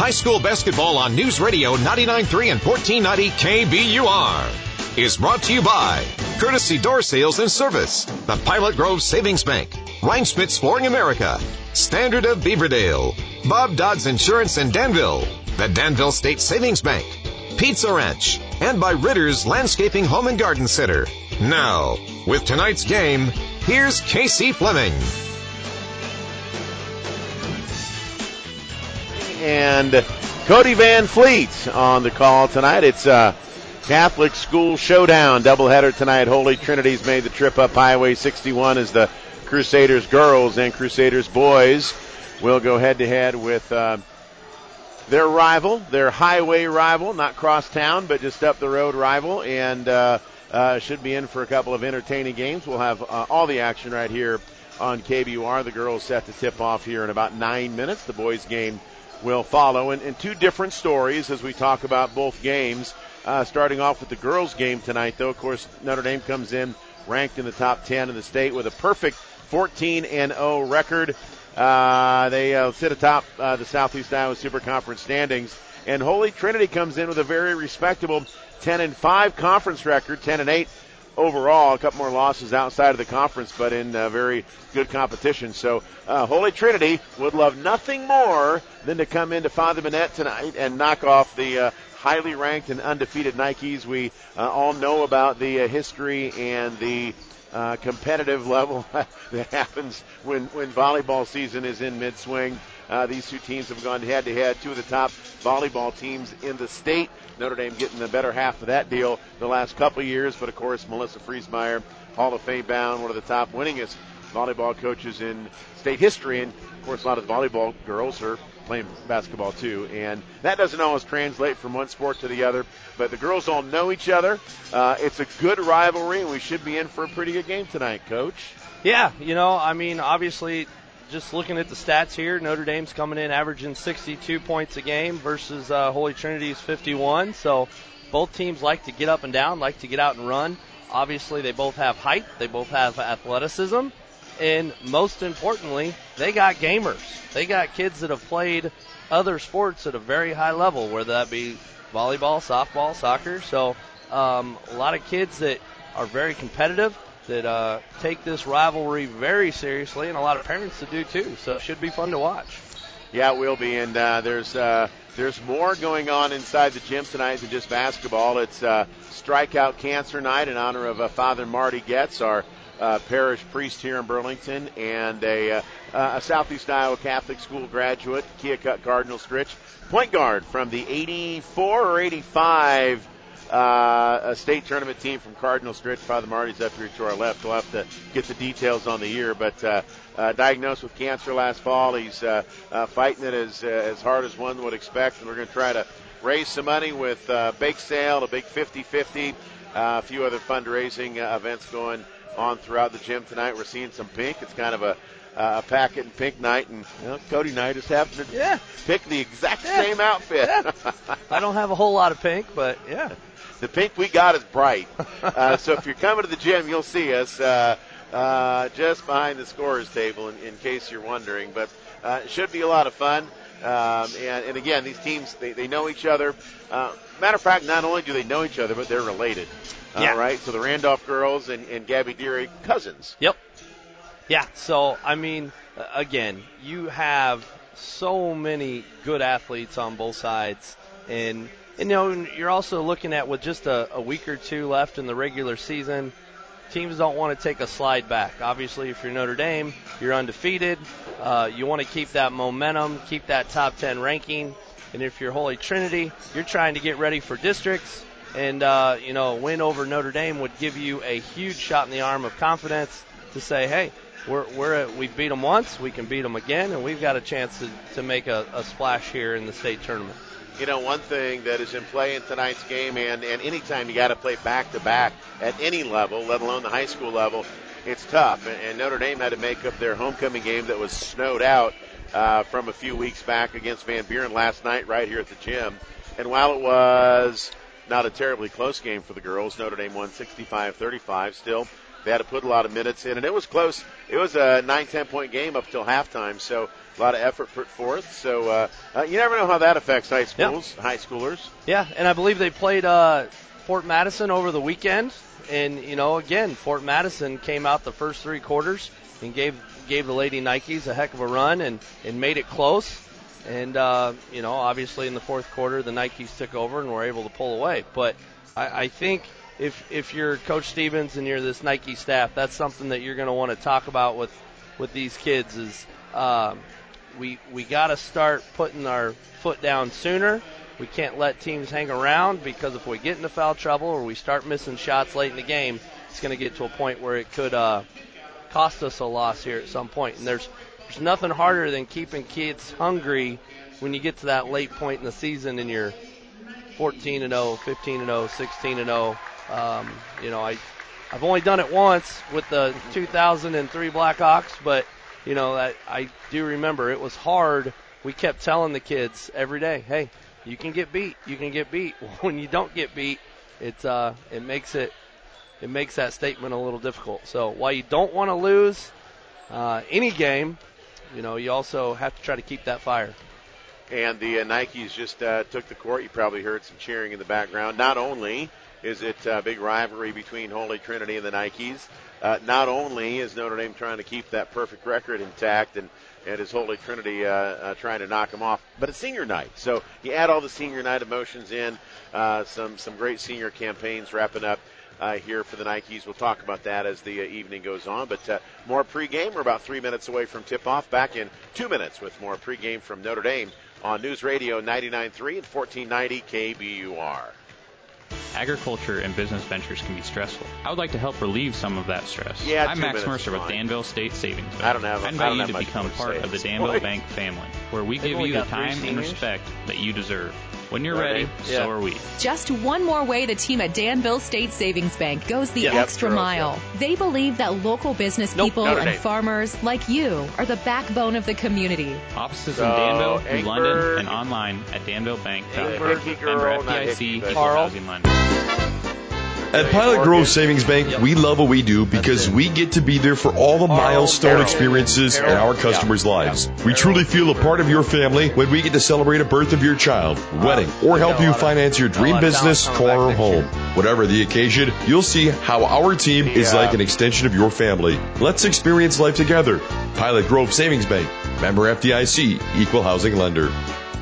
High school basketball on News Radio 99.3 and 1490 KBUR is brought to you by Courtesy Door Sales and Service, the Pilot Grove Savings Bank, Reinschmidt's Flooring America, Standard of Beaverdale, Bob Dodds Insurance in Danville, the Danville State Savings Bank, Pizza Ranch, and by Ritter's Landscaping Home and Garden Center. Now, with tonight's game, here's Casey Fleming. And Cody Van Fleet on the call tonight. It's a Catholic School Showdown doubleheader tonight. Holy Trinity's made the trip up Highway 61 as the Crusaders girls and Crusaders boys will go head-to-head with their rival, their highway rival, not crosstown, but just up the road rival, and should be in for a couple of entertaining games. We'll have all the action right here on KBUR. The girls set to tip off here in about 9 minutes. The boys game will follow. And two different stories as we talk about both games. Starting off with the girls game tonight, though, of course, Notre Dame comes in ranked in the top 10 in the state with a perfect 14-0 record. They sit atop the Southeast Iowa Super Conference standings. And Holy Trinity comes in with a very respectable 10-5 conference record, 10-8 overall. A couple more losses outside of the conference, but in very good competition. So Holy Trinity would love nothing more than to come into Father Minette tonight and knock off the highly ranked and undefeated Nikes. We all know about the history and the competitive level that happens when volleyball season is in mid-swing. These two teams have gone head-to-head, two of the top volleyball teams in the state. Notre Dame getting the better half of that deal the last couple of years. But, of course, Melissa Friesmeier, Hall of Fame bound, one of the top winningest volleyball coaches in state history. And, of course, a lot of the volleyball girls are playing basketball, too. And that doesn't always translate from one sport to the other. But the girls all know each other. It's a good rivalry, and we should be in for a pretty good game tonight, Coach. Yeah, obviously – just looking at the stats here, Notre Dame's coming in averaging 62 points a game versus Holy Trinity's 51. So both teams like to get up and down, like to get out and run. Obviously, they both have height. They both have athleticism. And most importantly, they got gamers. They got kids that have played other sports at a very high level, whether that be volleyball, softball, soccer. So a lot of kids that are very competitive, that take this rivalry very seriously, and a lot of parents that do too. So it should be fun to watch. Yeah, it will be. And there's more going on inside the gym tonight than just basketball. It's Strikeout Cancer Night in honor of Father Marty Getz, our parish priest here in Burlington, and a Southeast Iowa Catholic School graduate, Keokuk Cardinal Stritch, point guard from the 84 or 85 a state tournament team from Cardinal Stritch. Father Marty's up here to our left. We'll have to get the details on the year, but diagnosed with cancer last fall. He's fighting it as hard as one would expect, and we're going to try to raise some money with bake sale, a big 50-50, a few other fundraising events going on throughout the gym tonight. We're seeing some pink. It's kind of a packet and pink night, and Cody Knight is happening to pick the exact same outfit. Yeah. I don't have a whole lot of pink, but yeah. The pink we got is bright. So if you're coming to the gym, you'll see us just behind the scorer's table, in case you're wondering. But it should be a lot of fun. And again, these teams, they know each other. Matter of fact, not only do they know each other, but they're related. Right? So the Randolph girls and Gabby Deary, cousins. Yep. Yeah, so, again, you have so many good athletes on both sides. And you're also looking at with just a week or two left in the regular season, teams don't want to take a slide back. Obviously, if you're Notre Dame, you're undefeated. You want to keep that momentum, keep that top 10 ranking. And if you're Holy Trinity, you're trying to get ready for districts. And, a win over Notre Dame would give you a huge shot in the arm of confidence to say, hey, we've beat them once, we can beat them again, and we've got a chance to make a splash here in the state tournament. One thing that is in play in tonight's game, and anytime you got to play back-to-back at any level, let alone the high school level, it's tough. And Notre Dame had to make up their homecoming game that was snowed out from a few weeks back against Van Buren last night right here at the gym. And while it was not a terribly close game for the girls, Notre Dame won 65-35, still They had to put a lot of minutes in, and it was close. It was a 9-10 point game up till halftime, so a lot of effort put forth. So you never know how that affects high schoolers. Yeah, and I believe they played Fort Madison over the weekend. And, again, Fort Madison came out the first 3 quarters and gave the Lady Nikes a heck of a run and made it close. And, obviously in the fourth quarter, the Nikes took over and were able to pull away. But I think if you're Coach Stevens and you're this Nike staff, that's something that you're going to want to talk about with these kids is we got to start putting our foot down sooner. We can't let teams hang around, because if we get into foul trouble or we start missing shots late in the game, it's going to get to a point where it could cost us a loss here at some point. And there's nothing harder than keeping kids hungry when you get to that late point in the season and you're 14-0, 15-0, 16-0. I've only done it once with the 2003 Blackhawks, but I do remember it was hard. We kept telling the kids every day, hey, you can get beat. You can get beat. When you don't get beat, it makes that statement a little difficult. So while you don't want to lose any game, you also have to try to keep that fire. And the Nikes just took the court. You probably heard some cheering in the background. Not only is it a big rivalry between Holy Trinity and the Nikes, not only is Notre Dame trying to keep that perfect record intact and is Holy Trinity trying to knock them off, but it's senior night. So you add all the senior night emotions in, some great senior campaigns wrapping up here for the Nikes. We'll talk about that as the evening goes on. But more pregame. We're about 3 minutes away from tip-off. Back in 2 minutes with more pregame from Notre Dame on News Radio 99.3 and 1490 KBUR. Agriculture and business ventures can be stressful. I would like to help relieve some of that stress. Yeah, I'm Max Mercer with Danville State Savings Bank. I invite you to become part of the Danville Bank family, where we give you the time and respect that you deserve. When you're ready, so are we. Just one more way the team at Danville State Savings Bank goes the extra mile. They believe that local business people and farmers like you are the backbone of the community. Offices in Danville, New London, and online at danvillebank.com. Member FDIC, Equal Housing Lender. At Pilot Grove Savings Bank, we love what we do because we get to be there for all the milestone experiences in our customers' lives. We truly feel a part of your family when we get to celebrate a birth of your child, wedding, or help you finance your dream business, car, or home. Whatever the occasion, you'll see how our team is like an extension of your family. Let's experience life together. Pilot Grove Savings Bank, member FDIC, Equal Housing Lender.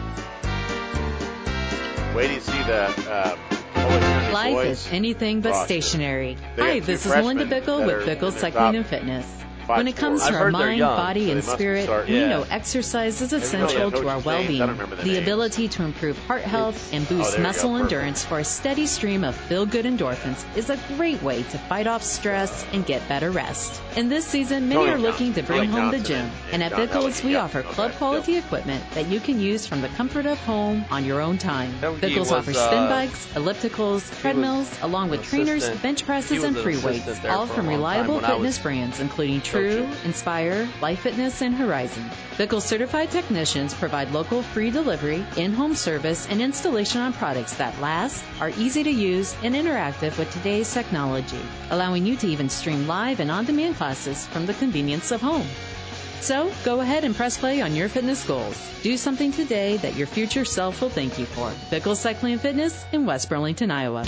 Wait till you see the... Life is anything but stationary. Hi, this is Melinda Bickle with Bickle Cycling and Fitness. When it comes to our mind, body, and spirit, we know exercise is essential to our well-being. The ability to improve heart health and boost muscle endurance for a steady stream of feel-good endorphins is a great way to fight off stress and get better rest. In this season, many are looking to bring home the gym, and at Bickle's, we offer club-quality equipment that you can use from the comfort of home on your own time. Bickle's offers spin bikes, ellipticals, treadmills, along with trainers, bench presses, and free weights, all from reliable fitness brands including True, Inspire, Life Fitness, and Horizon. Bickle certified technicians provide local free delivery, in-home service, and installation on products that last, are easy to use, and interactive with today's technology, allowing you to even stream live and on-demand classes from the convenience of home. So, go ahead and press play on your fitness goals. Do something today that your future self will thank you for. Bickle Cycling and Fitness in West Burlington, Iowa.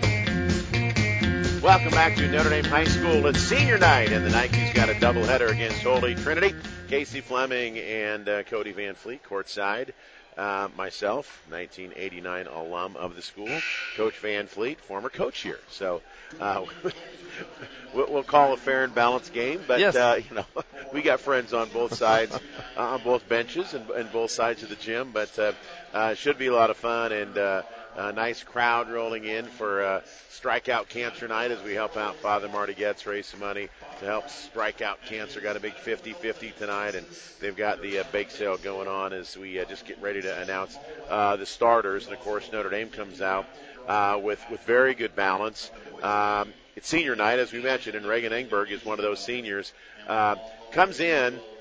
Welcome back to Notre Dame High School. It's senior night, and the Nikes got a doubleheader against Holy Trinity. Casey Fleming and Cody Van Fleet courtside. Myself, 1989 alum of the school. Coach Van Fleet, former coach here. So we'll call a fair and balanced game. But, we got friends on both sides, on both benches and both sides of the gym. But should be a lot of fun, and a nice crowd rolling in for Strikeout Cancer Night as we help out Father Marty Getz, raise some money to help strike out cancer. Got a big 50-50 tonight, and they've got the bake sale going on as we just get ready to announce the starters. And, of course, Notre Dame comes out with very good balance. It's senior night, as we mentioned, and Reagan Engberg is one of those seniors. Comes in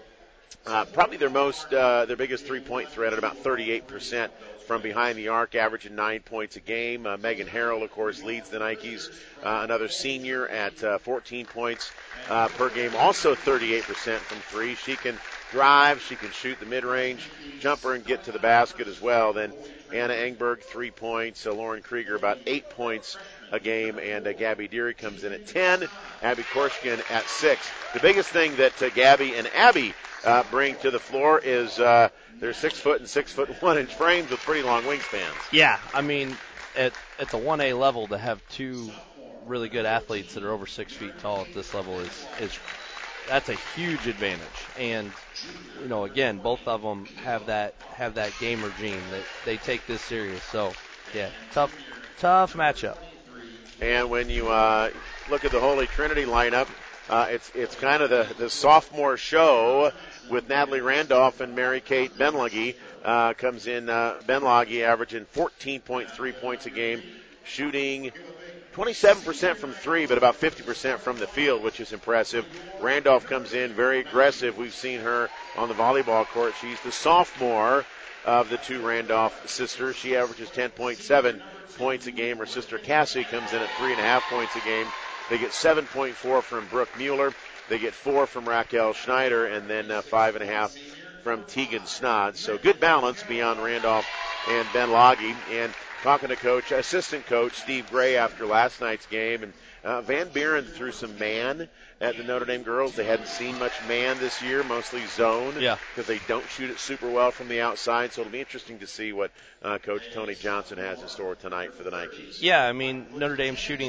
Probably their biggest three-point threat at about 38% from behind the arc, averaging 9 points a game. Megan Harrell, of course, leads the Nikes, another senior at 14 points per game, also 38% from three. She can drive, she can shoot the mid-range jumper and get to the basket as well. Then Anna Engberg, 3 points. Lauren Krieger, about 8 points a game. And Gabby Deary comes in at 10. Abby Korshkin at 6. The biggest thing that Gabby and Abby bring to the floor is they're 6 foot and 6 foot 1 inch frames with pretty long wingspans. Yeah, I mean, at the 1A level to have two really good athletes that are over 6 feet tall at this level is that's a huge advantage. And again, both of them have that gamer gene that they take this serious. So yeah, tough matchup. And when you look at the Holy Trinity lineup, it's kind of the sophomore show with Natalie Randolph and Mary Kate Benlage. Comes in Benlage averaging 14.3 points a game, shooting 27% from three, but about 50% from the field, which is impressive. Randolph comes in very aggressive. We've seen her on the volleyball court. She's the sophomore of the two Randolph sisters. She averages 10.7 points a game. Her sister Cassie comes in at 3.5 points a game. They get 7.4 from Brooke Mueller. They get 4 from Raquel Schneider, and then 5.5 from Tegan Snods. So good balance beyond Randolph and Benlage. And talking to assistant coach Steve Gray after last night's game, and Van Buren threw some man at the Notre Dame girls. They hadn't seen much man this year, mostly zone, because they don't shoot it super well from the outside. So it'll be interesting to see what Coach Tony Johnson has in store tonight for the Nikes. Yeah, I mean, Notre Dame's shooting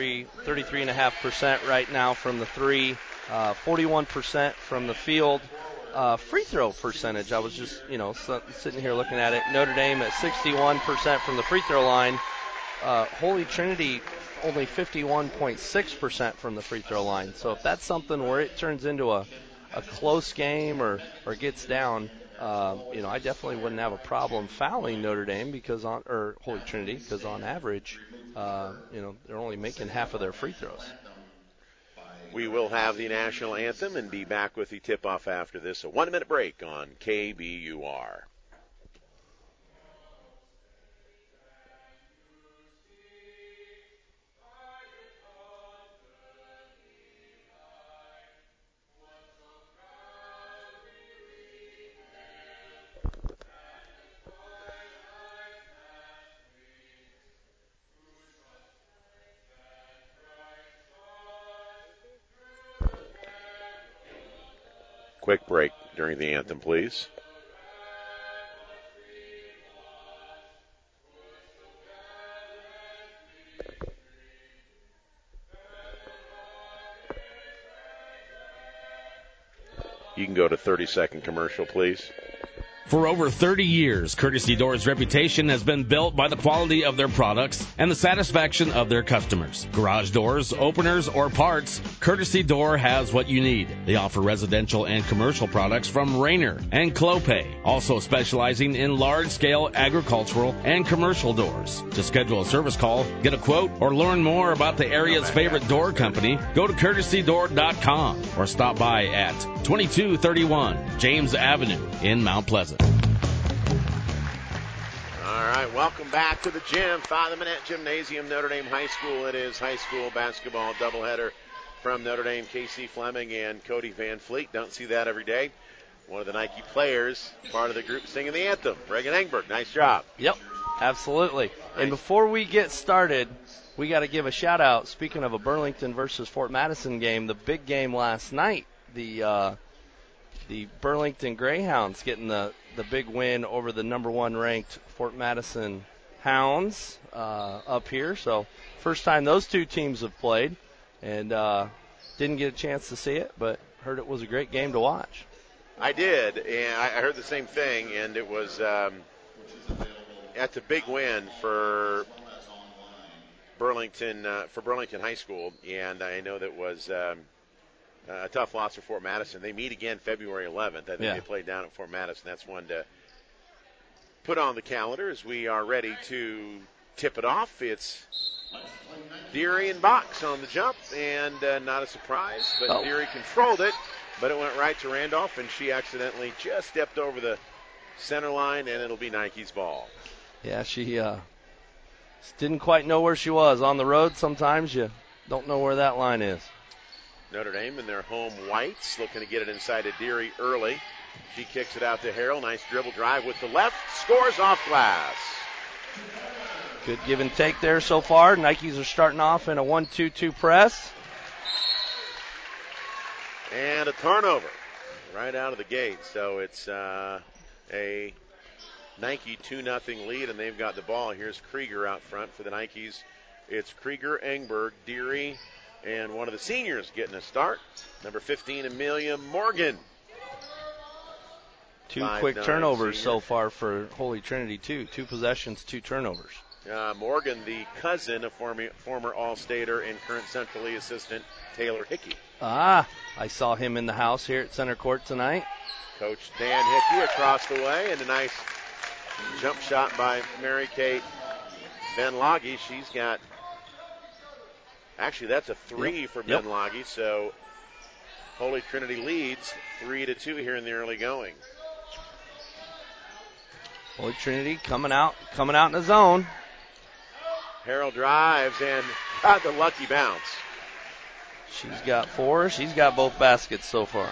33.5% right now from the three, 41% from the field. Free throw percentage, I was just, sitting here looking at it. Notre Dame at 61% from the free throw line. Holy Trinity only 51.6% from the free throw line. So if that's something where it turns into a close game or gets down, I definitely wouldn't have a problem fouling Notre Dame or Holy Trinity, because on average, they're only making half of their free throws. We will have the national anthem and be back with the tip-off after this. A 1-minute break on KBUR. Quick break during the anthem, please. You can go to 30-second commercial, please. For over 30 years, Courtesy Doors' reputation has been built by the quality of their products and the satisfaction of their customers. Garage doors, openers, or parts, Courtesy Door has what you need. They offer residential and commercial products from Rainer and Clopay, also specializing in large-scale agricultural and commercial doors. To schedule a service call, get a quote, or learn more about the area's favorite door company, go to courtesydoor.com or stop by at 2231 James Avenue in Mount Pleasant. All right, welcome back to the gym. Father Manette Gymnasium, Notre Dame High School. It is high school basketball doubleheader from Notre Dame. Casey Fleming and Cody Van Fleet. Don't see that every day. One of the Nike players, part of the group singing the anthem. Reagan Engberg, nice job. Yep, absolutely. Nice. And before we get started, we got to give a shout-out. Speaking of a Burlington versus Fort Madison game, the big game last night, the Burlington Greyhounds getting the big win over the number 1 ranked Fort Madison Hounds up here. So first time those two teams have played, and didn't get a chance to see it, but heard it was a great game to watch. I did, and I heard the same thing, and it was that's a big win for Burlington High School, and I know that was a tough loss for Fort Madison. They meet again February 11th. I think they play down at Fort Madison. That's one to put on the calendar as we are ready to tip it off. It's Deary and Box on the jump, and not a surprise, but Deary controlled it but it went right to Randolph, and she accidentally just stepped over the center line, and it'll be Nike's ball. Yeah, she didn't quite know where she was. On the road, sometimes you don't know where that line is. Notre Dame in their home whites, looking to get it inside of Deary early. She kicks it out to Harrell. Nice dribble drive with the left. Scores off glass. Good give and take there so far. Nikes are starting off in a 1-2-2 press. And a turnover right out of the gate. So it's a Nike 2-0 lead, and they've got the ball. Here's Krieger out front for the Nikes. It's Krieger, Engberg, Deary, and one of the seniors getting a start. Number 15, Amelia Morgan. Two quick turnovers so far for Holy Trinity, too. 2 possessions, 2 turnovers. Morgan, the cousin of former All-Stater and current Central Lee assistant Taylor Hickey. I saw him in the house here at center court tonight. Coach Dan Hickey across the way, and a nice jump shot by Mary Kate Benlagi. She's got, actually that's a 3 for Benlagi, so Holy Trinity leads 3-2 here in the early going. Holy Trinity coming out in the zone. Harrell drives and got the lucky bounce. She's got 4. She's got both baskets so far.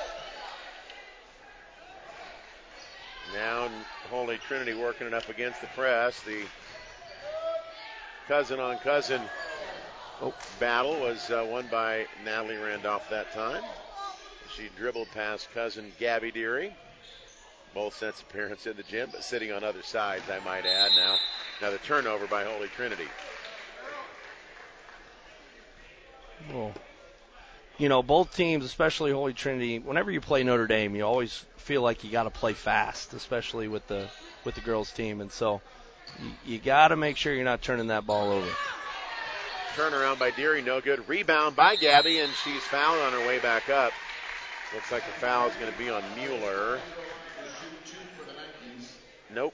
Now Holy Trinity working it up against the press. The cousin-on-cousin battle was won by Natalie Randolph that time. She dribbled past cousin Gabby Deary. Both sets appearance in the gym, but sitting on other sides, I might add. Now the turnover by Holy Trinity. Well, both teams, especially Holy Trinity, whenever you play Notre Dame, you always feel like you got to play fast, especially with the girls team, and so you got to make sure you're not turning that ball over. Turnaround by Deary, no good. Rebound by Gabby, and she's fouled on her way back up. Looks like the foul is going to be on Mueller. Nope.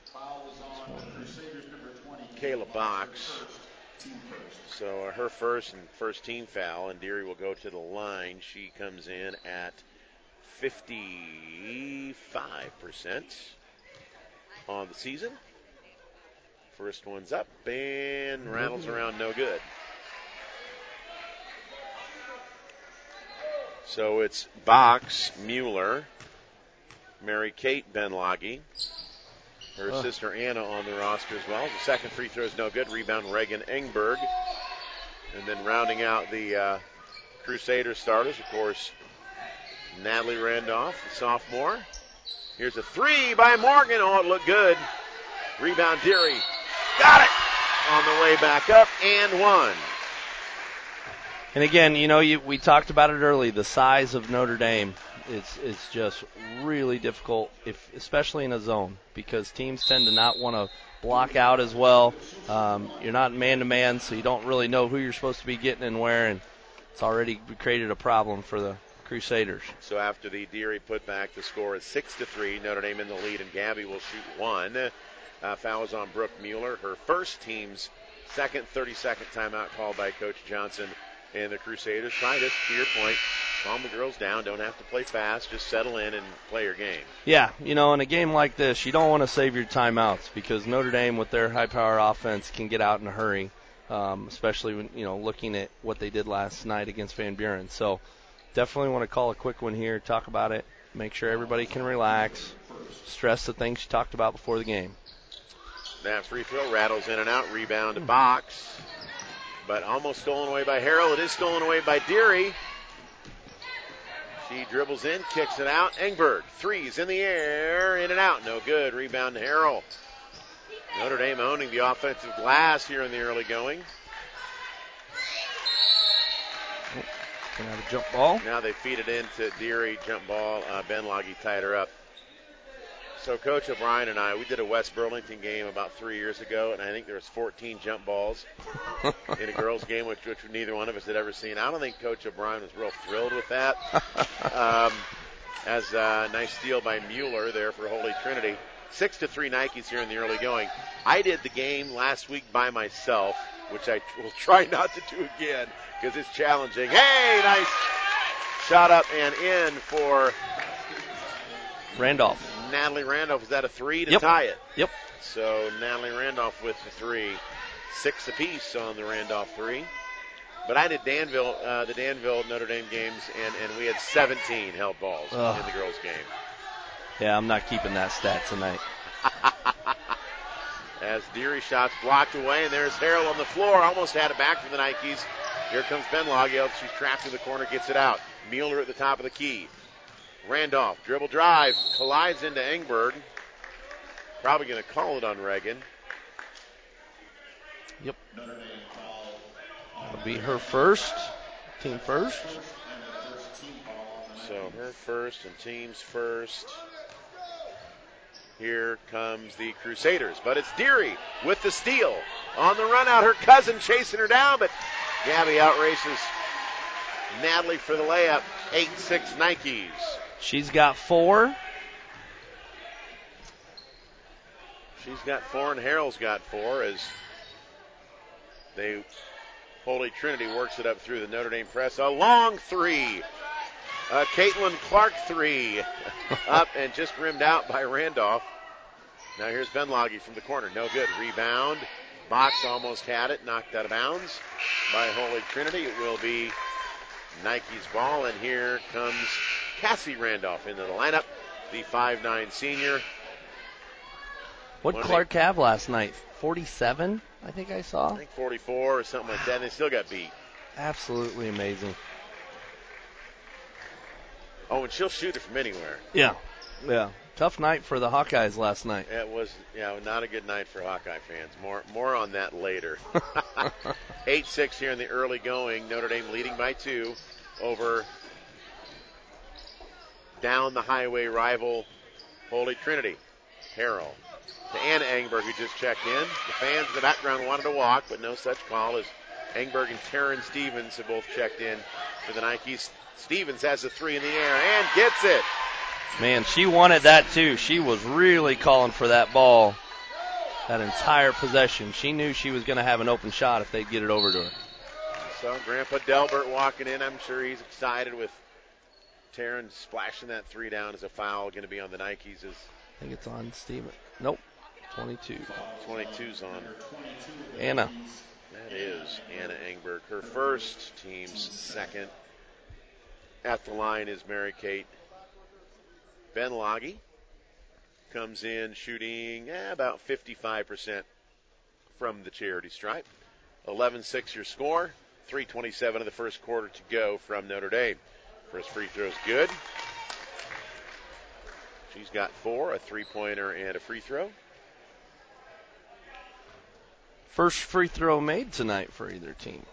Kayla Box. So her first team foul, and Deary will go to the line. She comes in at 55% on the season. First one's up and rattles around, no good. So it's Box, Mueller, Mary Kate Benlagi, her sister Anna on the roster as well. The second free throw is no good. Rebound Reagan Engberg. And then rounding out the Crusader starters, of course, Natalie Randolph, the sophomore. Here's a 3 by Morgan. Oh, it looked good. Rebound Deary. Got it! On the way back up and 1. And again, we talked about it early, the size of Notre Dame. It's just really difficult, especially in a zone, because teams tend to not want to block out as well. You're not man-to-man, so you don't really know who you're supposed to be getting and where, and it's already created a problem for the Crusaders. So after the Deary putback, the score is 6-3. Notre Dame in the lead, and Gabby will shoot 1. Foul is on Brooke Mueller, her first team's second 30-second timeout called by Coach Johnson. And the Crusaders try to your point, calm the girls down, don't have to play fast, just settle in and play your game. Yeah, in a game like this, you don't want to save your timeouts, because Notre Dame with their high-power offense can get out in a hurry, especially when, looking at what they did last night against Van Buren. So definitely want to call a quick one here, talk about it, make sure everybody can relax, stress the things you talked about before the game. That free throw rattles in and out, rebound to Box. But almost stolen away by Harrell. It is stolen away by Deary. She dribbles in, kicks it out. Engberg, 3's in the air, in and out. No good. Rebound to Harrell. Notre Dame owning the offensive glass here in the early going. Can have a jump ball. Now they feed it into Deary. Jump ball. Benlagi tied her up. So Coach O'Brien and I, we did a West Burlington game about 3 years ago, and I think there was 14 jump balls in a girls' game, which neither one of us had ever seen. I don't think Coach O'Brien was real thrilled with that. As a nice steal by Mueller there for Holy Trinity. 6-3 Nikes here in the early going. I did the game last week by myself, which I will try not to do again because it's challenging. Hey, nice Shot up and in for Randolph. Natalie Randolph. Is that a 3 to tie it? Yep. So Natalie Randolph with the 3. 6 apiece on the Randolph 3. But I did the Danville Notre Dame games, and we had 17 held balls in the girls' game. Yeah, I'm not keeping that stat tonight. As Deary shots blocked away, and there's Harrell on the floor. Almost had it back for the Nikes. Here comes Benlage. She's trapped in the corner, gets it out. Mueller at the top of the key. Randolph, dribble drive, collides into Engberg. Probably going to call it on Reagan. Yep. That'll be her first, team first. So her first and team's first. Here comes the Crusaders, but it's Deary with the steal. On the run out, her cousin chasing her down, but Gabby outraces Natalie for the layup. 8-6 Nikes. She's got 4. She's got 4, and Harrell's got 4 as Holy Trinity works it up through the Notre Dame press. A long 3. Caitlin Clark 3. Up and just rimmed out by Randolph. Now here's Benlage from the corner. No good. Rebound. Box almost had it. Knocked out of bounds by Holy Trinity. It will be Nike's ball. And here comes Cassie Randolph into the lineup. The 5'9 senior. What did Clark have last night? 47, I think I saw. I think 44 or something like that. And they still got beat. Absolutely amazing. Oh, and she'll shoot it from anywhere. Yeah. Tough night for the Hawkeyes last night. It was, not a good night for Hawkeye fans. More on that later. 8-6 here in the early going. Notre Dame leading by 2 over down the highway rival Holy Trinity. Harrell to Anna Engberg, who just checked in. The fans in the background wanted to walk, but no such call as Engberg and Taryn Stevens have both checked in for the Nikes. Stevens has a 3 in the air and gets it. Man, she wanted that too. She was really calling for that ball that entire possession. She knew she was going to have an open shot if they'd get it over to her. So Grandpa Delbert walking in. I'm sure he's excited with Taryn splashing that 3 down as a foul. Going to be on the Nikes. I think it's on Steven. Nope. 22. 22's on Anna. That is Anna Engberg. Her first, team's second. At the line is Mary Kate Benlage. Comes in shooting about 55% from the charity stripe. 11-6 your score. 3:27 of the first quarter to go from Notre Dame. First free throw's good. She's got 4, a 3-pointer and a free throw. First free throw made tonight for either team.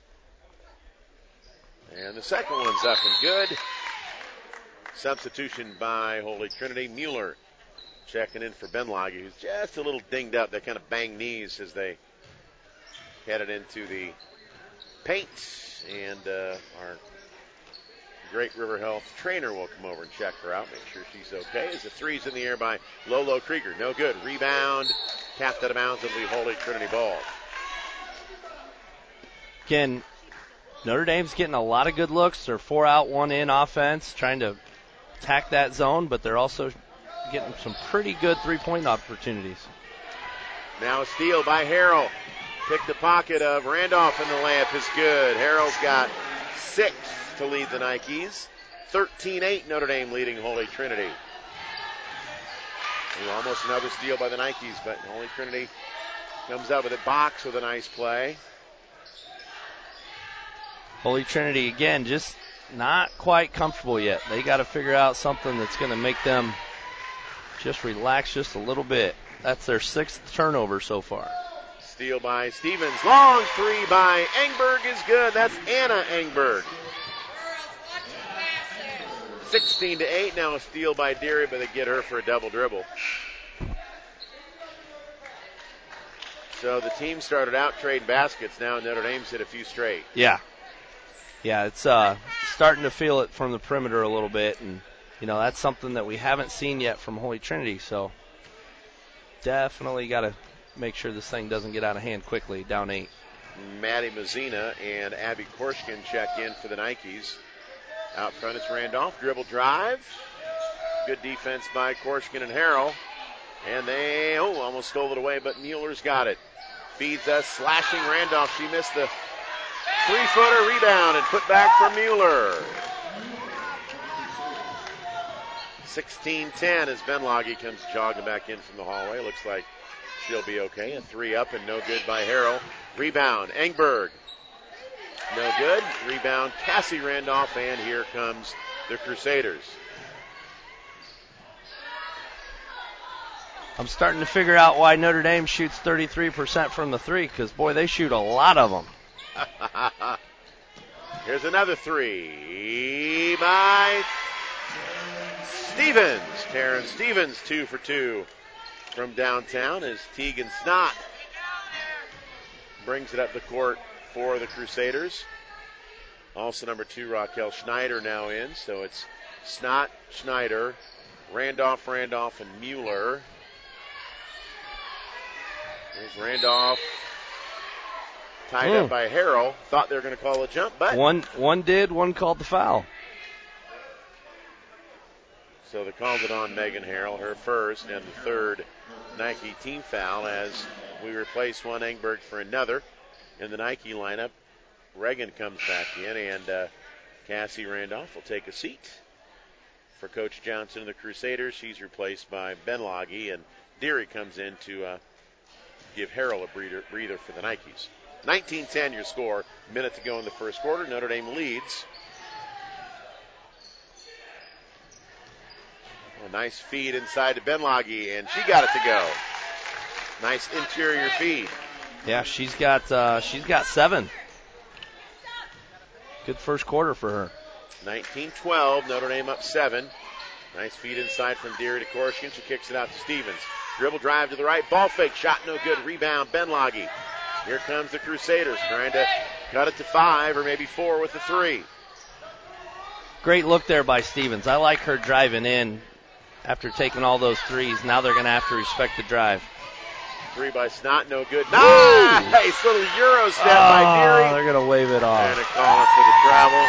And the second one's up and good. Substitution by Holy Trinity. Mueller checking in for Benlage, who's just a little dinged up. They kind of banged knees as they headed into the paint. And our Great River Health trainer will come over and check her out, make sure she's okay. As the 3's in the air by Lolo Krieger. No good. Rebound. Tapped out of bounds. It'll be Holy Trinity ball. Again, Notre Dame's getting a lot of good looks. They're 4 out, 1 in offense, trying to attack that zone, but they're also getting some pretty good 3-point opportunities. Now a steal by Harrell. Pick the pocket of Randolph, and the layup is good. Harrell's got 6 to lead the Nikes. 13-8 Notre Dame leading Holy Trinity. Ooh, almost another steal by the Nikes, but Holy Trinity comes out with a box with a nice play. Holy Trinity, again, just not quite comfortable yet. They got to figure out something that's going to make them just relax just a little bit. That's their 6th turnover so far. Steal by Stevens. Long 3 by Engberg is good. That's Anna Engberg. 16-8. Now a steal by Deary, but they get her for a double dribble. So the team started out trading baskets. Now Notre Dame's hit a few straight. Yeah, it's starting to feel it from the perimeter a little bit, and that's something that we haven't seen yet from Holy Trinity. So definitely got to make sure this thing doesn't get out of hand quickly. Down 8. Maddie Mazzina and Abby Korshkin check in for the Nikes. Out front it's Randolph. Dribble drive. Good defense by Korshkin and Harrell. And they, almost stole it away, but Mueller's got it. Feeds us, slashing Randolph. She missed the 3-footer, rebound, and put back for Mueller. 16-10 as Benlage comes jogging back in from the hallway. Looks like she'll be okay. A 3 up and no good by Harrell. Rebound, Engberg. No good. Rebound, Cassie Randolph, and here comes the Crusaders. I'm starting to figure out why Notre Dame shoots 33% from the 3, because, boy, they shoot a lot of them. Here's another 3 by Stevens. Taryn Stevens, 2 for 2 from downtown as Tegan Snott brings it up the court for the Crusaders. Also number 2, Raquel Schneider now in. So it's Snott, Schneider, Randolph, and Mueller. There's Randolph tied up by Harrell. Thought they were going to call a jump, but one did, one called the foul. So they called it on Megan Harrell, her first and the third Nike team foul as we replace one Engberg for another in the Nike lineup. Reagan comes back in, and Cassie Randolph will take a seat for Coach Johnson and the Crusaders. She's replaced by Benlage, and Deary comes in to give Harrell a breather for the Nikes. 19-10 your score. Minute to go in the first quarter. Notre Dame leads. A nice feed inside to Benlage, and she got it to go. Nice interior feed. Yeah, she's got 7. Good first quarter for her. 19-12, Notre Dame up 7. Nice feed inside from Deary to Korshkin. She kicks it out to Stevens. Dribble drive to the right, ball fake, shot no good, rebound, Benlage. Here comes the Crusaders trying to cut it to 5 or maybe 4 with the 3. Great look there by Stevens. I like her driving in after taking all those threes. Now they're going to have to respect the drive. 3 by Snott, no good. Nice little Euro step by Deary. They're going to wave it off. And a call for the travel.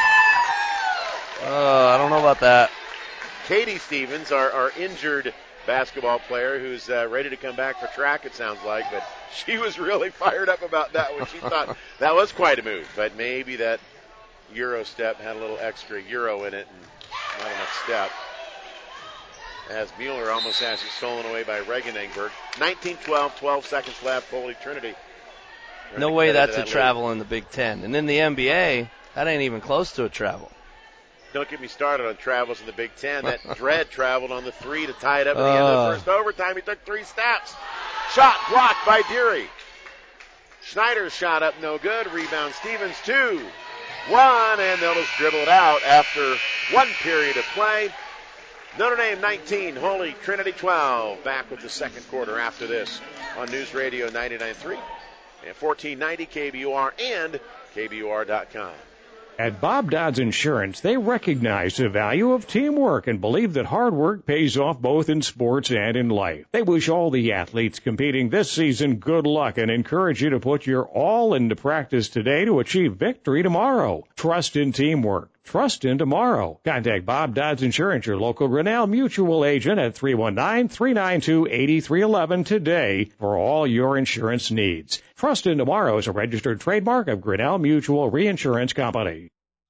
I don't know about that. Katie Stevens, our injured basketball player who's ready to come back for track, it sounds like, but she was really fired up about that when she thought that was quite a move. But maybe that Euro step had a little extra Euro in it and not enough step. As Mueller almost has it stolen away by Reagan Engberg. 19-12, 12 seconds left, Holy Trinity. No way that's a travel in the Big Ten. And in the NBA, that ain't even close to a travel. Don't get me started on travels in the Big Ten. That Dredd traveled on the 3 to tie it up at the end of the first overtime. He took 3 steps. Shot blocked by Deary. Schneider's shot up, no good. Rebound Stevens, 2. 1, and they'll just dribble it out after 1 period of play. Notre Dame 19, Holy Trinity 12. Back with the second quarter after this on News Radio 99.3 and 1490 KBUR and KBUR.com. At Bob Dodds Insurance, they recognize the value of teamwork and believe that hard work pays off both in sports and in life. They wish all the athletes competing this season good luck and encourage you to put your all into practice today to achieve victory tomorrow. Trust in teamwork. Trust in tomorrow. Contact Bob Dodds Insurance, your local Grinnell Mutual agent at 319-392-8311 today for all your insurance needs. Trust in tomorrow is a registered trademark of Grinnell Mutual Reinsurance Company.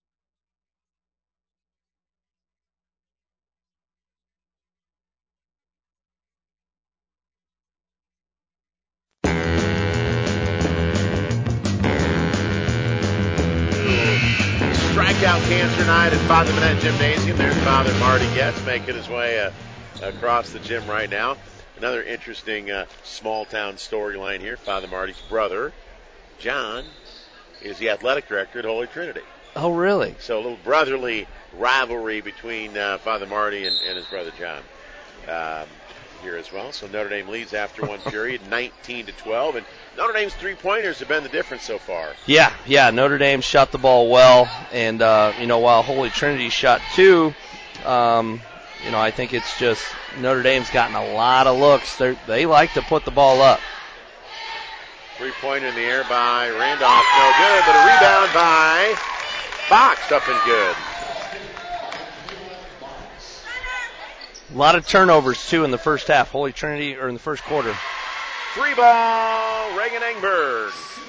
Strikeout Cancer Night at Father Manette Gymnasium. There's Father Marty Getz making his way across the gym right now. Another interesting small-town storyline here. Father Marty's brother, John, is the athletic director at Holy Trinity. Oh, really? So a little brotherly rivalry between Father Marty and his brother John here as well. So Notre Dame leads after 1 period, 19-12. And Notre Dame's three-pointers have been the difference so far. Yeah. Notre Dame shot the ball well. And, while Holy Trinity shot 2, I think it's just Notre Dame's gotten a lot of looks. They like to put the ball up. Three-pointer in the air by Randolph. No good, but a rebound by Fox up and good. A lot of turnovers, too, in the first half. Holy Trinity, or in the first quarter. 3-ball, Reagan Engberg.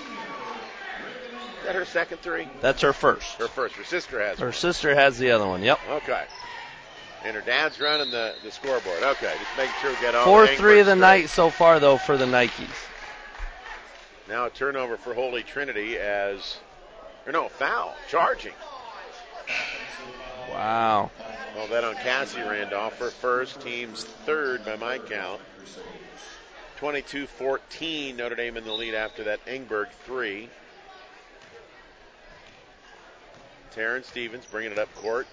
Is that her second three? That's her first. Her first. Her sister has Her sister has the other one, yep. Okay. And her dad's running the scoreboard. Okay, just making sure we get all 4-3 of the night so far, though, for the Nikes. Now a turnover for Holy Trinity foul, charging. Wow. Well, that on Cassie Randolph, her first, team's third by my count. 22-14, Notre Dame in the lead after that Engberg three. Taryn Stevens bringing it up court.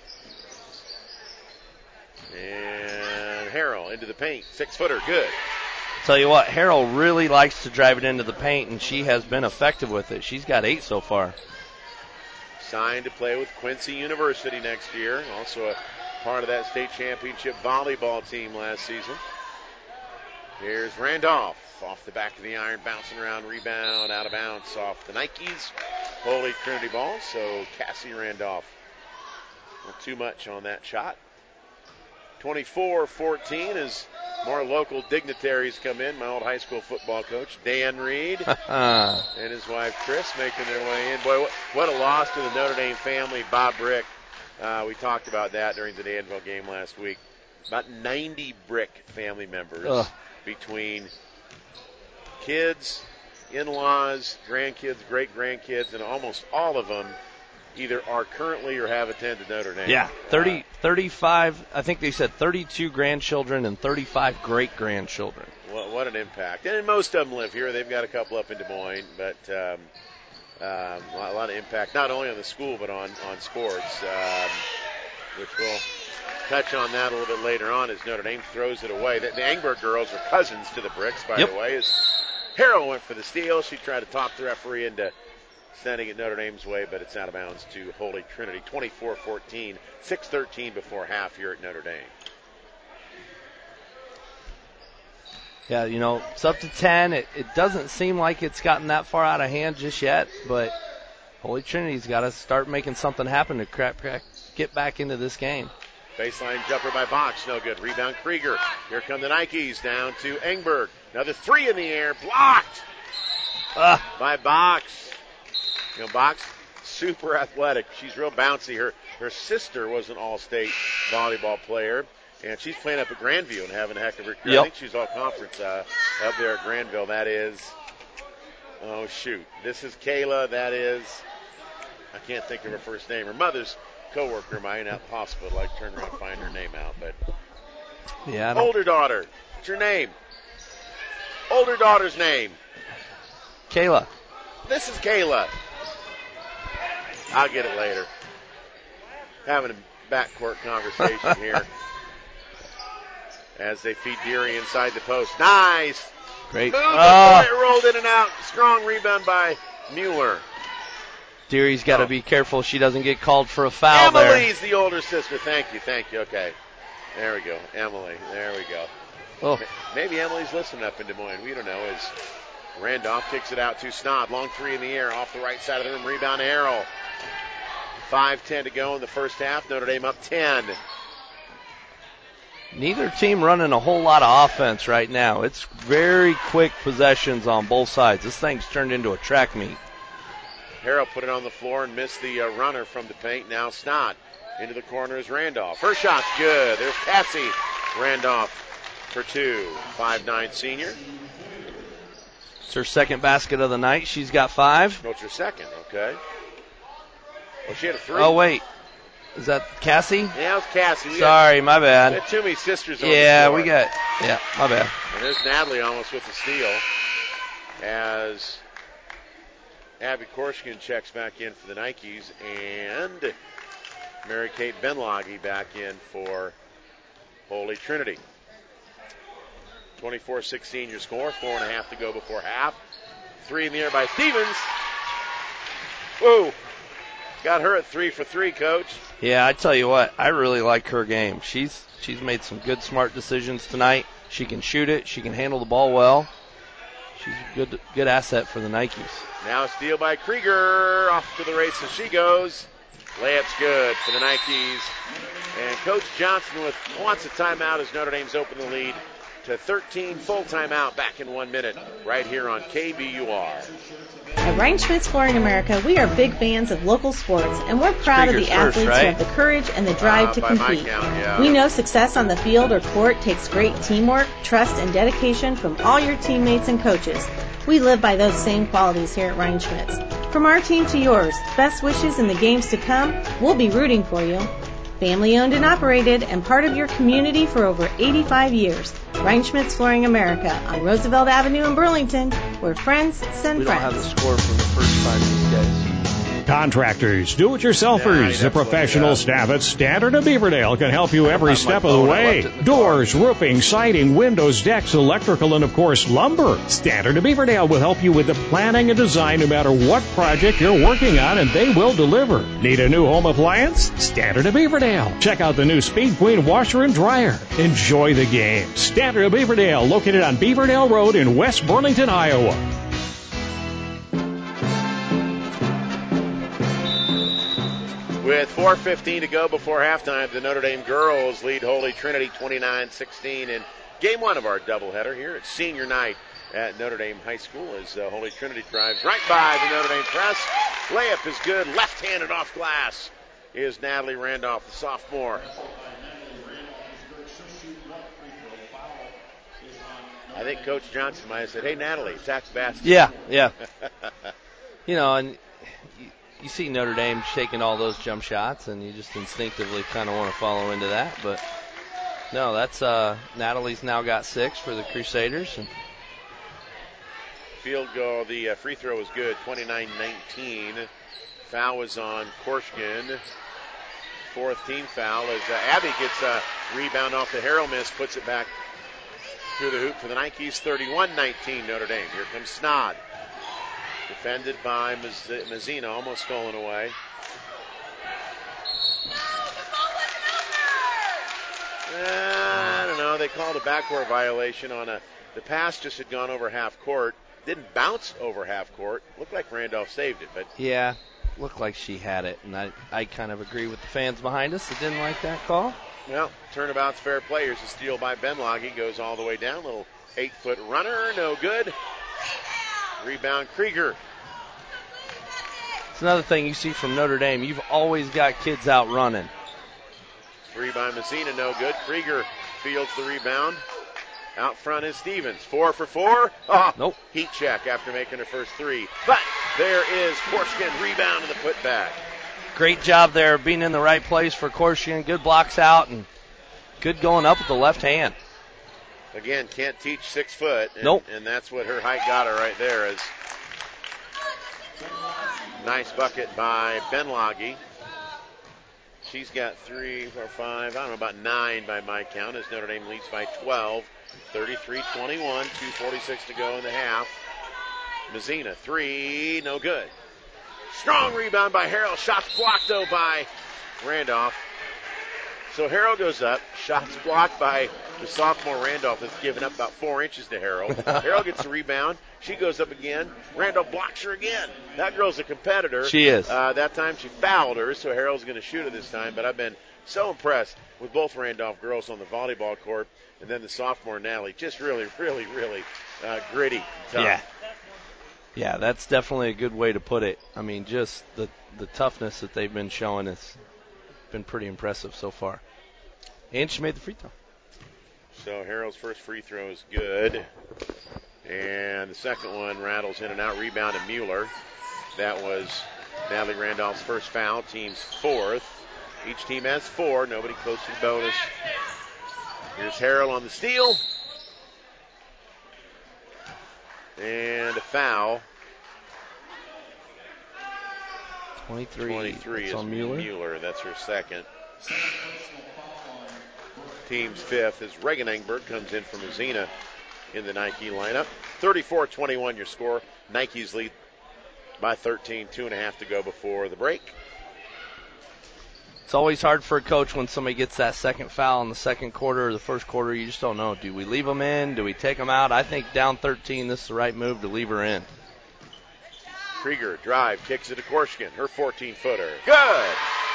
And Harrell into the paint. 6-footer, good. Tell you what, Harrell really likes to drive it into the paint, and she has been effective with it. She's got 8 so far. Signed to play with Quincy University next year. Also a part of that state championship volleyball team last season. Here's Randolph off the back of the iron, bouncing around, rebound, out of bounds off the Nikes. Holy Trinity ball, so Cassie Randolph. Not too much on that shot. 24-14 as more local dignitaries come in. My old high school football coach, Dan Reed, and his wife, Chris, making their way in. Boy, what a loss to the Notre Dame family. Bob Brick, we talked about that during the Danville game last week. About 90 Brick family members between kids, in-laws, grandkids, great-grandkids, and almost all of them either are currently or have attended Notre Dame. Yeah, 35, I think they said 32 grandchildren and 35 great-grandchildren. What an impact. And most of them live here. They've got a couple up in Des Moines, but a lot of impact, not only on the school but on sports, which we'll touch on that a little bit later on as Notre Dame throws it away. The Engberg girls are cousins to the Bricks, by the way. As Harrell went for the steal, she tried to talk the referee into sending it Notre Dame's way, but it's out of bounds to Holy Trinity. 24-14, 6:13 before half here at Notre Dame. Yeah, it's up to 10. It doesn't seem like it's gotten that far out of hand just yet, but Holy Trinity's got to start making something happen to get back into this game. Baseline jumper by Box, no good. Rebound Krieger. Here come the Nikes down to Engberg. Another three in the air, blocked by Box. Box, super athletic. She's real bouncy. Her sister was an all-state volleyball player, and she's playing up at Grandview and having a heck of a career. I think she's all-conference up there at Grandville. That is, this is Kayla. That is, I can't think of her first name. Her mother's co-worker of mine at the hospital. I turned around and find her name out, but older daughter. What's her name? Older daughter's name. Kayla. This is Kayla. I'll get it later. Having a backcourt conversation here as they feed Deary inside the post. Nice. Great. Move it rolled in and out. Strong rebound by Mueller. Deary's got to be careful she doesn't get called for a foul. Emily's the older sister. Thank you. Okay. There we go. Emily. There we go. Oh. Maybe Emily's listening up in Des Moines. We don't know. As Randolph kicks it out to Snob. Long three in the air off the right side of the room. Rebound to Harrell. 5:10 to go in the first half. Notre Dame up 10. Neither team running a whole lot of offense right now. It's very quick possessions on both sides. This thing's turned into a track meet. Harrell put it on the floor and missed the runner from the paint. Now Snott into the corner is Randolph. Her shot's good. There's Cassie Randolph for two. 5'9" senior. It's her second basket of the night. She's got 5. No, it's her second. Okay. Oh, she had a 3. Oh, wait. Is that Cassie? Yeah, it was Cassie. Sorry, my bad. We had too many sisters on the floor. My bad. And there's Natalie almost with the steal as Abby Korshkin checks back in for the Nikes, and Mary Kate Benloggy back in for Holy Trinity. 24-16 your score, 4.5 to go before half. 3 in the air by Stevens. Whoa. Got her at 3 for 3, Coach. Yeah, I tell you what, I really like her game. She's made some good, smart decisions tonight. She can shoot it. She can handle the ball well. She's a good asset for the Nikes. Now a steal by Krieger. Off to the races she goes. Layup's good for the Nikes. And Coach Johnson wants a timeout as Notre Dame's opened the lead to 13. Full timeout back in 1 minute right here on KBUR. At Reinschmidt's Flooring America, we are big fans of local sports, and we're proud of the athletes who have the courage and the drive to compete. We know success on the field or court takes great teamwork, trust, and dedication from all your teammates and coaches. We live by those same qualities here at Reinschmidt's. From our team to yours, best wishes in the games to come. We'll be rooting for you. Family owned and operated and part of your community for over 85 years. Reinschmidt's Flooring America on Roosevelt Avenue in Burlington, where friends send friends. We don't have the score from the first 5 of these guys. Contractors, do-it-yourselfers, the professional staff at Standard of Beaverdale can help you every step of the way. Doors, roofing, siding, windows, decks, electrical, and of course lumber. Standard of Beaverdale will help you with the planning and design no matter what project you're working on, and they will deliver. Need a new home appliance? Standard of Beaverdale. Check out the new Speed Queen washer and dryer. Enjoy the game. Standard of Beaverdale, located on Beaverdale Road in West Burlington, Iowa. With 4:15 to go before halftime, the Notre Dame girls lead Holy Trinity 29-16 in game one of our doubleheader here at senior night at Notre Dame High School as Holy Trinity drives right by the Notre Dame press. Layup is good, left-handed off glass is Natalie Randolph, the sophomore. I think Coach Johnson might have said, hey, Natalie, attack the basket. Yeah. You know, and you see Notre Dame shaking all those jump shots, and you just instinctively kind of want to follow into that. But, no, that's Natalie's now got 6 for the Crusaders. And field goal, the free throw was good, 29-19. Foul was on Korshkin. 4th team foul as Abby gets a rebound off the Harrell miss, puts it back through the hoop for the Nikes, 31-19 Notre Dame. Here comes Snod. Defended by Mazzina, almost stolen away. I don't know. They called a backcourt violation on the pass just had gone over half court. Didn't bounce over half court. Looked like Randolph saved it, but yeah, looked like she had it, and I kind of agree with the fans behind us that didn't like that call. Well, turnabout's fair play. Here's a steal by Benlage. Goes all the way down. Little 8-foot runner, no good. Rebound, Krieger. It's another thing you see from Notre Dame. You've always got kids out running. 3 by Messina, no good. Krieger fields the rebound. Out front is Stevens. 4 for 4. Nope. Heat check after making her first 3. But there is Korshkin, rebound and the putback. Great job there being in the right place for Korshkin. Good blocks out and good going up with the left hand. Again, can't teach 6 foot. Nope. And that's what her height got her right there. Is nice bucket by Benlage. She's got 3, 4, 5, I don't know, about 9 by my count as Notre Dame leads by 12. 33-21, 2:46 to go in the half. Mazzina, 3, no good. Strong rebound by Harrell. Shots blocked, though, by Randolph. So Harrell goes up. Shots blocked by the sophomore Randolph that's given up about 4 inches to Harrell. Harrell gets a rebound. She goes up again. Randolph blocks her again. That girl's a competitor. She is. That time she fouled her, so Harrell's going to shoot it this time. But I've been so impressed with both Randolph girls on the volleyball court and then the sophomore Natalie. Just really, really, really gritty and tough. Yeah, that's definitely a good way to put it. I mean, just the toughness that they've been showing has been pretty impressive so far. And she made the free throw. So Harrell's first free throw is good. And the second one rattles in and out. Rebound to Mueller. That was Natalie Randolph's first foul. Team's 4th. Each team has 4. Nobody close to the bonus. Here's Harrell on the steal. And a foul. 23 is on Mueller. Mueller. That's her second. Team's 5th as Reagan Engberg comes in from Mazzina in the Nike lineup. 34-21 your score. Nikes lead by 13, 2.5 to go before the break. It's always hard for a coach when somebody gets that second foul in the second quarter or the first quarter. You just don't know. Do we leave them in? Do we take them out? I think down 13, this is the right move to leave her in. Krieger drive, kicks it to Korshkin. Her 14-footer. Good!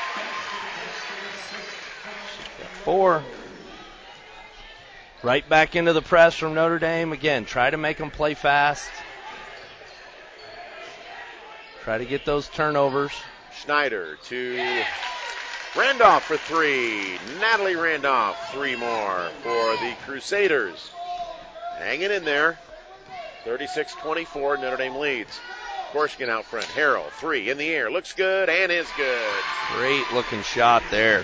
4. Right back into the press from Notre Dame. Again, try to make them play fast. Try to get those turnovers. Schneider to Randolph for 3. Natalie Randolph, 3 more for the Crusaders. Hanging in there. 36-24, Notre Dame leads. Korshkin out front. Harrell, 3 in the air. Looks good and is good. Great looking shot there.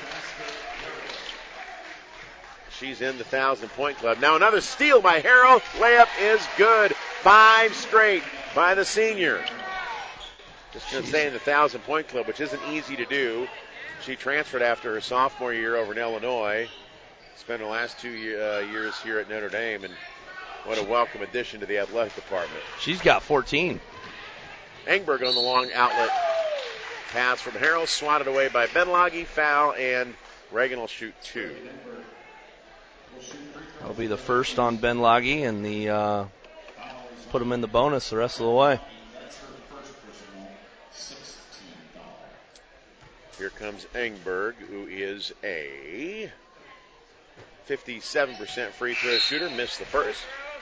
She's in the 1,000-point club. Now another steal by Harrell. Layup is good. 5 straight by the senior. Just going to stay in the 1,000-point club, which isn't easy to do. She transferred after her sophomore year over in Illinois. Spent the last 2 years here at Notre Dame, and what a welcome addition to the athletic department. She's got 14. Engberg on the long outlet pass from Harrell, swatted away by Benlagi. Foul, and Reagan will shoot 2. That'll be the first on Benlagi, and the put him in the bonus the rest of the way. Here comes Engberg, who is a 57% free throw shooter. Missed the first.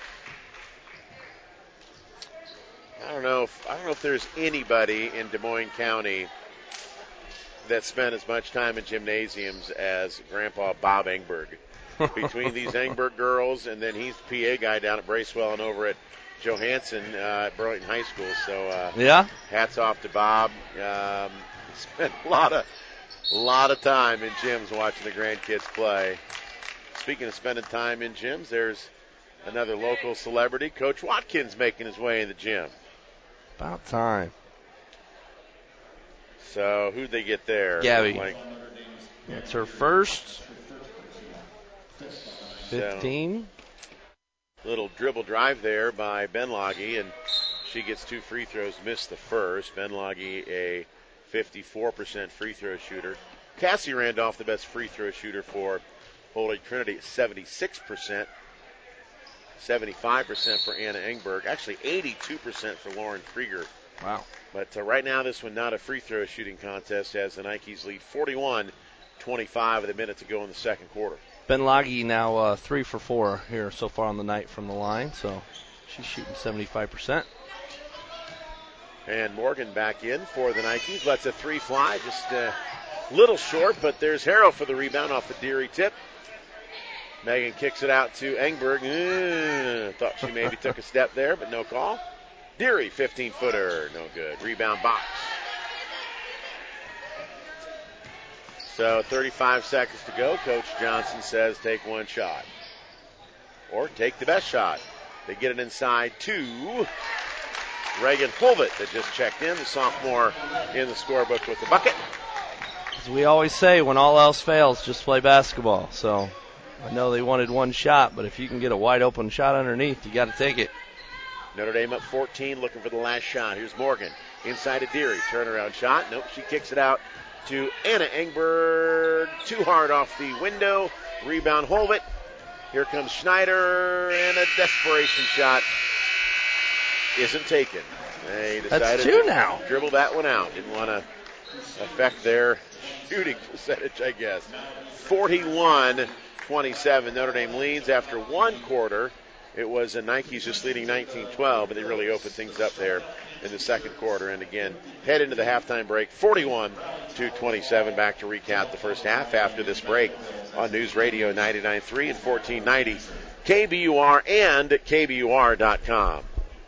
I don't know if there's anybody in Des Moines County that spent as much time in gymnasiums as Grandpa Bob Engberg. Between these Engberg girls, and then he's the PA guy down at Bracewell and over at Johansson at Burlington High School. So yeah, hats off to Bob. Spent a lot of time in gyms watching the grandkids play. Speaking of spending time in gyms, there's another local celebrity, Coach Watkins, making his way in the gym. About time. So who'd they get there? Gabby. It's her first. 15. Little dribble drive there by Benlagi, and she gets 2 free throws, missed the first. Benlagi, a 54% free throw shooter. Cassie Randolph, the best free throw shooter for Holy Trinity, 76%. 75% for Anna Engberg. Actually, 82% for Lauren Krieger. Wow. But right now, this one not a free throw shooting contest as the Nikes lead 41-25 with a minute to go in the second quarter. Benlagi now 3 for 4 here so far on the night from the line, so she's shooting 75%. And Morgan back in for the Nikes. Lets a 3 fly, just a little short, but there's Harrell for the rebound off the Deary tip. Megan kicks it out to Engberg. Thought she maybe took a step there, but no call. Deary, 15-footer, no good. Rebound box. So 35 seconds to go. Coach Johnson says take one shot. Or take the best shot. They get it inside to Reagan Pulvitt that just checked in, the sophomore in the scorebook with the bucket. As we always say, when all else fails, just play basketball. So I know they wanted one shot, but if you can get a wide open shot underneath, you got to take it. Notre Dame up 14, looking for the last shot. Here's Morgan inside to Deary. Turnaround shot. Nope, she kicks it out to Anna Engberg. Too hard off the window. Rebound Holvett. Here comes Schneider, and a desperation shot isn't taken. They decided That's 2 now. To dribble that one out. Didn't want to affect their shooting percentage, I guess. 41-27. Notre Dame leads after one quarter. It was Nikes just leading 19-12, but they really opened things up there in the second quarter. And again, head into the halftime break, 41-27. Back to recap the first half after this break on News Radio 99.3 and 1490 KBUR and KBUR.com.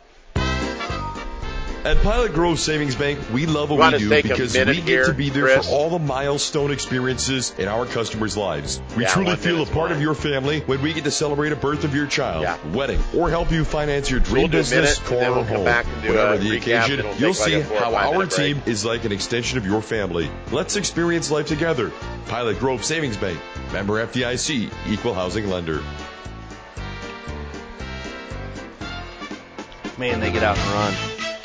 At Pilot Grove Savings Bank, we love what we do because we get to be there for all the milestone experiences in our customers' lives. We truly feel a part of your family when we get to celebrate a birth of your child, wedding, or help you finance your dream business, car, or home. Whatever the occasion, you'll see how our team is like an extension of your family. Let's experience life together. Pilot Grove Savings Bank, member FDIC, equal housing lender. Man, they get out and run.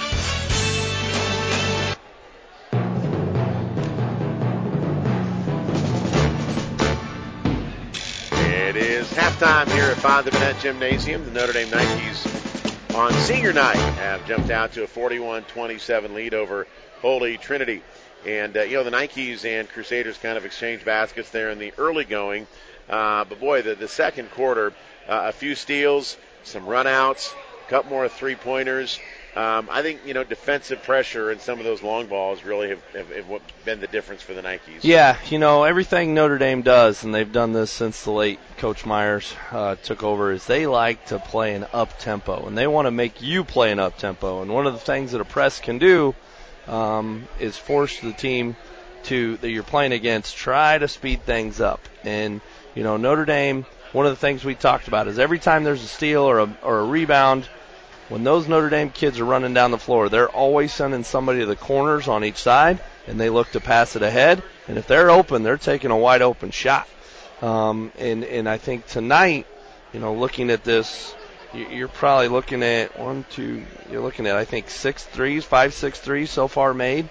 It is halftime here at Father Bennett Gymnasium. The Notre Dame Nikes on senior night have jumped out to a 41-27 lead over Holy Trinity. And, the Nikes and Crusaders kind of exchanged baskets there in the early going. But, boy, the second quarter, a few steals, some runouts, a couple more three-pointers. I think, defensive pressure and some of those long balls really have been the difference for the Nikes. Yeah, everything Notre Dame does, and they've done this since the late Coach Myers took over, is they like to play an up-tempo, and they want to make you play an up-tempo. And one of the things that a press can do is force the team that you're playing against, try to speed things up. And, Notre Dame, one of the things we talked about is every time there's a steal or a rebound, when those Notre Dame kids are running down the floor, they're always sending somebody to the corners on each side, and they look to pass it ahead. And if they're open, they're taking a wide open shot. And I think tonight, looking at this, you're probably looking at I think 6 threes, 5, 6 threes so far made.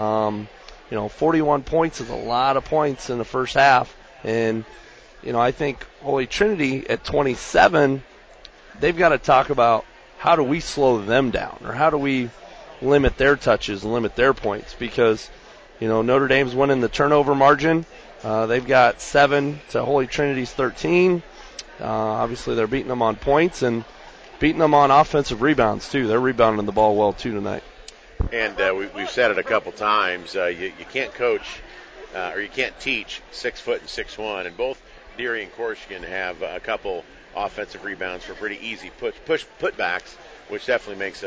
41 points is a lot of points in the first half. And, I think Holy Trinity at 27, they've got to talk about how do we slow them down, or how do we limit their touches and limit their points, because, Notre Dame's winning the turnover margin. They've got 7 to Holy Trinity's 13. Obviously, they're beating them on points and beating them on offensive rebounds, too. They're rebounding the ball well, too, tonight. And we've said it a couple times. You can't coach or you can't teach 6 foot and 6'1", and both Deary and Korshigan have a couple offensive rebounds for pretty easy putbacks, which definitely makes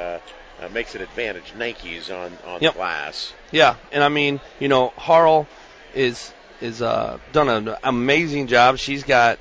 an advantage Nikes on the glass. Yeah, and I mean, Harl is done an amazing job. She's got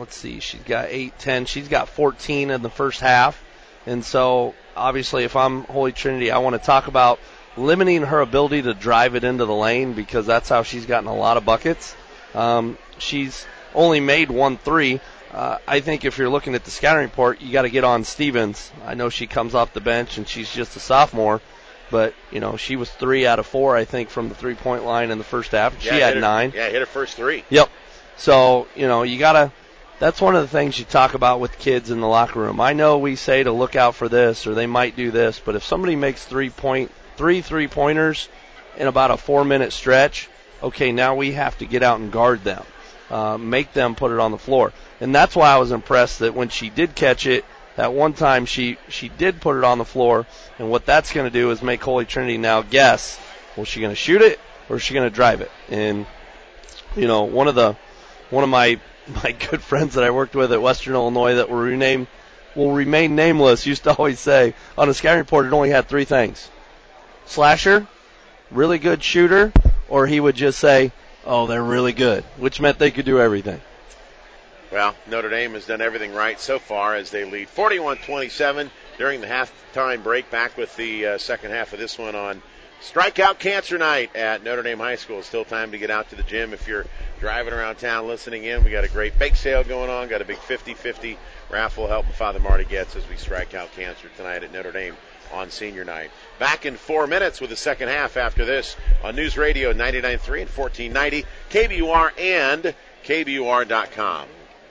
8, 10. She's got 14 in the first half. And so, obviously, if I'm Holy Trinity, I want to talk about limiting her ability to drive it into the lane, because that's how she's gotten a lot of buckets. She's only made 1 3. I think if you're looking at the scouting report, you got to get on Stevens. I know she comes off the bench and she's just a sophomore, but she was 3 out of 4, I think, from the 3-point line in the first half. She had 9. Yeah, hit her first 3. Yep. So you gotta. That's one of the things you talk about with kids in the locker room. I know we say to look out for this, or they might do this, but if somebody makes 3 3-pointers in about a 4-minute stretch, okay, now we have to get out and guard them. Make them put it on the floor. And that's why I was impressed that when she did catch it, that one time she did put it on the floor. And what that's going to do is make Holy Trinity now guess, well, is she going to shoot it or is she going to drive it? And, one of my good friends that I worked with at Western Illinois that will remain nameless used to always say, on a scouting report, it only had 3 things. Slasher, really good shooter, or he would just say, oh, they're really good, which meant they could do everything. Well, Notre Dame has done everything right so far as they lead 41-27 during the halftime break. Back with the second half of this one on Strikeout Cancer Night at Notre Dame High School. It's still time to get out to the gym. If you're driving around town listening in, we got a great bake sale going on. Got a big 50-50 raffle helping Father Marty Getz as we strike out cancer tonight at Notre Dame on Senior Night. Back in 4 minutes with the second half after this on News Radio 99.3 and 1490, KBUR and KBUR.com.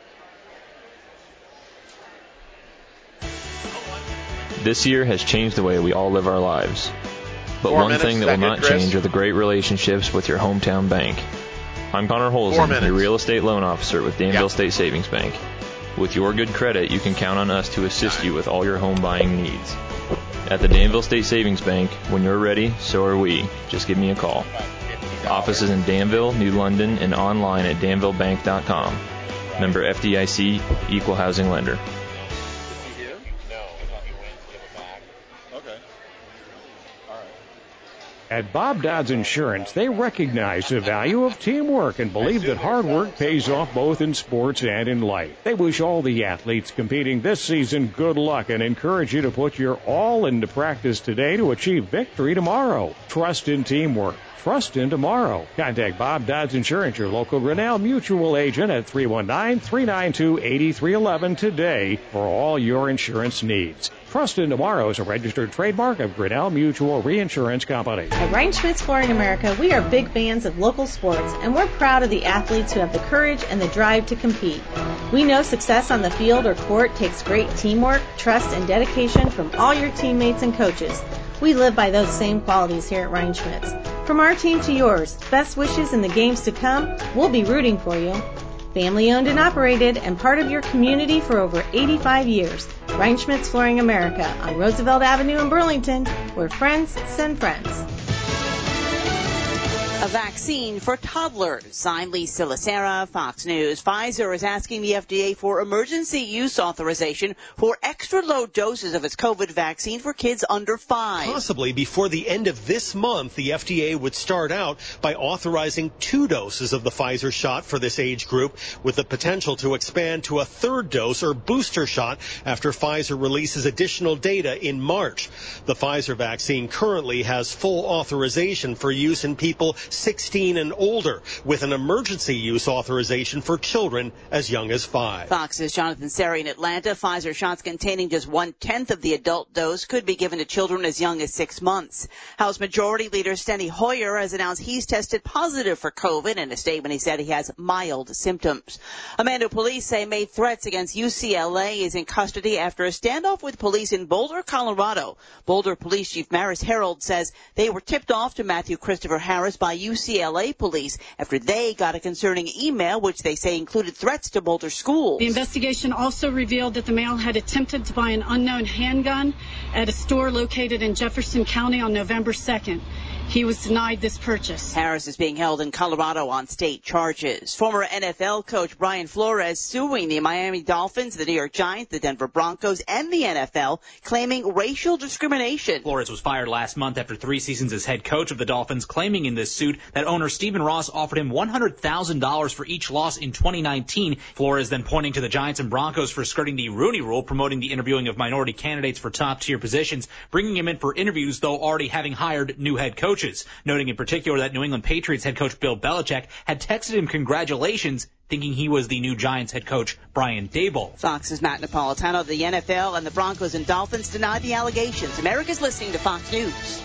This year has changed the way we all live our lives. But one thing that will not change are the great relationships with your hometown bank. I'm Connor Holzen, your real estate loan officer with Danville State Savings Bank. With your good credit, you can count on us to assist you with all your home buying needs. At the Danville State Savings Bank, when you're ready, so are we. Just give me a call. Offices in Danville, New London, and online at danvillebank.com. Member FDIC, Equal Housing Lender. At Bob Dodds Insurance, they recognize the value of teamwork and believe that hard work pays off both in sports and in life. They wish all the athletes competing this season good luck and encourage you to put your all into practice today to achieve victory tomorrow. Trust in teamwork. Trust in tomorrow. Contact Bob Dodds Insurance, your local Grinnell Mutual agent at 319-392-8311 today for all your insurance needs. Trust in Tomorrow is a registered trademark of Grinnell Mutual Reinsurance Company. At Reinschmidt's Flooring America, we are big fans of local sports, and we're proud of the athletes who have the courage and the drive to compete. We know success on the field or court takes great teamwork, trust, and dedication from all your teammates and coaches. We live by those same qualities here at Reinschmidt's. From our team to yours, best wishes in the games to come. We'll be rooting for you. Family owned and operated and part of your community for over 85 years. Reinschmidt's Flooring America on Roosevelt Avenue in Burlington, where friends send friends. A vaccine for toddlers. I'm Lisa Lacera, Fox News. Pfizer is asking the FDA for emergency use authorization for extra low doses of its COVID vaccine for kids under 5. Possibly before the end of this month, the FDA would start out by authorizing 2 doses of the Pfizer shot for this age group, with the potential to expand to a 3rd dose or booster shot after Pfizer releases additional data in March. The Pfizer vaccine currently has full authorization for use in people 16 and older, with an emergency use authorization for children as young as 5. Fox's Jonathan Seri in Atlanta. Pfizer shots containing just 1/10 of the adult dose could be given to children as young as 6 months. House Majority Leader Steny Hoyer has announced he's tested positive for COVID. In a statement, he said he has mild symptoms. A man who police say made threats against UCLA is in custody after a standoff with police in Boulder, Colorado. Boulder Police Chief Maris Herold says they were tipped off to Matthew Christopher Harris by UCLA police after they got a concerning email which they say included threats to Boulder schools. The investigation also revealed that the male had attempted to buy an unknown handgun at a store located in Jefferson County on November 2nd. He was denied this purchase. Harris is being held in Colorado on state charges. Former NFL coach Brian Flores suing the Miami Dolphins, the New York Giants, the Denver Broncos, and the NFL, claiming racial discrimination. Flores was fired last month after 3 seasons as head coach of the Dolphins, claiming in this suit that owner Stephen Ross offered him $100,000 for each loss in 2019. Flores then pointing to the Giants and Broncos for skirting the Rooney Rule, promoting the interviewing of minority candidates for top-tier positions, bringing him in for interviews, though already having hired new head coaches. Noting in particular that New England Patriots head coach Bill Belichick had texted him congratulations, thinking he was the new Giants head coach Brian Daboll. Fox's Matt Napolitano. The NFL and the Broncos and Dolphins denied the allegations. America's listening to Fox News.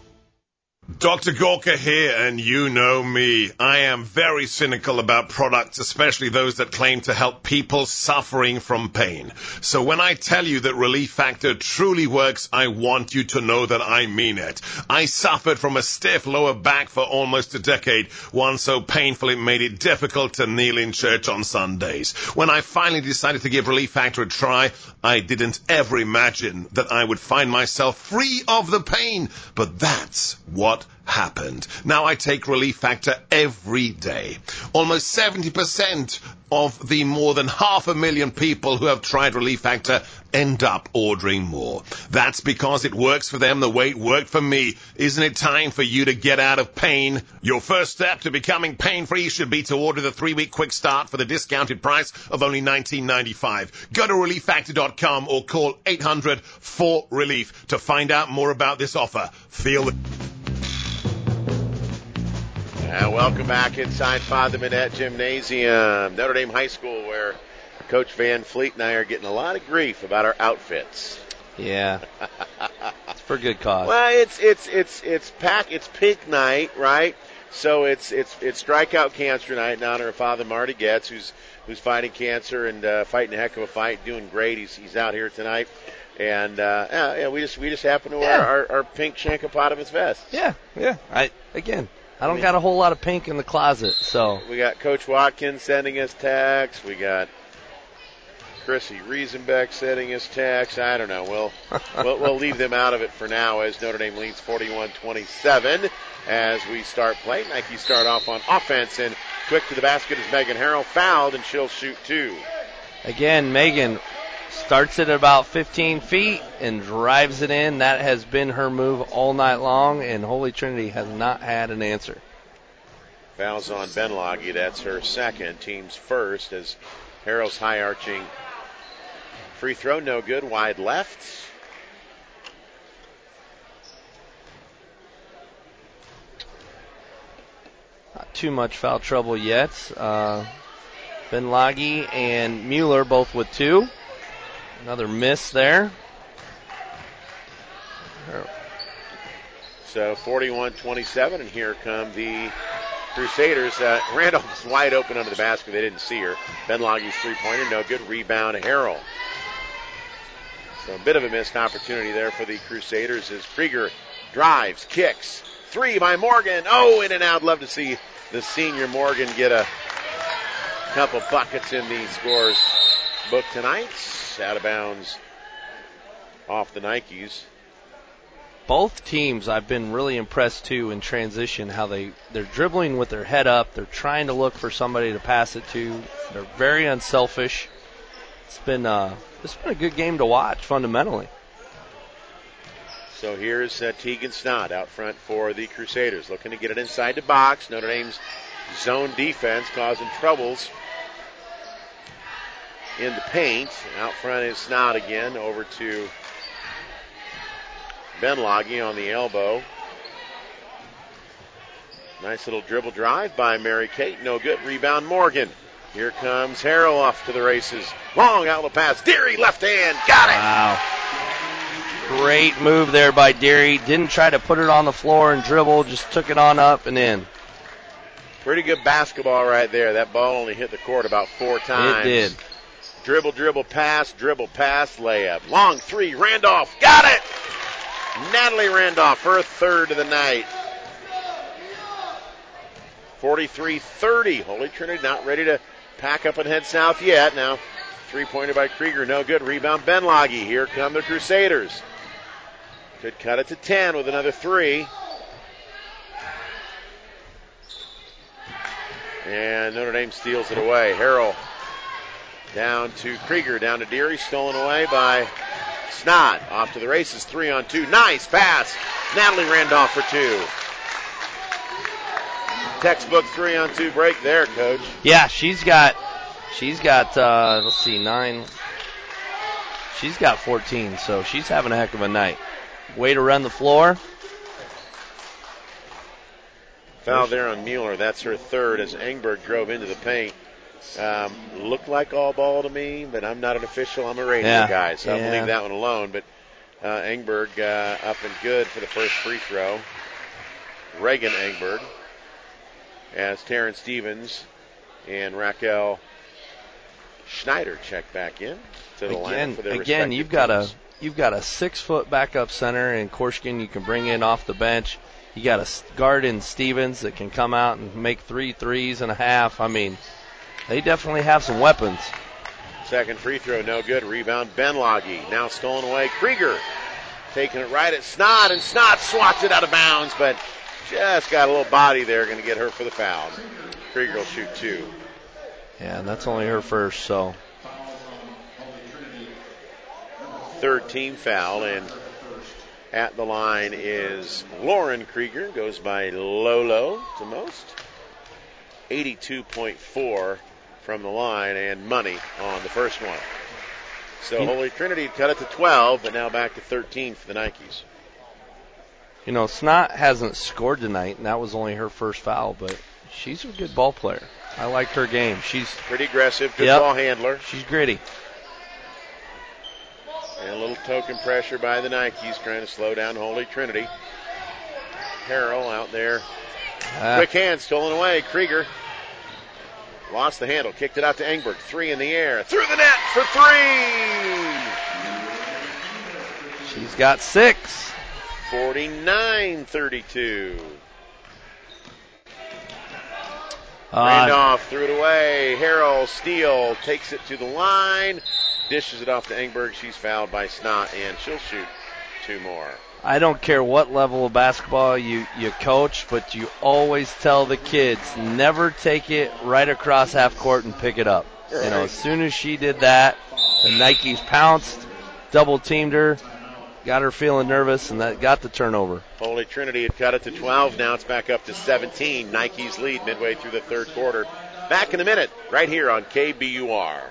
Dr. Gorka here, and you know me. I am very cynical about products, especially those that claim to help people suffering from pain. So when I tell you that Relief Factor truly works, I want you to know that I mean it. I suffered from a stiff lower back for almost a decade, one so painful it made it difficult to kneel in church on Sundays. When I finally decided to give Relief Factor a try, I didn't ever imagine that I would find myself free of the pain. But that's what happened. Now I take Relief Factor every day. Almost 70% of the more than 500,000 people who have tried Relief Factor end up ordering more. That's because it works for them the way it worked for me. Isn't it time for you to get out of pain? Your first step to becoming pain-free should be to order the 3-week quick start for the discounted price of only $19.95. Go to ReliefFactor.com or call 800-4RELIEF to find out more about this offer. Feel it. And welcome back inside Father Minette Gymnasium, Notre Dame High School, where Coach Van Fleet and I are getting a lot of grief about our outfits. Yeah, it's for good cause. Well, it's pink night, right? So it's strikeout cancer night in honor of Father Marty Getz, who's fighting cancer and fighting a heck of a fight, doing great. He's out here tonight. And we just happen to wear our pink Shankopotamus vest. Yeah. I don't got a whole lot of pink in the closet, so. We got Coach Watkins sending us texts. We got Chrissy Riesenbeck sending us texts. I don't know. We'll leave them out of it for now as Notre Dame leads 41-27 as we start playing. Nike start off on offense, and quick to the basket is Megan Harrell, fouled, and she'll shoot 2. Again, Megan starts it at about 15 feet and drives it in. That has been her move all night long, and Holy Trinity has not had an answer. Fouls on Benlagi. That's her second, team's first, as Harrell's high-arching free throw, no good, wide left. Not too much foul trouble yet. Benlagi and Mueller both with 2. Another miss there. So 41-27, and here come the Crusaders. Randolph was wide open under the basket. They didn't see her. Benlagi's three-pointer, no good. Rebound, Harrell. So a bit of a missed opportunity there for the Crusaders as Krieger drives, kicks, Three by Morgan. Oh, in and out. Love to see the senior Morgan get a couple buckets in the scores book tonight. Out of bounds off the Nikes. Both teams I've been really impressed too in transition, how they're dribbling with their head up. They're trying to look for somebody to pass it to. They're very unselfish. It's been a good game to watch fundamentally. So here's Tegan Snott out front for the Crusaders, looking to get it inside the box. Notre Dame's zone defense causing troubles in the paint. Out front is Snott again, over to Benlage on the elbow. Nice little dribble drive by Mary Kate. No good. Rebound Morgan. Here comes Harrell off to the races. Long outlet pass. Deary left hand. Got it. Wow. Great move there by Deary. Didn't try to put it on the floor and dribble. Just took it on up and in. Pretty good basketball right there. That ball only hit the court about 4 times. It did. Dribble, pass, layup. Long three. Randolph. Got it. Natalie Randolph, her third of the night. 43-30. Holy Trinity not ready to pack up and head south yet. Now, three-pointer by Krieger, no good. Rebound Benlage. Here come the Crusaders. Could cut it to 10 with another three. And Notre Dame steals it away. Harrell down to Krieger, down to Deary, stolen away by Snott. Off to the races, 3-on-2. Nice pass. Natalie Randolph for 2. Textbook 3-on-2 break there, Coach. Yeah, she's got let's see, 9. She's got 14, so she's having a heck of a night. Way to run the floor. Foul there on Mueller. That's her third as Engberg drove into the paint. Looked like all ball to me, but I'm not an official. I'm a radio guy, so I'm going to leave that one alone. But Engberg up and good for the first free throw. Reagan Engberg, as Taryn Stevens and Raquel Schneider check back in to the line for their respective teams. You've got a 6-foot backup center in Korshkin you can bring in off the bench. You got a guard in Stevens that can come out and make 3 threes and a half. I mean, they definitely have some weapons. Second free throw, no good. Rebound Benlage. Now stolen away. Krieger taking it right at Snott, and Snott swats it out of bounds, but just got a little body there. Going to get her for the foul. Krieger will shoot 2. Yeah, and that's only her first, so. Third team foul, and at the line is Lauren Krieger. Goes by Lolo to most. 82.4 from the line, and money on the first one. So Holy Trinity cut it to 12, but now back to 13 for the Nikes. You know, Snott hasn't scored tonight, and that was only her first foul, but she's a good ball player. I like her game. She's pretty aggressive, good ball handler. She's gritty. And a little token pressure by the Nikes, trying to slow down Holy Trinity. Harrell out there. Quick hand, stolen away. Krieger lost the handle, kicked it out to Engberg. 3 in the air, through the net for 3. She's got 6. 49-32. Randolph threw it away. Harrell steal, takes it to the line, dishes it off to Engberg. She's fouled by Snott, and she'll shoot 2 more. I don't care what level of basketball you coach, but you always tell the kids, never take it right across half court and pick it up. Right. You know, as soon as she did that, the Nikes pounced, double teamed her, got her feeling nervous, and that got the turnover. Holy Trinity had cut it to 12. Now it's back up to 17. Nikes lead midway through the third quarter. Back in a minute, right here on KBUR.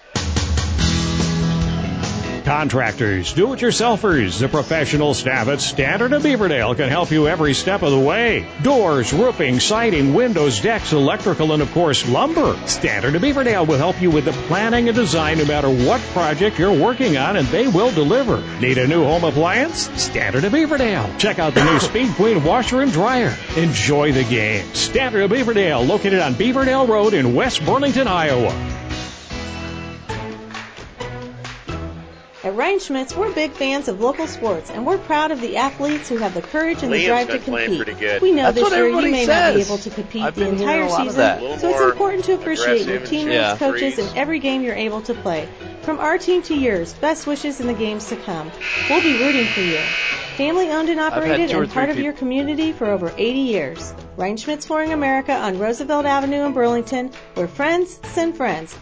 Contractors, do-it-yourselfers, the professional staff at Standard of Beaverdale can help you every step of the way. Doors, roofing, siding, windows, decks, electrical, and of course, lumber. Standard of Beaverdale will help you with the planning and design no matter what project you're working on, and they will deliver. Need a new home appliance? Standard of Beaverdale. Check out the new Speed Queen washer and dryer. Enjoy the game. Standard of Beaverdale, located on Beaverdale Road in West Burlington, Iowa. At Reinschmidt's, we're big fans of local sports, and we're proud of the athletes who have the courage and the drive to compete. We know this year you may not be able to compete the entire season, so it's important to appreciate your teammates, coaches, and every game you're able to play. From our team to yours, best wishes in the games to come. We'll be rooting for you. Family owned and operated and part of your community for over 80 years. Reinschmidt's Flooring America on Roosevelt Avenue in Burlington, where friends send friends.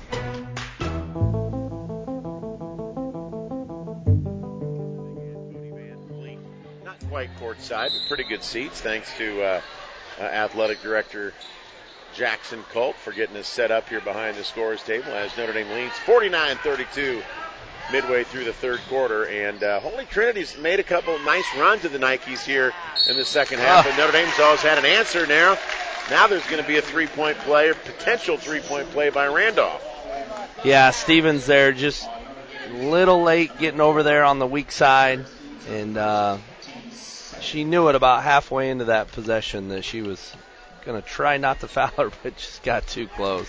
Quite courtside, but pretty good seats, thanks to athletic director Jackson Colt for getting us set up here behind the scorers table as Notre Dame leads 49-32 midway through the third quarter. And Holy Trinity's made a couple nice runs of the Nikes here in the second half, but Notre Dame's always had an answer now. Now there's going to be a three-point play, or potential three-point play by Randolph. Yeah, Stevens there just a little late getting over there on the weak side, and she knew it about halfway into that possession that she was going to try not to foul her, but just got too close.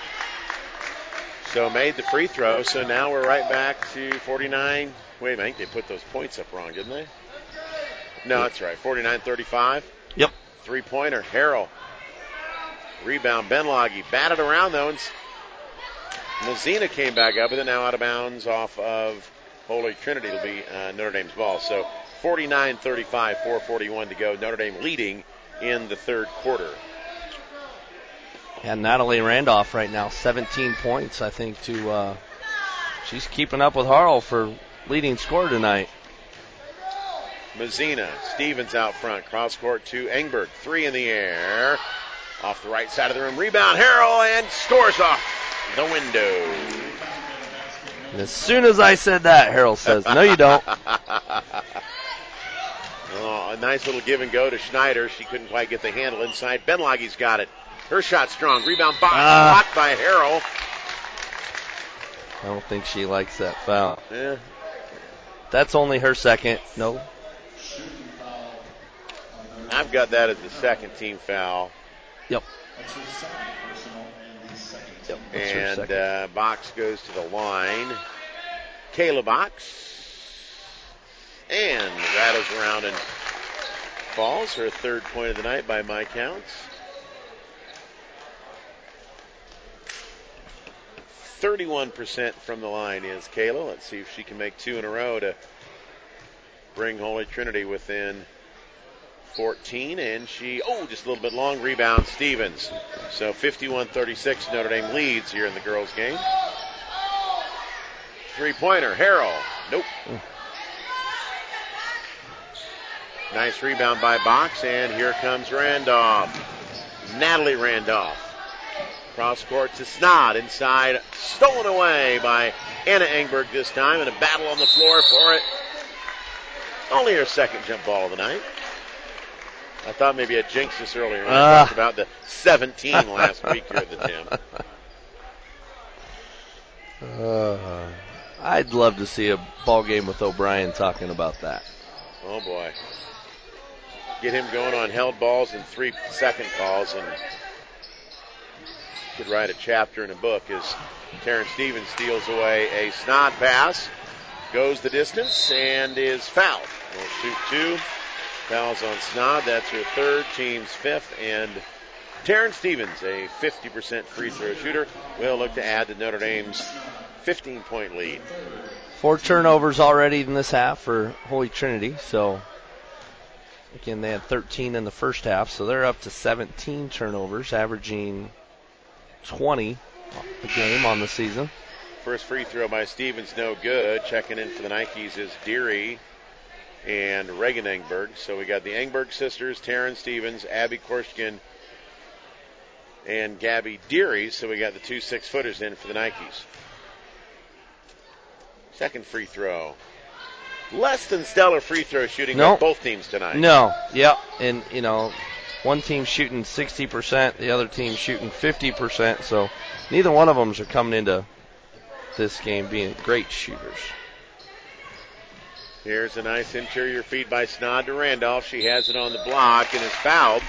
So made the free throw, so now we're right back to 49. Wait a minute, I think they put those points up wrong, didn't they? No, that's right, 49-35. Yep. Three-pointer, Harrell. Rebound, Benlagi. Batted around, though, and Mazina came back up, but then now out of bounds off of Holy Trinity. It'll be Notre Dame's ball. So 49-35, 4:41 to go. Notre Dame leading in the third quarter. And Natalie Randolph right now, 17 points, I think, she's keeping up with Harrell for leading scorer tonight. Mazina, Stevens out front, cross court to Engberg. Three in the air. Off the right side of the rim. Rebound, Harrell, and scores off the window. And as soon as I said that, Harrell says, no, you don't. Oh, a nice little give and go to Schneider. She couldn't quite get the handle inside. Benlagi's got it. Her shot strong. Rebound box blocked by Harrell. I don't think she likes that foul. Yeah. That's only her second. No. I've got that as the second team foul. Yep. And Box goes to the line. Kayla Box. And rattles around and falls. Her third point of the night by my counts. 31% from the line is Kayla. Let's see if she can make two in a row to bring Holy Trinity within 14. And she, just a little bit long. Rebound, Stevens. So 51-36, Notre Dame leads here in the girls' game. Three-pointer, Harrell. Nope. Nice rebound by Box, and here comes Randolph. Natalie Randolph. Cross court to Snod inside. Stolen away by Anna Engberg this time, and a battle on the floor for it. Only her second jump ball of the night. I thought maybe I jinxed this earlier when I talked about the 17 last week here at the Tim. I'd love to see a ball game with O'Brien talking about that. Oh, boy. Get him going on held balls and 3-second calls, and could write a chapter in a book as Terrence Stevens steals away a Snod pass, goes the distance, and is fouled. We'll shoot two. Fouls on Snod. That's her third, team's fifth, and Terrence Stevens, a 50% free throw shooter, will look to add to Notre Dame's 15-point lead. 4 turnovers already in this half for Holy Trinity, so again, they had 13 in the first half, so they're up to 17 turnovers, averaging 20 a game on the season. First free throw by Stevens, no good. Checking in for the Nikes is Deary and Reagan Engberg. So we got the Engberg sisters, Taryn Stevens, Abby Korshkin, and Gabby Deary. So we got the 2 6-footers in for the Nikes. Second free throw. Less than stellar free throw shooting by both teams tonight. No, yep. And, one team shooting 60%, the other team shooting 50%. So neither one of them are coming into this game being great shooters. Here's a nice interior feed by Snod to Randolph. She has it on the block and is fouled.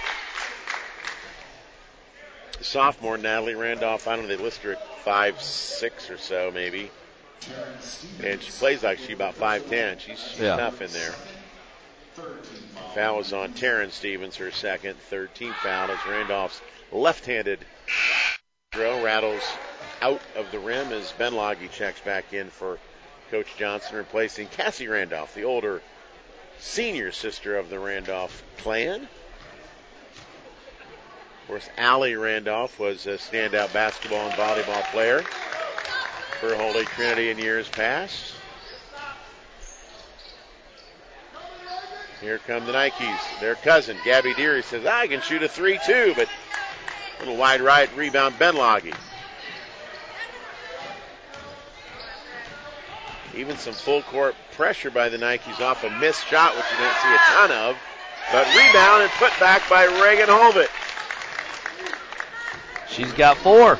The sophomore, Natalie Randolph, I don't know, they listed her at 5'6" or so maybe. And she plays like she's about 5'10". She's tough in there. Foul was on Taryn Stevens, her second. Third team foul as Randolph's left-handed throw rattles out of the rim as Benlage checks back in for Coach Johnson, replacing Cassie Randolph, the older senior sister of the Randolph clan. Of course, Allie Randolph was a standout basketball and volleyball player for Holy Trinity in years past. Here come the Nikes. Their cousin, Gabby Deary, says, I can shoot a 3 too, but a little wide right rebound, Benlage. Even some full court pressure by the Nikes off a missed shot, which you don't see a ton of. But rebound and put back by Reagan Holbert. She's got 4.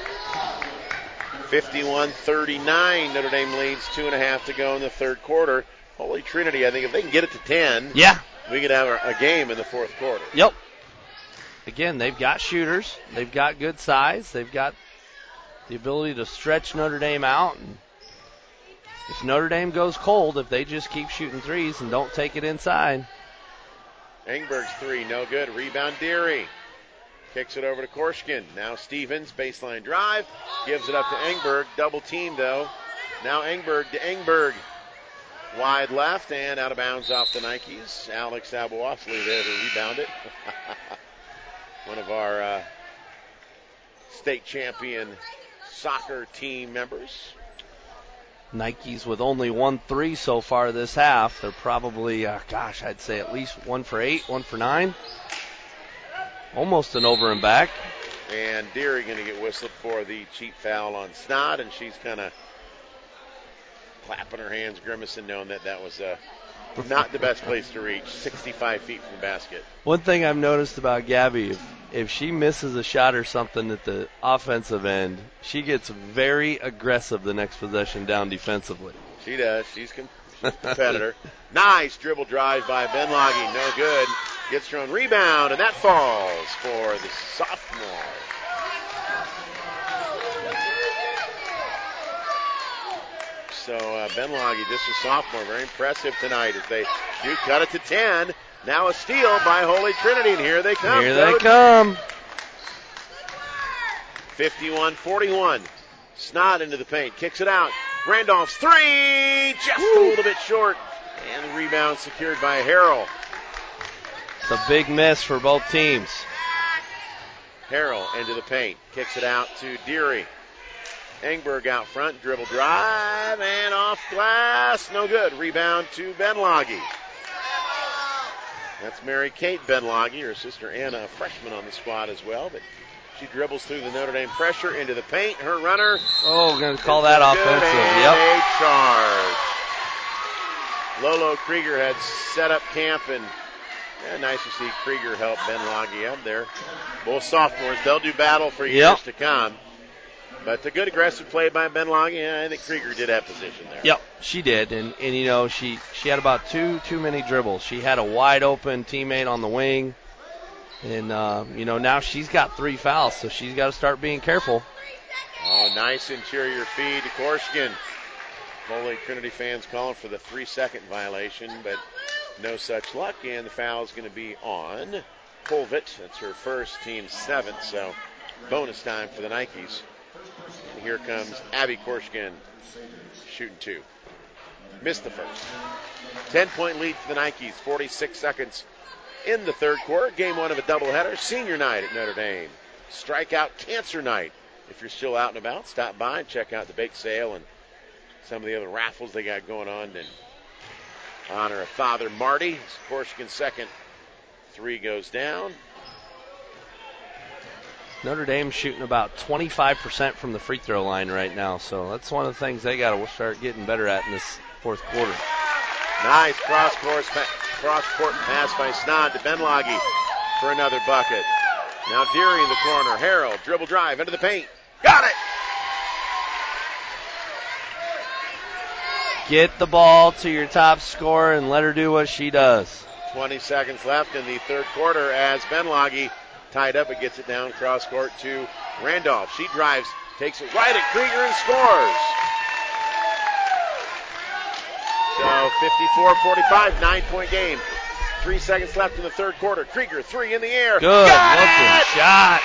51-39. Notre Dame leads 2.5 to go in the third quarter. Holy Trinity, I think if they can get it to 10, we could have a game in the fourth quarter. Yep. Again, they've got shooters. They've got good size. They've got the ability to stretch Notre Dame out. And if Notre Dame goes cold, if they just keep shooting threes and don't take it inside. Engberg's 3, no good. Rebound, Deary. Kicks it over to Korshkin. Now Stevens, baseline drive. Gives it up to Engberg. Double team, though. Now Engberg to Engberg. Wide left and out of bounds off the Nikes. Alex Abouafli there to rebound it. One of our state champion soccer team members. Nikes with only 1 3 so far this half. They're probably, I'd say at least 1 for 8, 1 for 9. Almost an over and back. And Deary going to get whistled for the cheap foul on Snod, and she's kind of clapping her hands, grimacing, knowing that was not the best place to reach, 65 feet from the basket. One thing I've noticed about Gabby, if she misses a shot or something at the offensive end, she gets very aggressive the next possession down defensively. She does. She's a competitor. Nice dribble drive by Benlage. No good. Gets her own rebound, and that falls for the sophomore. So Benlage, just a sophomore, very impressive tonight as they do cut it to 10. Now a steal by Holy Trinity, and here they come. Here they come. 51-41. Snod into the paint, kicks it out. Randolph's 3, just a little bit short. And the rebound secured by Harrell. It's a big miss for both teams. Harrell into the paint, kicks it out to Deary. Engberg out front, dribble drive, and off glass, no good. Rebound to Benlage. That's Mary Kate Benlage, her sister Anna, a freshman on the squad as well, but she dribbles through the Notre Dame pressure into the paint. Her runner. Oh, going to call that offensive. Yep. A charge. Lolo Krieger had set up camp, and nice to see Krieger help Benlage up there. Both sophomores, they'll do battle for years to come. But the good aggressive play by Benlage, I think Krieger did have position there. Yep, she did. And you know, she had about too many dribbles. She had a wide open teammate on the wing. And, now she's got 3 fouls, so she's got to start being careful. Oh, nice interior feed to Korshkin. Holy Trinity fans calling for the 3-second violation, but no such luck. And the foul is going to be on Colvett. That's her first, team 7th, so bonus time for the Nikes. And here comes Abby Korshkin, shooting 2. Missed the first. 10-point lead for the Nikes, 46 seconds in the third quarter. Game 1 of a doubleheader, senior night at Notre Dame. Strikeout Cancer Night. If you're still out and about, stop by and check out the bake sale and some of the other raffles they got going on in honor of Father Marty. Korshkin's second 3 goes down. Notre Dame's shooting about 25% from the free throw line right now, so that's one of the things they got to start getting better at in this fourth quarter. Nice cross-court pass by Snod to Benlage for another bucket. Now Deary in the corner. Harrell, dribble drive into the paint. Got it! Get the ball to your top scorer and let her do what she does. 20 seconds left in the third quarter as Benlage tied up. It gets it down cross-court to Randolph. She drives, takes it right at Krieger and scores. 54-45, 9-point game. 3 seconds left in the third quarter. Krieger, three in the air. Good looking shot.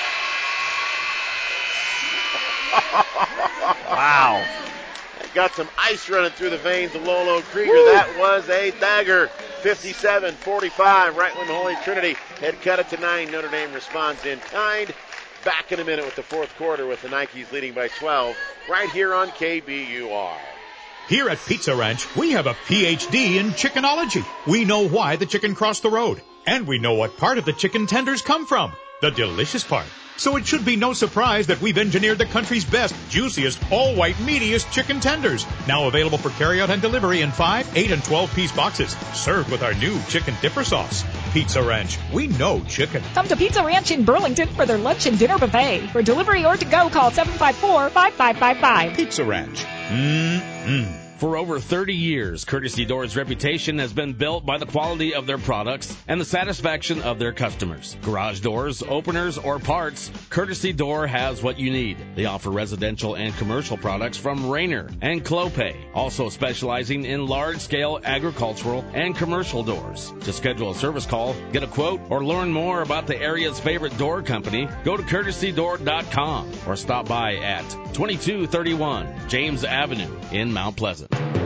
Wow. Got some ice running through the veins of Lolo Krieger. Woo. That was a dagger. 57-45, right when the Holy Trinity had cut it to 9. Notre Dame responds in kind. Back in a minute with the fourth quarter with the Nikes leading by 12 right here on KBUR. Here at Pizza Ranch, we have a PhD in chickenology. We know why the chicken crossed the road, and we know what part of the chicken tenders come from, the delicious part. So it should be no surprise that we've engineered the country's best, juiciest, all-white, meatiest chicken tenders. Now available for carryout and delivery in 5, 8, and 12-piece boxes. Served with our new chicken dipper sauce. Pizza Ranch, we know chicken. Come to Pizza Ranch in Burlington for their lunch and dinner buffet. For delivery or to go, call 754-5555. Pizza Ranch. Mmm. For over 30 years, Courtesy Doors' reputation has been built by the quality of their products and the satisfaction of their customers. Garage doors, openers, or parts, Courtesy Door has what you need. They offer residential and commercial products from Rainer and Clopay, also specializing in large-scale agricultural and commercial doors. To schedule a service call, get a quote, or learn more about the area's favorite door company, go to courtesydoor.com or stop by at 2231 James Avenue in Mount Pleasant.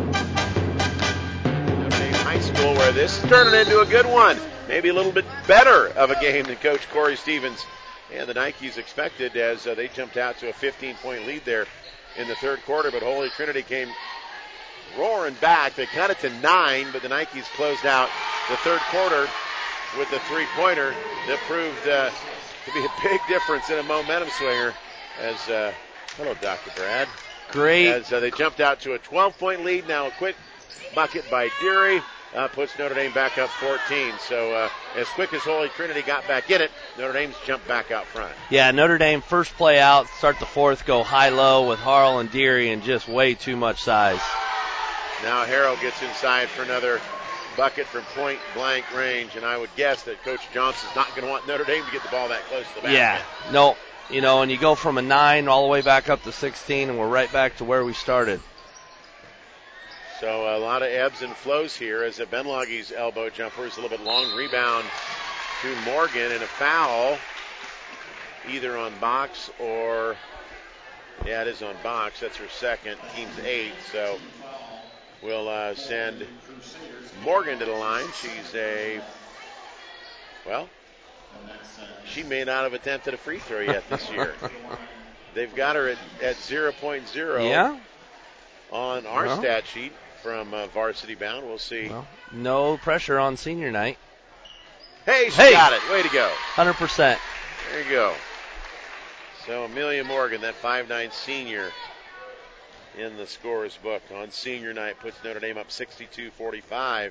High School, where this is turning into a good one. Maybe a little bit better of a game than Coach Corey Stevens and the Nikes expected, as they jumped out to a 15-point lead there in the third quarter. But Holy Trinity came roaring back. They cut it to 9, but the Nikes closed out the third quarter with a three-pointer that proved to be a big difference in a momentum swinger. As hello, Dr. Brad. Great. As they jumped out to a 12-point lead. Now a quick bucket by Deary puts Notre Dame back up 14. So as quick as Holy Trinity got back in it, Notre Dame's jumped back out front. Yeah, Notre Dame first play out, start the fourth, go high-low with Harrell and Deary, and just way too much size. Now Harrell gets inside for another bucket from point-blank range, and I would guess that Coach Johnson's not going to want Notre Dame to get the ball that close to the basket. Yeah, no. You know, and you go from a 9 all the way back up to 16, and we're right back to where we started. So a lot of ebbs and flows here as Benlogie's elbow jumper is a little bit long. Rebound to Morgan, and a foul either on box or, yeah, it is on box. That's her second. Team's 8, so we'll send Morgan to the line. She may not have attempted a free throw yet this year. They've got her at 0.0 on our stat sheet from Varsity Bound. We'll see. Well, no pressure on senior night. Hey, she got it. Way to go. 100%. There you go. So Amelia Morgan, that 5'9" senior in the scorer's book on senior night, puts Notre Dame up 62-45.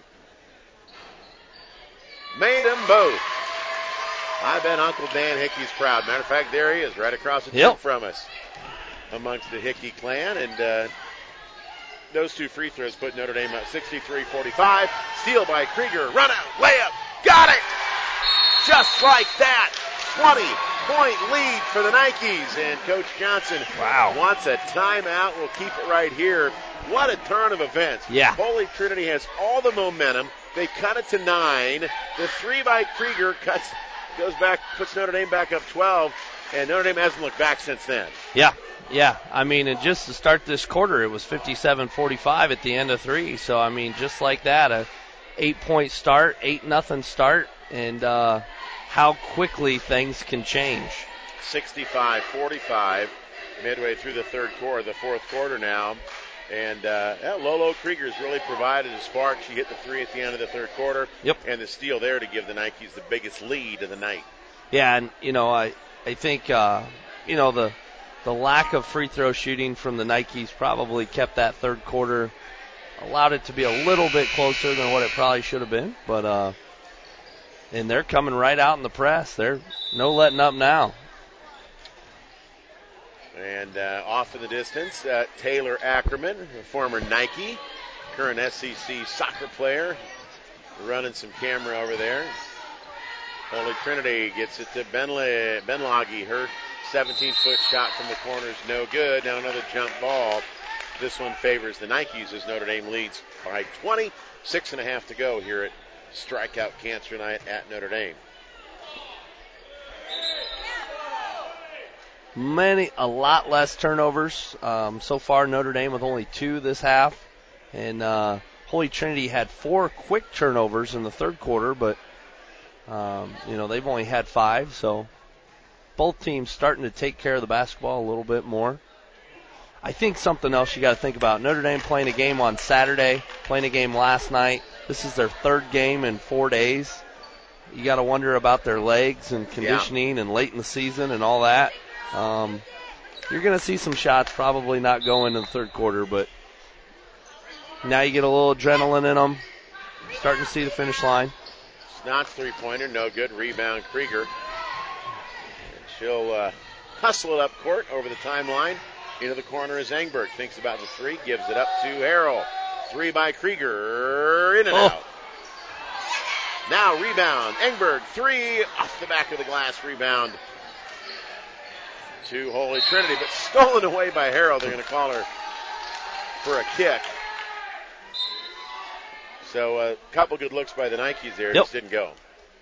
Made them both. I bet Uncle Dan Hickey's proud. Matter of fact, there he is, right across the tip from us amongst the Hickey clan. And those two free throws put Notre Dame up 63-45. Steal by Krieger. Run out. Layup. Got it. Just like that. 20-point lead for the Nikes. And Coach Johnson wants a timeout. We'll keep it right here. What a turn of events. Yeah. Holy Trinity has all the momentum. They cut it to 9. The 3 by Krieger goes back, puts Notre Dame back up 12, and Notre Dame hasn't looked back since then. Yeah. I mean, and just to start this quarter, it was 57-45 at the end of 3. So, I mean, just like that, a 8-point start, 8-0 start, and how quickly things can change. 65-45 midway through the third quarter, the fourth quarter now. And Lolo Krieger's really provided a spark. She hit the 3 at the end of the third quarter. Yep. And the steal there to give the Nikes the biggest lead of the night. Yeah, and, I think, the lack of free throw shooting from the Nikes probably kept that third quarter, allowed it to be a little bit closer than what it probably should have been. But, and they're coming right out in the press. They're no letting up now. And off in the distance, Taylor Ackerman, a former Nike, current SEC soccer player, running some camera over there. Holy Trinity gets it to Benloggie. Her 17-foot shot from the corner is no good. Now another jump ball. This one favors the Nikes as Notre Dame leads by 20. 6.5 to go here at Strikeout Cancer Night at Notre Dame. A lot less turnovers. So far, Notre Dame with only 2 this half. And Holy Trinity had 4 quick turnovers in the third quarter, but, they've only had 5. So both teams starting to take care of the basketball a little bit more. I think something else you got to think about. Notre Dame playing a game on Saturday, playing a game last night. This is their 3rd game in 4 days. You got to wonder about their legs and conditioning and late in the season and all that. You're going to see some shots probably not go into the third quarter, but now you get a little adrenaline in them. Starting to see the finish line. Snott's three-pointer, no good. Rebound, Krieger. And she'll hustle it up court over the timeline. Into the corner is Engberg. Thinks about the 3, gives it up to Harrell. 3 by Krieger, in and out. Now rebound, Engberg, 3 off the back of the glass, rebound to Holy Trinity, but stolen away by Harrell. They're going to call her for a kick. So a couple good looks by the Nikes there, just didn't go.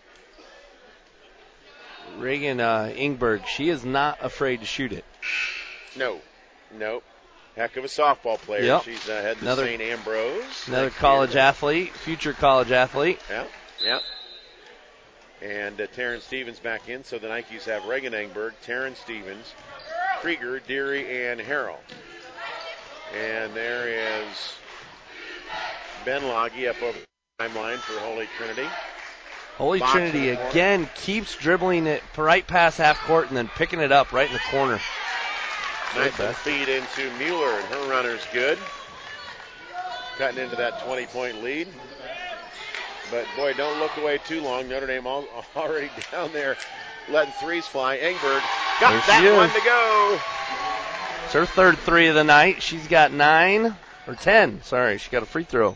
Reagan Engberg, she is not afraid to shoot it. No. Heck of a softball player. Yep. She's heading to St. Ambrose. Another college athlete, future college athlete. Yep. And Taryn Stevens back in, so the Nikes have Reagan Engberg, Taryn Stevens, Krieger, Deary, and Harrell. And there is Ben Loggy up over the timeline for Holy Trinity. Holy Trinity again keeps dribbling it right past half court and then picking it up right in the corner. Nice feed into Mueller, and her runner's good. Cutting into that 20-point lead. But, boy, don't look away too long. Notre Dame already down there letting 3s fly. Engberg got that one to go. It's her 3rd 3 of the night. She's got 9 or 10. Sorry, she got a free throw.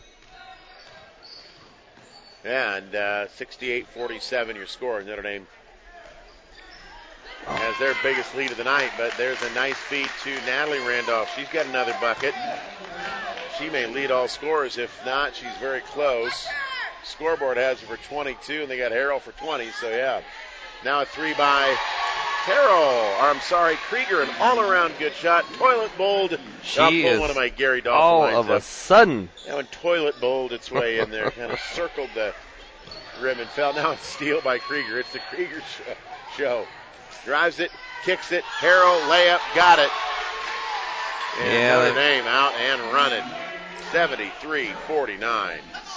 Yeah, and 68-47 your score. Notre Dame has their biggest lead of the night, but there's a nice feed to Natalie Randolph. She's got another bucket. She may lead all scorers. If not, she's very close. Scoreboard has her for 22, and they got Harrell for 20, so yeah. Now a 3 by Krieger, an all-around good shot. Toilet bowled. She is one of my Gary Dolphin all lines of a sudden. Now when toilet bowled its way in there, kind of circled the rim and fell. Now it's steal by Krieger. It's the Krieger show. Drives it, kicks it, Harrell, layup, got it. And Notre Dame out and running. 73-49.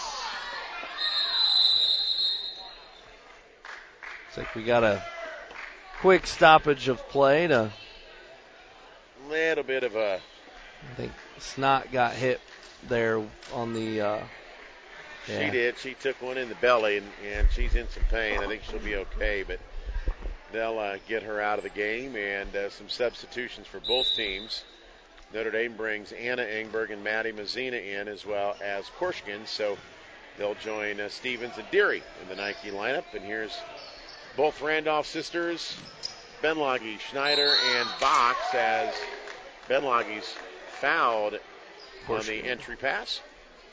Looks like we got a quick stoppage of play to. Little bit of a. I think Snot got hit there on the. She did. She took one in the belly, and she's in some pain. I think she'll be okay, but they'll get her out of the game, and some substitutions for both teams. Notre Dame brings Anna Engberg and Maddie Mazzina in, as well as Korshkin, so they'll join Stevens and Deary in the Nike lineup. And here's both Randolph sisters, Benlage, Schneider, and Box, as Benlage's fouled on the entry pass.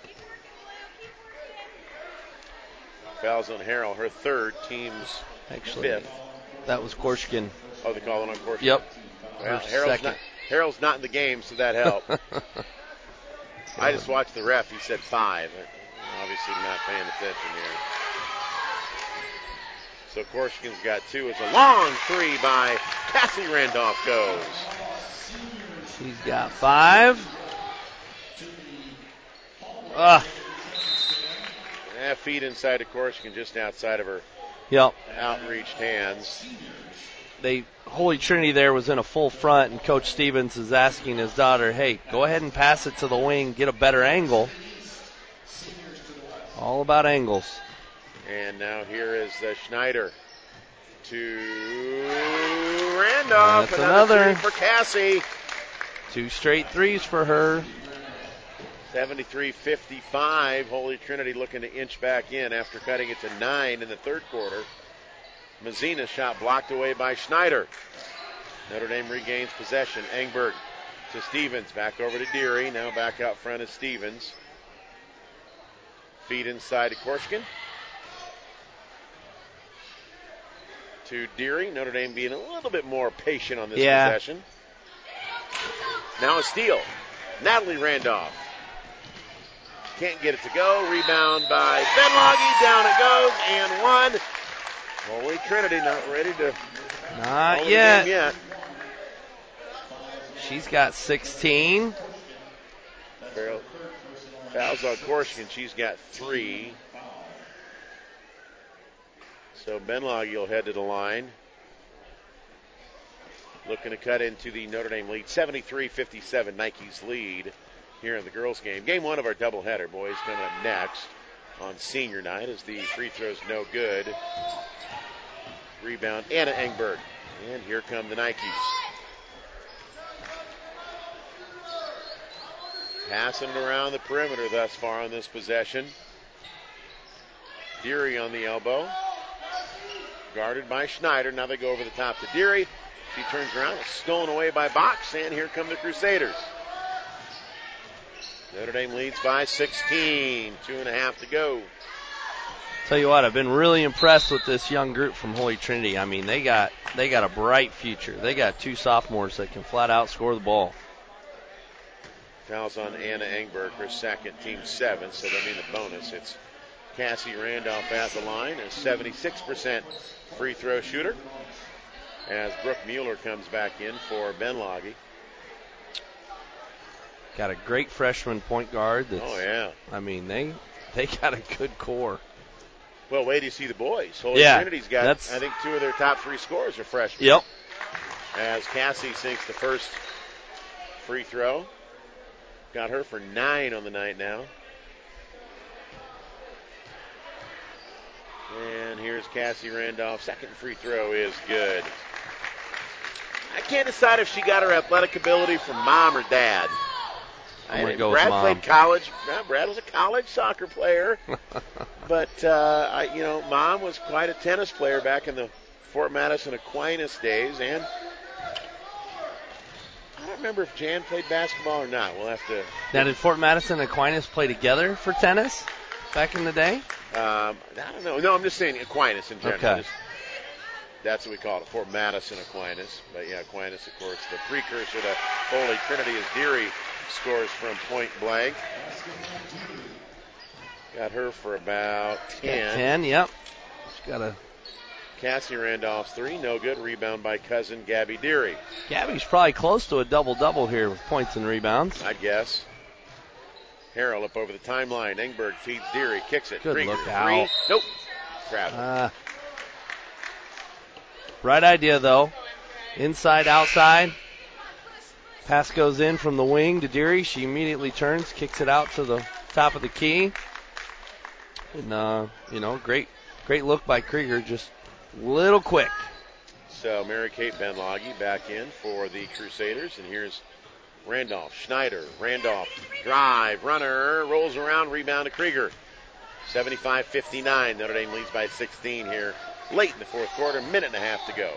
Fouls on Harrell, her 3rd, team's 5th. That was Korshkin. Oh, they call it on Korshkin? Yep. Well, Harrell's not in the game, so that helped. I just watched the ref. He said 5. Obviously not paying attention here. So Korshkin's got 2. It's a long 3 by Cassie Randolph goes. She's got 5. Feed inside of Korshkin, just outside of her outreached hands. Holy Trinity there was in a full front, and Coach Stevens is asking his daughter, hey, go ahead and pass it to the wing, get a better angle. All about angles. And now here is Schneider to Randolph. That's another 3 for Cassie. 2 straight 3s for her. 73-55. Holy Trinity looking to inch back in after cutting it to 9 in the third quarter. Mazzina's shot blocked away by Schneider. Notre Dame regains possession. Engberg to Stevens. Back over to Deary. Now back out front is Stevens. Feed inside to Korshkin. To Deary. Notre Dame being a little bit more patient on this possession. Now a steal. Natalie Randolph. Can't get it to go. Rebound by Benlage. Down it goes. And one. Holy Trinity not ready to. Not yet. She's got 16. Fouls on Korshkin. She's got 3. So Benlage will head to the line. Looking to cut into the Notre Dame lead. 73-57, Nike's lead here in the girls' game. Game 1 of our doubleheader, boys, coming up next on senior night as the free throw's no good. Rebound, Anna Engberg. And here come the Nikes. Passing it around the perimeter thus far on this possession. Deary on the elbow. Guarded by Schneider. Now they go over the top to Deary. She turns around. It's stolen away by Box. And here come the Crusaders. Notre Dame leads by 16. 2.5 to go. Tell you what, I've been really impressed with this young group from Holy Trinity. I mean, they got a bright future. They got 2 sophomores that can flat out score the ball. Fouls on Anna Engberg, her second, team 7, so that means the bonus. It's Cassie Randolph at the line, a 76% free throw shooter, as Brooke Mueller comes back in for Benlage. Got a great freshman point guard. That's, I mean, they got a good core. Well, wait till you see the boys. Holy Trinity's got, I think, 2 of their top 3 scorers are freshmen. Yep. As Cassie sinks the first free throw. Got her for 9 on the night now. And here's Cassie Randolph. Second free throw is good. I can't decide if she got her athletic ability from mom or dad. I'm going to go Brad with mom. Played college. Brad was a college soccer player. But, mom was quite a tennis player back in the Fort Madison Aquinas days. And I don't remember if Jan played basketball or not. We'll have to. Now, did Fort Madison and Aquinas play together for tennis back in the day? I don't know. No, I'm just saying Aquinas in general. Okay. That's what we call it, Fort Madison Aquinas. But, yeah, Aquinas, of course, the precursor to Holy Trinity as Deary scores from point blank. Got her for about 10. 10, yep. She's got a. Cassie Randolph's 3, no good. Rebound by cousin Gabby Deary. Gabby's probably close to a double-double here with points and rebounds. I guess. Harrell up over the timeline. Engberg feeds Deary, kicks it. Good Krieger, look out. 3. Nope. Travel. Right idea, though. Inside, outside. Pass goes in from the wing to Deary. She immediately turns, kicks it out to the top of the key. And, great look by Krieger, just a little quick. So Mary Kate Benlage back in for the Crusaders. And here's Randolph, Schneider. Randolph, drive, runner, rolls around, rebound to Krieger. 75-59. Notre Dame leads by 16 here. Late in the fourth quarter, 1.5 minutes to go.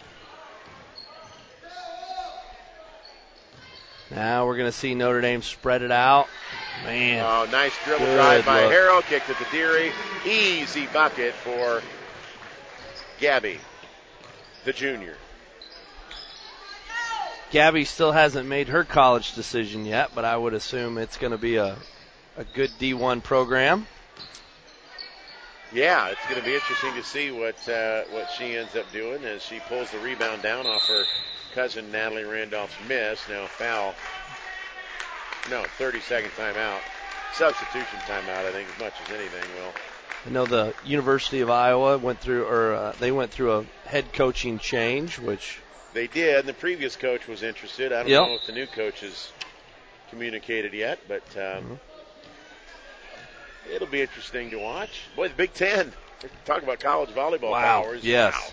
Now we're going to see Notre Dame spread it out. Man. Oh, nice dribble drive by Harrell. Kicked it to Deary. Easy bucket for Gabby, the junior. Gabby still hasn't made her college decision yet, but I would assume it's going to be a good D1 program. Yeah, it's going to be interesting to see what she ends up doing as she pulls the rebound down off her cousin Natalie Randolph's miss. Now foul. No, 30-second timeout. Substitution timeout, I think, as much as anything, Will. I know the University of Iowa went through a head coaching change, which they did. And the previous coach was interested. I don't know if the new coach has communicated yet, but it'll be interesting to watch. Boy, the Big Ten. Talk about college volleyball powers. Yes. Wow.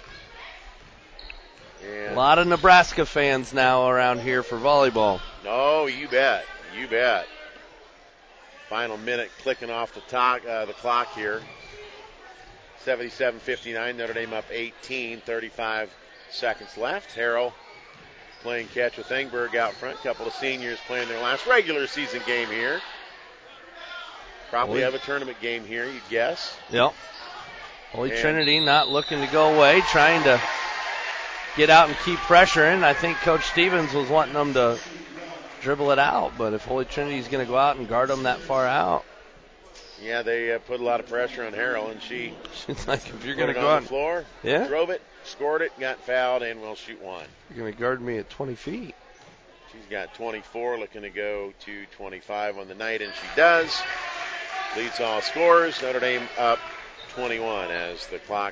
A lot of Nebraska fans now around here for volleyball. Oh, you bet. You bet. Final minute clicking off the clock here. 77-59. Notre Dame up 18. 35 seconds left. Harrell playing catch with Engberg out front. A couple of seniors playing their last regular season game here. Probably have a tournament game here, you'd guess. Yep. Holy Trinity not looking to go away, trying to get out and keep pressuring. I think Coach Stevens was wanting them to dribble it out, but if Holy Trinity's going to go out and guard them that far out. Yeah, they put a lot of pressure on Harrell, and she's like, if you're going to go on the floor, yeah, drove it, scored it, got fouled, and will shoot one. You're going to guard me at 20 feet. She's got 24, looking to go to 25 on the night, and she does. Leads all scores. Notre Dame up 21 as the clock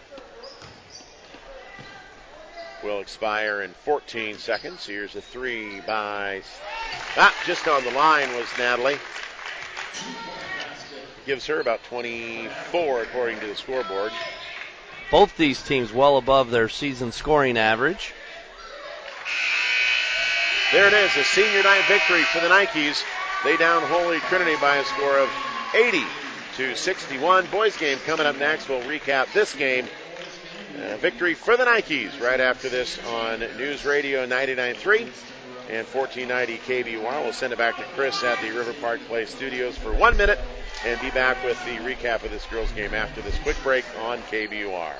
will expire in 14 seconds. Here's a three by... just on the line was Natalie. Gives her about 24 according to the scoreboard. Both these teams well above their season scoring average. There it is, a senior night victory for the Nikes. They down Holy Trinity by a score of 80-61. Boys game coming up next. We'll recap this game. Victory for the Nikes right after this on News Radio 99.3 and 1490 KBUR. We'll send it back to Chris at the River Park Place studios for 1 minute and be back with the recap of this girls game after this quick break on KBUR.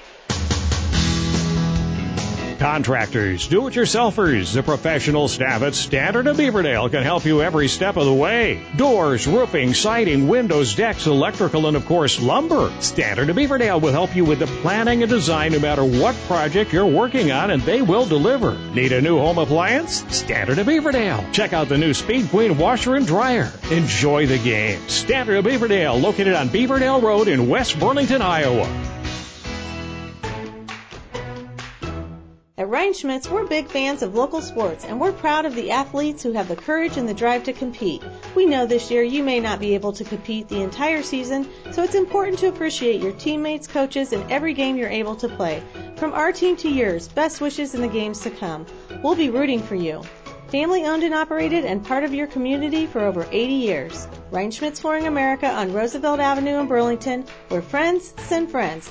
Contractors, do-it-yourselfers, the professional staff at Standard of Beaverdale can help you every step of the way. Doors, roofing, siding, windows, decks, electrical, and of course lumber. Standard of Beaverdale will help you with the planning and design no matter what project you're working on, and they will deliver. Need a new home appliance? Standard of Beaverdale. Check out the new Speed Queen washer and dryer. Enjoy the game. Standard of Beaverdale, located on Beaverdale Road in West Burlington, Iowa. At Reinschmidt's, we're big fans of local sports, and we're proud of the athletes who have the courage and the drive to compete. We know this year you may not be able to compete the entire season, so it's important to appreciate your teammates, coaches, and every game you're able to play. From our team to yours, best wishes in the games to come. We'll be rooting for you. Family owned and operated and part of your community for over 80 years. Reinschmidt's Flooring America on Roosevelt Avenue in Burlington, where friends send friends.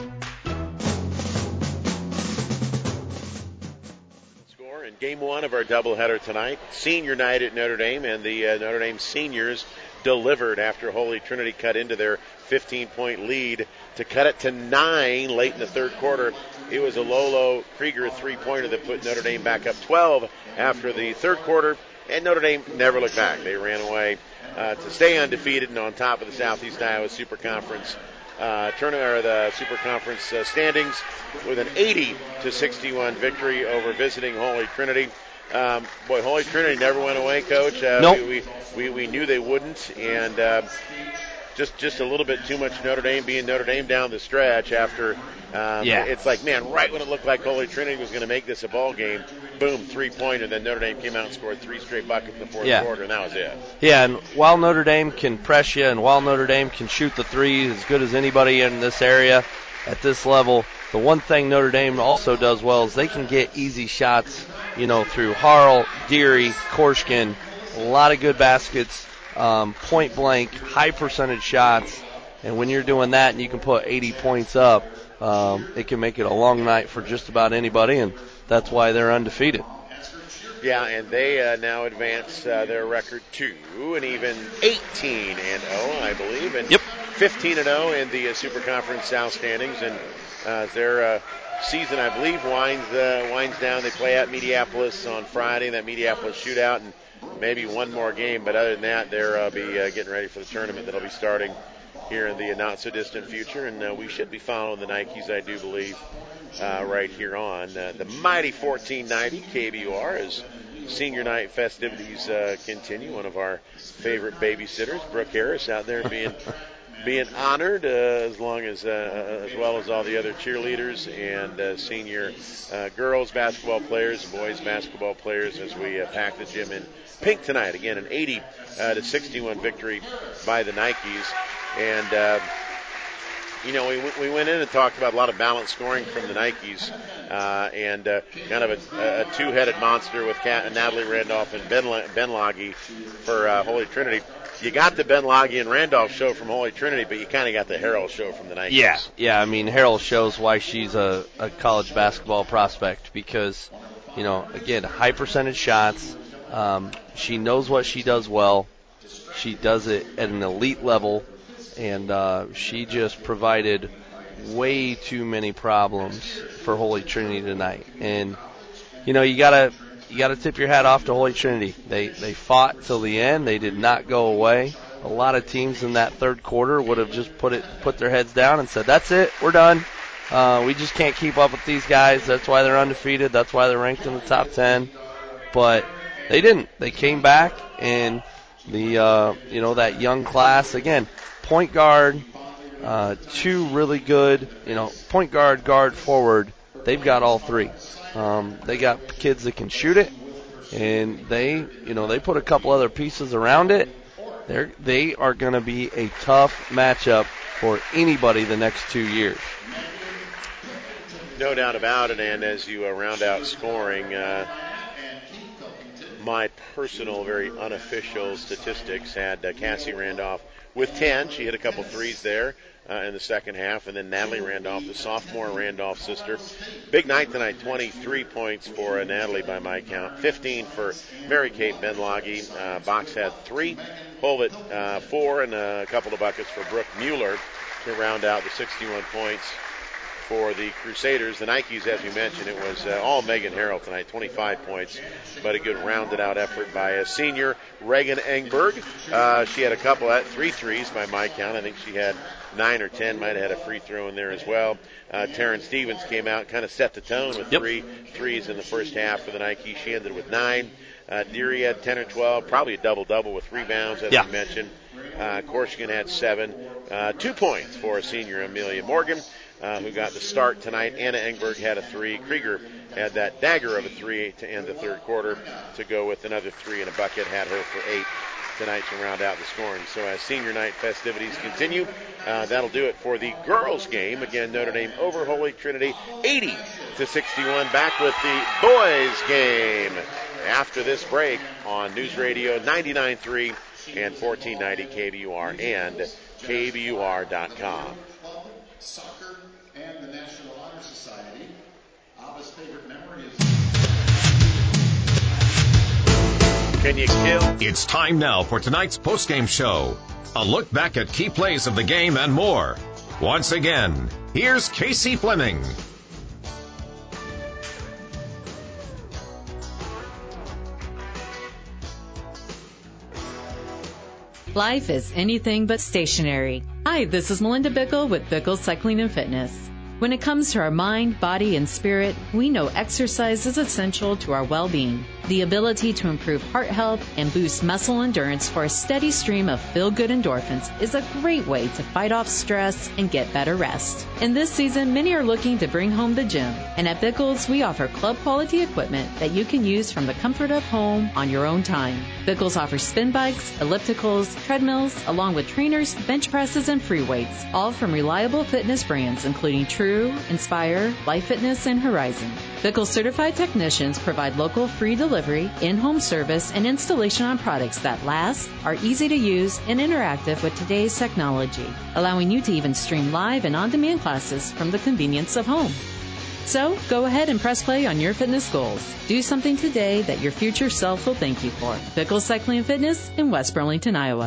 Game one of our doubleheader tonight, senior night at Notre Dame, and the Notre Dame seniors delivered after Holy Trinity cut into their 15-point lead to cut it to 9 late in the third quarter. It was a Lolo Krieger three-pointer that put Notre Dame back up 12 after the third quarter, and Notre Dame never looked back. They ran away to stay undefeated and on top of the Southeast Iowa Super Conference tournament, or the Super Conference standings, with an 80-61 victory over visiting Holy Trinity. Holy Trinity never went away, Coach. Nope. We knew they wouldn't, and just a little bit too much Notre Dame being Notre Dame down the stretch after. It's like, man, right when it looked like Holy Trinity was going to make this a ball game, boom, three-pointer, then Notre Dame came out and scored 3 straight buckets in the fourth quarter, and that was it. Yeah, and while Notre Dame can press you and while Notre Dame can shoot the three as good as anybody in this area at this level, the one thing Notre Dame also does well is they can get easy shots, through Harrell, Deary, Korshkin, a lot of good baskets, point blank, high percentage shots, and when you're doing that and you can put 80 points up, it can make it a long night for just about anybody, and that's why they're undefeated. Yeah, and they now advance their record to an even 18-0, I believe, and 15-0 in the Super Conference South standings, and their season, I believe, winds down. They play at Mediapolis on Friday, that Mediapolis shootout, and maybe one more game, but other than that, they'll be getting ready for the tournament that'll be starting here in the not-so-distant future, and we should be following the Nikes, I do believe, right here on the mighty 1490 KBUR as senior night festivities continue. One of our favorite babysitters, Brooke Harris, out there being honored as well as all the other cheerleaders and senior girls basketball players, boys basketball players, as we pack the gym in pink tonight. Again, an 80-61 victory by the Nikes. And, we went in and talked about a lot of balanced scoring from the Nikes and kind of a two-headed monster with Natalie Randolph and Ben Loggy for Holy Trinity. You got the Ben Loggy and Randolph show from Holy Trinity, but you kind of got the Harrell show from the Nikes. Yeah. I mean, Harrell shows why she's a college basketball prospect, because again, high percentage shots. She knows what she does well. She does it at an elite level, and she just provided way too many problems for Holy Trinity tonight. And you gotta tip your hat off to Holy Trinity. They fought till the end. They did not go away. A lot of teams in that third quarter would have just put their heads down and said, "That's it, we're done. We just can't keep up with these guys. That's why they're undefeated. That's why they're ranked in the top 10." But they didn't. They came back, and that young class again, point guard, two really good, point guard, guard, forward. They've got all three. They got kids that can shoot it, and they put a couple other pieces around it. They are going to be a tough matchup for anybody the next 2 years. No doubt about it, and as you round out scoring, my personal, very unofficial statistics had Cassie Randolph with 10. She hit a couple threes there in the second half, and then Natalie Randolph, the sophomore Randolph sister. Big night tonight, 23 points for Natalie by my count, 15 for Mary Kate Benlagi. Box had 3, Hovet 4, and a couple of buckets for Brooke Mueller to round out the 61 points for the Crusaders. The Nikes, as we mentioned, it was all Megan Harrell tonight, 25 points, but a good rounded-out effort by a senior, Reagan Engberg. She had 3 threes by my count. I think she had 9 or 10, might have had a free throw in there as well. Taryn Stevens came out, kind of set the tone with 3 threes in the first half for the Nikes. She ended with 9. Deary had 10 or 12, probably a double-double with rebounds, as we mentioned. Korskin had 7. 2 points for senior Amelia Morgan, who got the start tonight. Anna Engberg had a 3. Krieger had that dagger of a 3 to end the third quarter to go with another 3 and a bucket, had her for 8 tonight to round out the scoring. So as senior night festivities continue, that'll do it for the girls' game. Again, Notre Dame over Holy Trinity, 80-61. Back with the boys' game after this break on News Radio 99.3 and 1490 KBUR and KBUR.com. Soccer and the National Honor Society. Abba's favorite memory is... Can you kill? It's time now for tonight's postgame show. A look back at key plays of the game and more. Once again, here's Casey Fleming. Life is anything but stationary. Hi, this is Melinda Bickle with Bickle Cycling and Fitness. When it comes to our mind, body, and spirit, we know exercise is essential to our well-being. The ability to improve heart health and boost muscle endurance for a steady stream of feel-good endorphins is a great way to fight off stress and get better rest. In this season, many are looking to bring home the gym, and at Bickles, we offer club-quality equipment that you can use from the comfort of home on your own time. Bickles offers spin bikes, ellipticals, treadmills, along with trainers, bench presses, and free weights, all from reliable fitness brands including True, Inspire, Life Fitness, and Horizon. Bickles certified technicians provide local free delivery, in-home service, and installation on products that last, are easy to use, and interactive with today's technology, allowing you to even stream live and on-demand classes from the convenience of home. So, go ahead and press play on your fitness goals. Do something today that your future self will thank you for. Bickles Cycling and Fitness in West Burlington, Iowa.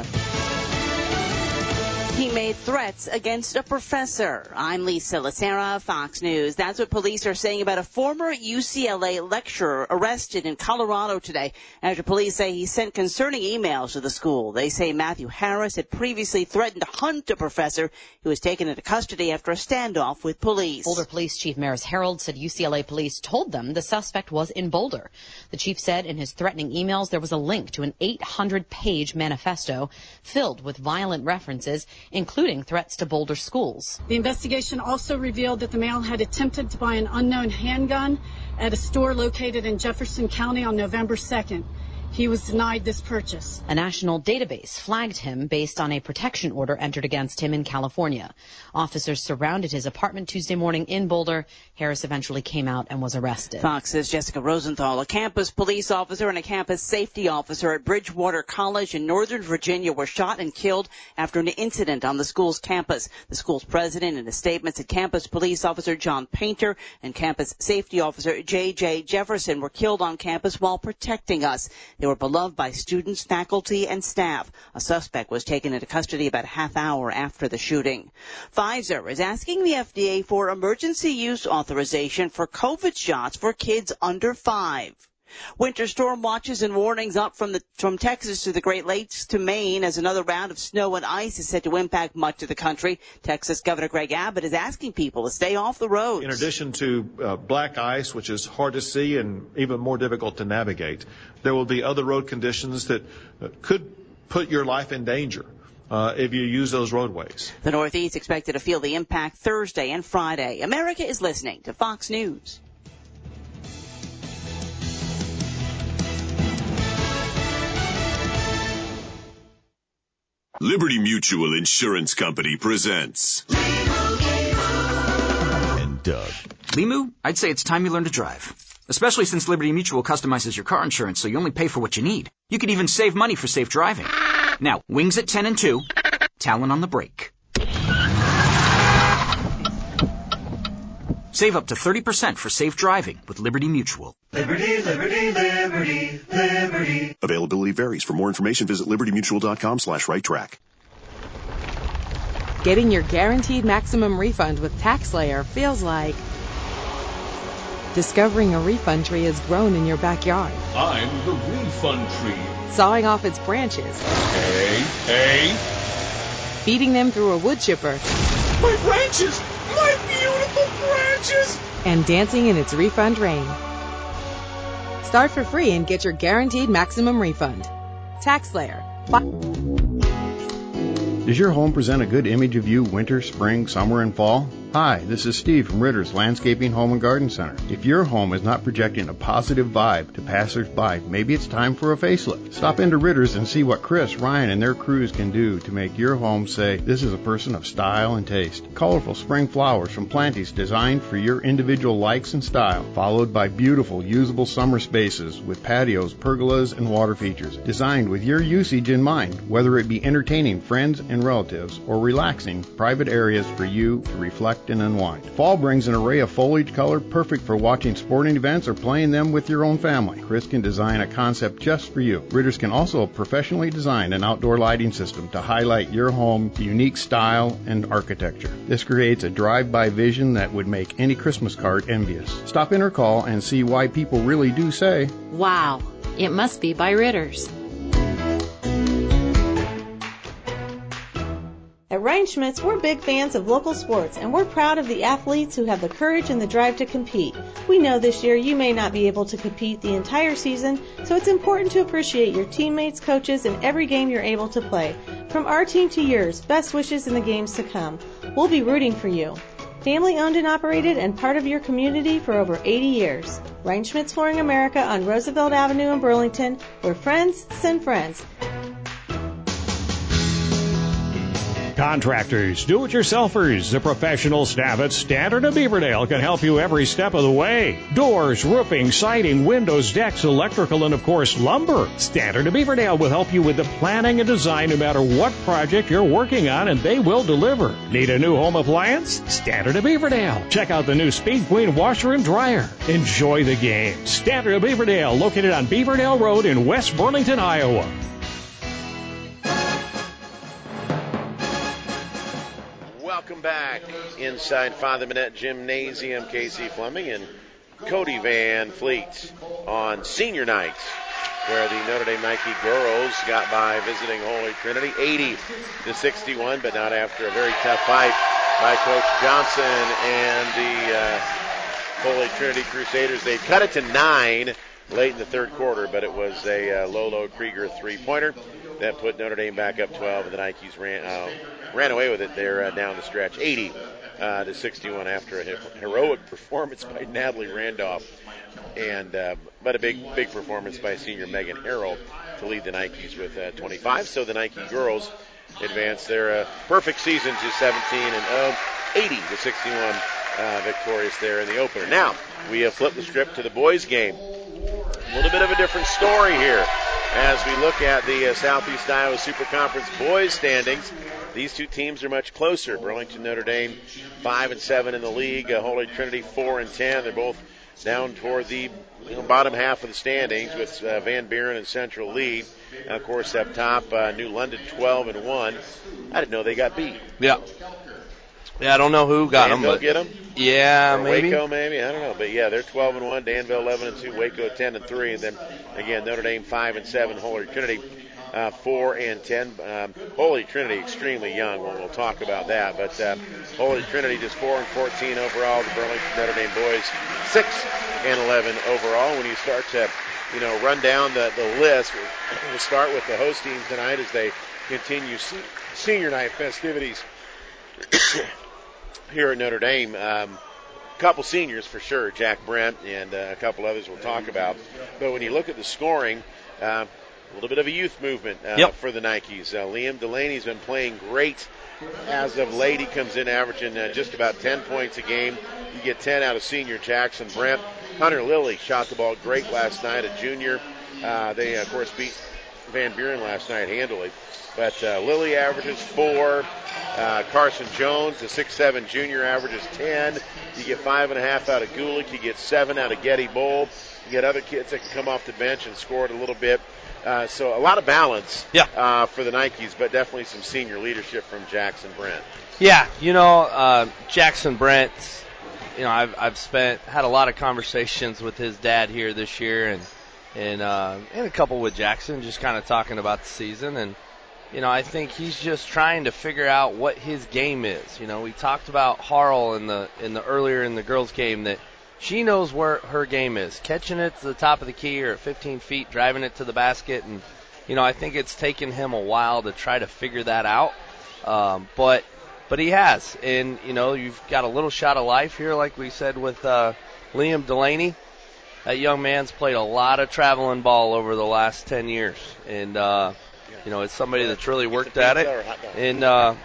He made threats against a professor. I'm Lisa Lacera, Fox News. That's what police are saying about a former UCLA lecturer arrested in Colorado today after police say he sent concerning emails to the school. They say Matthew Harris had previously threatened to hunt a professor who was taken into custody after a standoff with police. Boulder Police Chief Maris Harold said UCLA police told them the suspect was in Boulder. The chief said in his threatening emails there was a link to an 800-page manifesto filled with violent references, including threats to Boulder schools. The investigation also revealed that the male had attempted to buy an unknown handgun at a store located in Jefferson County on November 2nd. he was denied this purchase. A national database flagged him based on a protection order entered against him in California. Officers surrounded his apartment Tuesday morning in Boulder. Harris eventually came out and was arrested. Fox's Jessica Rosenthal, a campus police officer and a campus safety officer at Bridgewater College in Northern Virginia, were shot and killed after an incident on the school's campus. The school's president, in a statement, said campus police officer John Painter and campus safety officer J.J. Jefferson were killed on campus while protecting us. They were beloved by students, faculty, and staff. A suspect was taken into custody about a half hour after the shooting. Pfizer is asking the FDA for emergency use authorization for COVID shots for kids under 5. Winter storm watches and warnings up from Texas to the Great Lakes to Maine as another round of snow and ice is set to impact much of the country. Texas Governor Greg Abbott is asking people to stay off the roads. In addition to black ice, which is hard to see and even more difficult to navigate, there will be other road conditions that could put your life in danger if you use those roadways. The Northeast expected to feel the impact Thursday and Friday. America is listening to Fox News. Liberty Mutual Insurance Company presents and Doug. Limu, I'd say it's time you learn to drive. Especially since Liberty Mutual customizes your car insurance so you only pay for what you need. You could even save money for safe driving. Now, wings at 10 and 2, Talon on the brake. Save up to 30% for safe driving with Liberty Mutual. Liberty, liberty, liberty, liberty. Availability varies. For more information, visit libertymutual.com/right-track. Getting your guaranteed maximum refund with TaxSlayer feels like discovering a refund tree has grown in your backyard. I'm the refund tree. Sawing off its branches. Hey. Feeding them through a wood chipper. My branches! My beautiful branches! And dancing in its refund rain. Start for free and get your guaranteed maximum refund. TaxSlayer. Does your home present a good image of you winter, spring, summer, and fall? Hi, this is Steve from Ritter's Landscaping Home and Garden Center. If your home is not projecting a positive vibe to passers-by, maybe it's time for a facelift. Stop into Ritter's and see what Chris, Ryan, and their crews can do to make your home say, this is a person of style and taste. Colorful spring flowers from Planties designed for your individual likes and style, followed by beautiful, usable summer spaces with patios, pergolas, and water features, designed with your usage in mind, whether it be entertaining friends and relatives or relaxing private areas for you to reflect and unwind. Fall brings an array of foliage color perfect for watching sporting events or playing them with your own family. Chris can design a concept just for you. Ritter's can also professionally design an outdoor lighting system to highlight your home's unique style and architecture. This creates a drive-by vision that would make any Christmas card envious. Stop in or call and see why people really do say, wow, it must be by Ritter's. At Reinschmidt's, we're big fans of local sports, and we're proud of the athletes who have the courage and the drive to compete. We know this year you may not be able to compete the entire season, so it's important to appreciate your teammates, coaches, and every game you're able to play. From our team to yours, best wishes in the games to come. We'll be rooting for you. Family owned and operated and part of your community for over 80 years. Reinschmidt's Flooring America on Roosevelt Avenue in Burlington, where friends send friends. Contractors, do-it-yourselfers, the professional staff at Standard of Beaverdale can help you every step of the way. Doors, roofing, siding, windows, decks, electrical, and of course lumber. Standard of Beaverdale will help you with the planning and design no matter what project you're working on, and they will deliver. Need a new home appliance? Standard of Beaverdale. Check out the new Speed Queen washer and dryer. Enjoy the game. Standard of Beaverdale, located on Beaverdale Road in West Burlington, Iowa. Welcome back inside Father Minette Gymnasium. Casey Fleming and Cody Van Fleet on senior night, where the Notre Dame Nike girls got by visiting Holy Trinity 80-61, but not after a very tough fight by Coach Johnson and the Holy Trinity Crusaders. They cut it to 9 late in the third quarter, but it was a Lolo Krieger three-pointer that put Notre Dame back up 12, and the Nikes ran away with it there down the stretch, 80-61 after a heroic performance by Natalie Randolph. But a big performance by senior Megan Harrell to lead the Nikes with 25. So the Nike girls advance their perfect season to 17-0, 80-61 victorious there in the opener. Now we have flipped the script to the boys' game. A little bit of a different story here as we look at the Southeast Iowa Super Conference boys standings. These two teams are much closer. Burlington Notre Dame 5-7 in the league. Holy Trinity 4-10. They're both down toward the bottom half of the standings with Van Buren and Central lead. Of course, up top, New London 12-1. I didn't know they got beat. Yeah, I don't know who got them, but get them? Yeah, or maybe. Waco, maybe. I don't know, but yeah, they're 12-1. Danville 11-2. Waco 10-3, and then again Notre Dame 5-7. Holy Trinity 4-10. Holy Trinity extremely young. We'll talk about that, but Holy Trinity just 4-14 overall. The Burlington Notre Dame boys 6-11 overall. When you start to run down the list, we'll start with the host team tonight as they continue senior night festivities here at Notre Dame. A couple seniors for sure, Jack Brent, and a couple others we'll talk about. But when you look at the scoring, a little bit of a youth movement for the Nikes. Liam Delaney's been playing great as of late. He comes in averaging just about 10 points a game. You get 10 out of senior Jackson Brent. Hunter Lilly shot the ball great last night, a junior. They, of course, beat Van Buren last night handily. But Lilly averages 4. Carson Jones, the 6'7 junior, averages 10. You get 5.5 out of Gulick. You get 7 out of Getty Bowl. You get other kids that can come off the bench and score it a little bit. So a lot of balance for the Nikes, but definitely some senior leadership from Jackson Brent. Yeah, Jackson Brent, I've had a lot of conversations with his dad here this year and a couple with Jackson, just kind of talking about the season. And, I think he's just trying to figure out what his game is. We talked about Harl in the earlier in the girls' game that she knows where her game is, catching it to the top of the key or at 15 feet, driving it to the basket. And, I think it's taken him a while to try to figure that out. But he has. And, you've got a little shot of life here, like we said with Liam Delaney. That young man's played a lot of traveling ball over the last 10 years. And, it's somebody that's really worked at it. And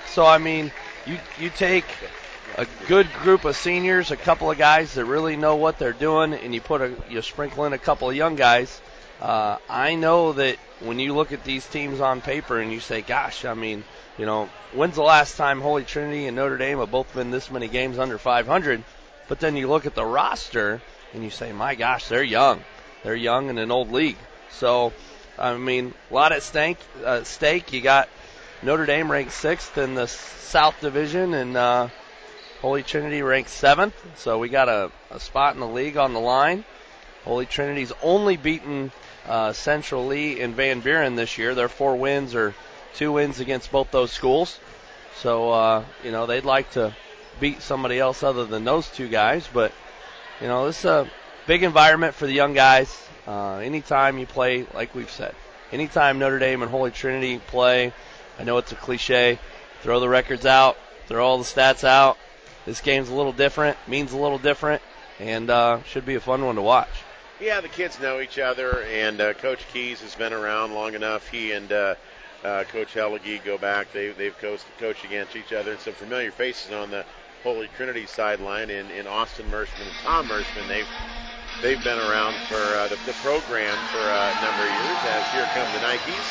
you take a good group of seniors, a couple of guys that really know what they're doing, and you sprinkle in a couple of young guys. I know that when you look at these teams on paper and you say, gosh, when's the last time Holy Trinity and Notre Dame have both been this many games under 500? But then you look at the roster and you say, my gosh, they're young. They're young in an old league. So, a lot at stake. You got Notre Dame ranked 6th in the South Division, and Holy Trinity ranked 7th. So we got a spot in the league on the line. Holy Trinity's only beaten Central Lee and Van Buren this year. Their 4 wins are 2 wins against both those schools. So, they'd like to beat somebody else other than those 2 guys. But, this is a big environment for the young guys. Anytime you play, like we've said, anytime Notre Dame and Holy Trinity play, I know it's a cliche, throw the records out, throw all the stats out. This game's a little different, means a little different, and should be a fun one to watch. Yeah, the kids know each other, and Coach Keys has been around long enough. He and Coach Hellige go back. They've coached against each other, and some familiar faces on the Holy Trinity sideline in Austin Mershman and Tom Mershman. They've been around for the program for a number of years. As here come the Nikes,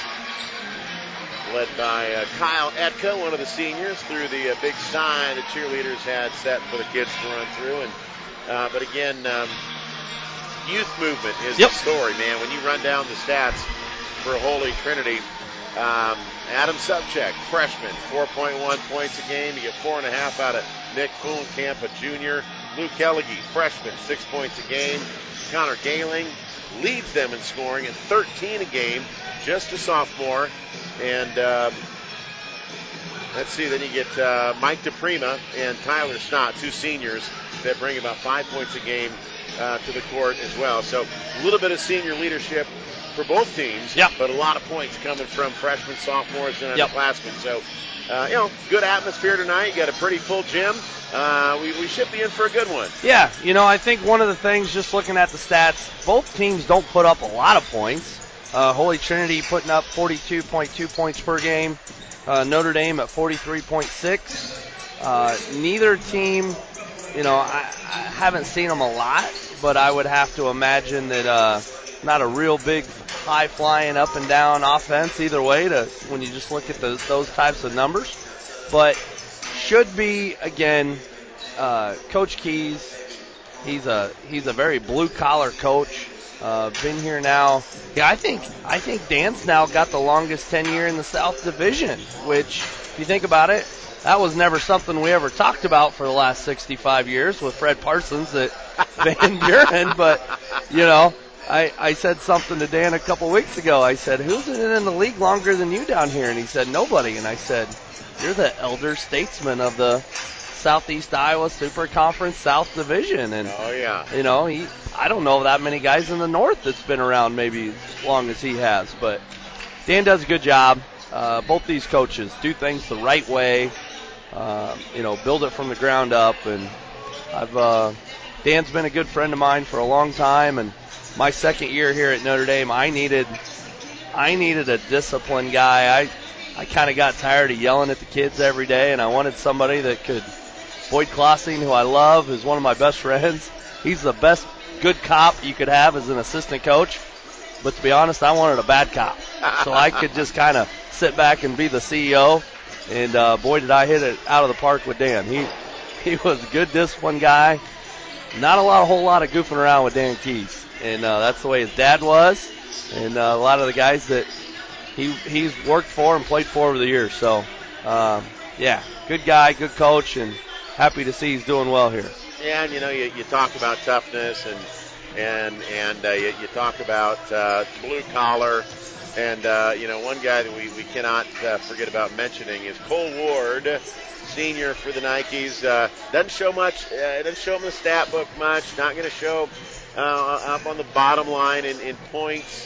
led by Kyle Etka, one of the seniors, through the big sign the cheerleaders had set for the kids to run through. And but again, youth movement is the story, man. When you run down the stats for Holy Trinity, Adam Subcheck, freshman, 4.1 points a game. You get 4.5 out of Nick Fulenkamp, a junior. Luke Hellige, freshman, 6 points a game. Connor Gayling leads them in scoring at 13 a game, just a sophomore. And let's see, then you get Mike DePrima and Tyler Snott, 2 seniors that bring about 5 points a game to the court as well. So a little bit of senior leadership for both teams. Yep. But a lot of points coming from freshmen, sophomores, and underclassmen. So, good atmosphere tonight. You got a pretty full gym. We should be in for a good one. Yeah, I think one of the things, just looking at the stats, both teams don't put up a lot of points. Holy Trinity putting up 42.2 points per game. Notre Dame at 43.6. Neither team, I haven't seen them a lot, but I would have to imagine that not a real big high-flying up and down offense either way when you just look at those types of numbers. But should be, again, Coach Keys, he's a very blue-collar coach. Been here now. Yeah, I think Dan's now got the longest tenure in the South Division, which, if you think about it, that was never something we ever talked about for the last 65 years with Fred Parsons at Van Buren. But, I said something to Dan a couple weeks ago. I said, who's in the league longer than you down here? And he said, nobody. And I said, you're the elder statesman of the Southeast Iowa Super Conference South Division. And, I don't know that many guys in the North that's been around maybe as long as he has. But Dan does a good job. Both these coaches do things the right way, build it from the ground up. And Dan's been a good friend of mine for a long time. And my second year here at Notre Dame, I needed a disciplined guy. I kind of got tired of yelling at the kids every day, and I wanted somebody that could. Boyd Klossing, who I love, is one of my best friends. He's the best good cop you could have as an assistant coach. But to be honest, I wanted a bad cop. So I could just kind of sit back and be the CEO. And boy, did I hit it out of the park with Dan. He was a good disciplined guy. Not a whole lot of goofing around with Dan Keys. And that's the way his dad was. And a lot of the guys that he's worked for and played for over the years. So, good guy, good coach, and happy to see he's doing well here. Yeah, and you talk about toughness and you talk about blue collar, and one guy that we cannot forget about mentioning is Cole Ward, senior for the Nikes. Doesn't show much. Doesn't show him the stat book much. Not going to show up on the bottom line in points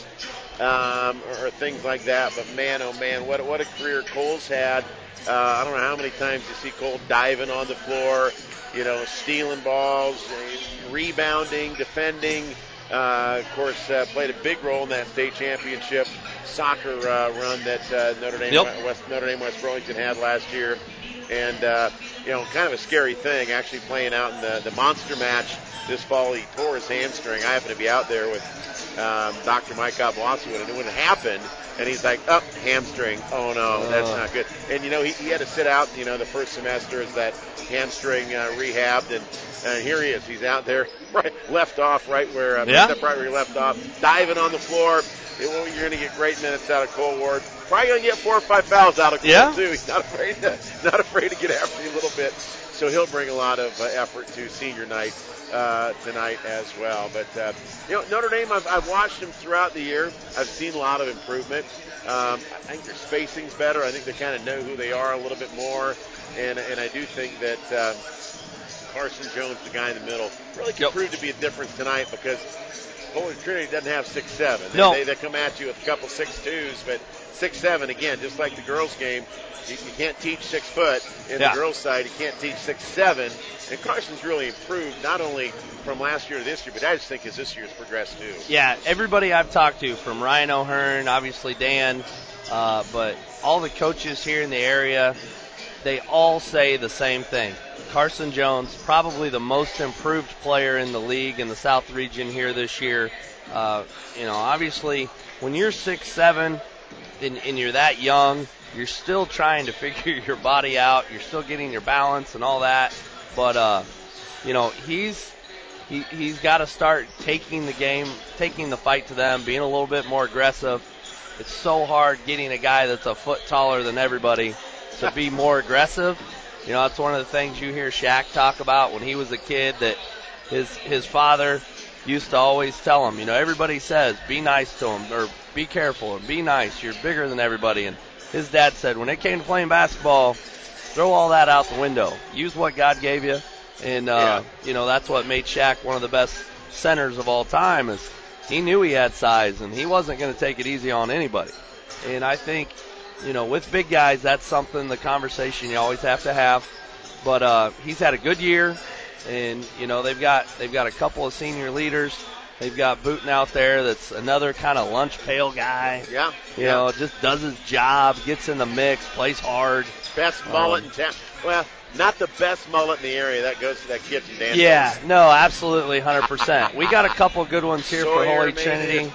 or things like that. But man, oh man, what a career Cole's had. I don't know how many times you see Cole diving on the floor, stealing balls, rebounding, defending. Of course, played a big role in that state championship soccer run that Notre Dame West Burlington had last year. And, kind of a scary thing, actually playing out in the monster match this fall. He tore his hamstring. I happened to be out there with Dr. Mike Abwasi when it happened. And he's like, hamstring. Oh, no, that's not good. And, he had to sit out, the first semester as that hamstring rehabbed. And here he is. He's out there, left off right where he left off, diving on the floor. You're going to get great minutes out of Cole Ward. Probably going to get 4 or 5 fouls out of Cole, too. He's not afraid to get after you a little bit. So he'll bring a lot of effort to senior night tonight as well. But, Notre Dame, I've watched them throughout the year. I've seen a lot of improvement. I think their spacing's better. I think they kind of know who they are a little bit more. And I do think that Carson Jones, the guy in the middle, really can prove to be a difference tonight because Holy Trinity doesn't have 6'7". No. They come at you with a couple 6'2s, but 6'7", again, just like the girls' game, you can't teach 6 foot. In the girls' side, you can't teach 6'7". And Carson's really improved, not only from last year to this year, but I just think as this year's progressed too. Yeah, everybody I've talked to, from Ryan O'Hearn, obviously Dan, but all the coaches here in the area, they all say the same thing. Carson Jones, probably the most improved player in the league in the South region here this year. Obviously, when you're 6'7", and you're that young, you're still trying to figure your body out. You're still getting your balance and all that. But, he's got to start taking the fight to them, being a little bit more aggressive. It's so hard getting a guy that's a foot taller than everybody to be more aggressive. That's one of the things you hear Shaq talk about when he was a kid, that his father used to always tell him, everybody says, be nice to him, or be careful, or be nice, you're bigger than everybody. And his dad said, when it came to playing basketball, throw all that out the window. Use what God gave you. And, that's what made Shaq one of the best centers of all time, is he knew he had size, and he wasn't going to take it easy on anybody. And I think, with big guys, that's something, the conversation you always have to have. But he's had a good year, and, they've got a couple of senior leaders. They've got Booten out there that's another kind of lunch pail guy. Yeah. Just does his job, gets in the mix, plays hard. Best mullet in town. Well, not the best mullet in the area. That goes to that kid from Danville. Yeah, no, absolutely, 100%. We got a couple good ones here for Holy Trinity.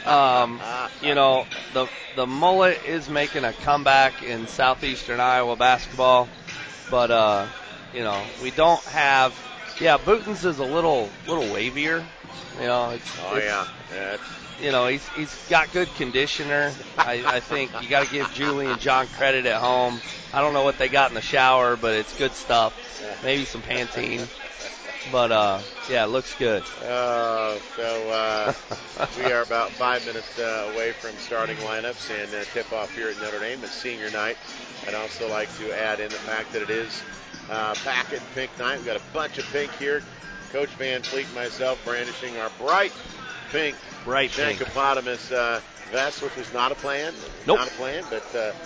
The mullet is making a comeback in southeastern Iowa basketball, but we don't have. Yeah, Booten's is a little wavier. He's got good conditioner. I think you got to give Julie and John credit at home. I don't know what they got in the shower, but it's good stuff. Maybe some Pantene. But, it looks good. We are about 5 minutes away from starting lineups and tip-off here at Notre Dame. It's senior night. I'd also like to add in the fact that it is Packet Pink Night. We've got a bunch of pink here. Coach Van Fleet and myself brandishing our bright pink Shankopotamus vest, which was not a plan. Nope. Not a plan, but,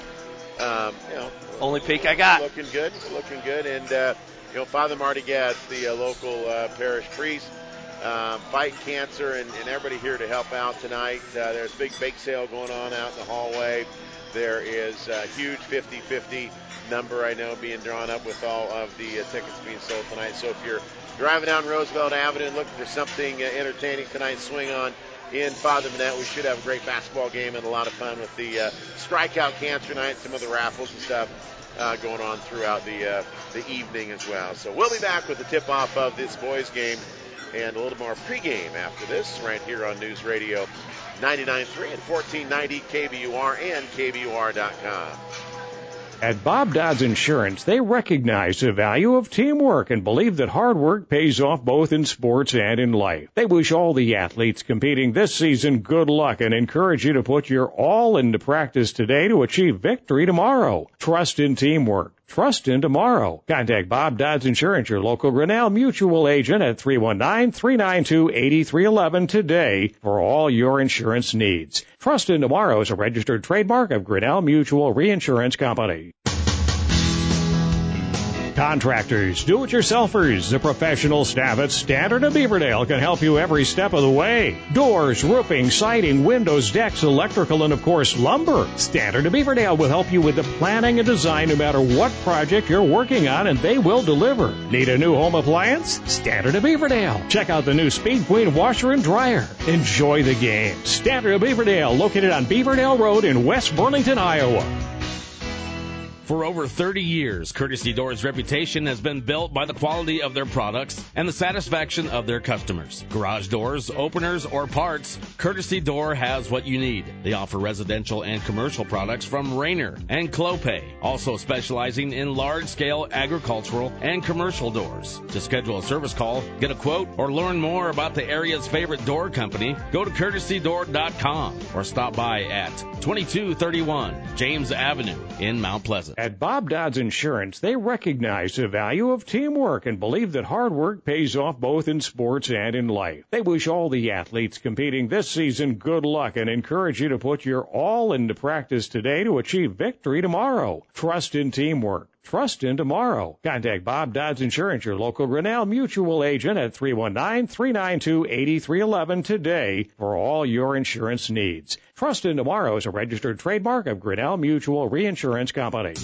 only pink I got. Looking good. And, Father Marty Gads, the local parish priest, fighting cancer, and everybody here to help out tonight. There's a big bake sale going on out in the hallway. There is a huge 50-50 number, I know, being drawn up with all of the tickets being sold tonight. So if you're driving down Roosevelt Avenue and looking for something entertaining tonight, swing on in Father Manette. We should have a great basketball game and a lot of fun with the strikeout cancer night, some of the raffles and stuff going on throughout the evening as well. So we'll be back with the tip-off of this boys game and a little more pregame after this right here on News Radio 99.3 and 1490 KBUR and KBUR.com. At Bob Dodds Insurance, they recognize the value of teamwork and believe that hard work pays off both in sports and in life. They wish all the athletes competing this season good luck and encourage you to put your all into practice today to achieve victory tomorrow. Trust in teamwork. Trust in tomorrow. Contact Bob Dodds Insurance, your local Grinnell Mutual agent at 319-392-8311 today for all your insurance needs. Trust in tomorrow is a registered trademark of Grinnell Mutual Reinsurance Company. Contractors, do-it-yourselfers, the professional staff at Standard of Beaverdale can help you every step of the way. Doors, roofing, siding, windows, decks, electrical, and of course lumber. Standard of Beaverdale will help you with the planning and design no matter what project you're working on, and they will deliver. Need a new home appliance? Standard of Beaverdale. Check out the new Speed Queen washer and dryer. Enjoy the game. Standard of Beaverdale, located on Beaverdale Road in West Burlington, Iowa. For over 30 years, Courtesy Doors' reputation has been built by the quality of their products and the satisfaction of their customers. Garage doors, openers, or parts, Courtesy Door has what you need. They offer residential and commercial products from Rainer and Clopay, also specializing in large-scale agricultural and commercial doors. To schedule a service call, get a quote, or learn more about the area's favorite door company, go to courtesydoor.com or stop by at 2231 James Avenue in Mount Pleasant. At Bob Dodds Insurance, they recognize the value of teamwork and believe that hard work pays off both in sports and in life. They wish all the athletes competing this season good luck and encourage you to put your all into practice today to achieve victory tomorrow. Trust in teamwork. Trust in tomorrow. Contact Bob Dodds Insurance, your local Grinnell Mutual agent at 319-392-8311 today for all your insurance needs. Trust in tomorrow is a registered trademark of Grinnell Mutual Reinsurance Company.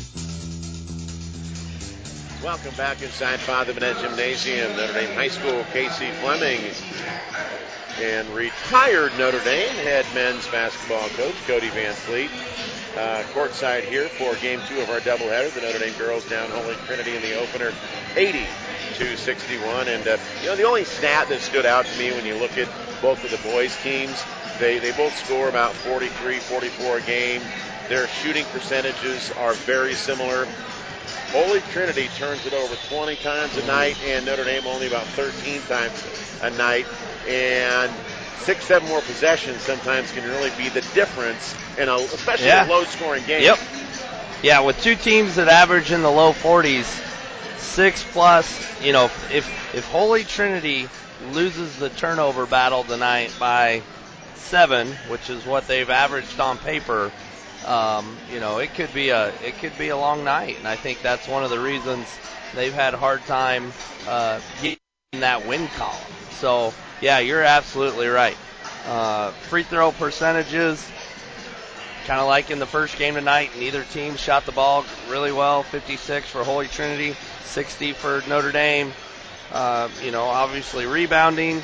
Welcome back inside Father Manette Gymnasium. Notre Dame High School, Casey Fleming and retired Notre Dame head men's basketball coach Cody Van Fleet. Courtside here for Game 2 of our doubleheader. The Notre Dame girls down Holy Trinity in the opener, 80-61. And, the only stat that stood out to me when you look at both of the boys' teams, they both score about 43, 44 a game. Their shooting percentages are very similar. Holy Trinity turns it over 20 times a night, and Notre Dame only about 13 times a night. And 6-7 more possessions sometimes can really be the difference in especially a low-scoring game. Yep. Yeah, with two teams that average in the low 40s, 6+, if Holy Trinity loses the turnover battle tonight by 7, which is what they've averaged on paper, it could be a long night, and I think that's one of the reasons they've had a hard time getting that win column. So, yeah, you're absolutely right. Free throw percentages, kind of like in the first game tonight, neither team shot the ball really well. 56 for Holy Trinity, 60 for Notre Dame. Obviously rebounding,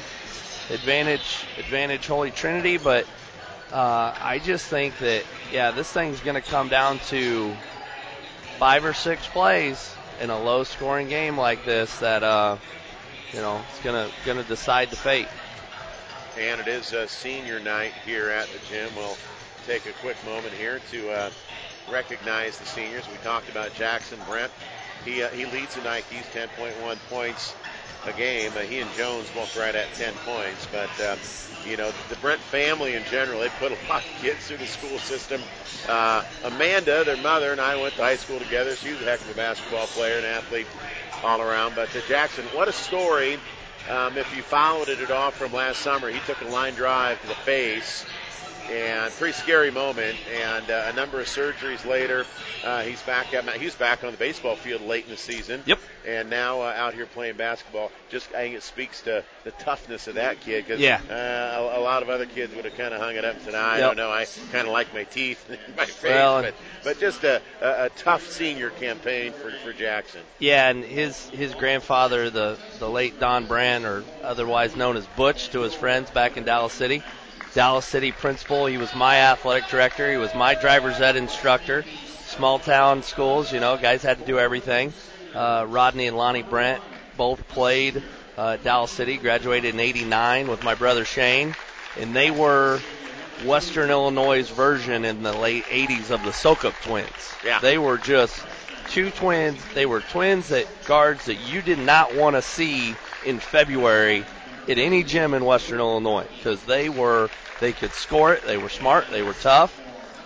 advantage Holy Trinity, but I just think that, this thing's going to come down to 5 or 6 plays in a low-scoring game like this that, it's going to decide the fate. And it is a senior night here at the gym. We'll take a quick moment here to recognize the seniors. We talked about Jackson Brent. He leads the Nikes, 10.1 points a game. He and Jones both right at 10 points. But, the Brent family in general, they put a lot of kids through the school system. Amanda, their mother, and I went to high school together. She was a heck of a basketball player and athlete all around. But Jackson, what a story. If you followed it at all from last summer, he took a line drive to the face, and pretty scary moment. And a number of surgeries later, he's back on the baseball field late in the season. Yep. And now out here playing basketball. I think it speaks to the toughness of that kid, because a lot of other kids would have kind of hung it up and said, I don't know, I kind of like my teeth in my face. But just a tough senior campaign for Jackson. Yeah, and his grandfather, the late Don Brand, or otherwise known as Butch to his friends back in Dallas City principal. He was my athletic director. He was my driver's ed instructor. Small town schools, guys had to do everything. Rodney and Lonnie Brent both played Dallas City, graduated in 89 with my brother Shane, and they were Western Illinois' version in the late 80s of the Sokup twins. Yeah. They were just two twins. They were twins at guards that you did not want to see in February at any gym in Western Illinois, because they could score it, they were smart, they were tough.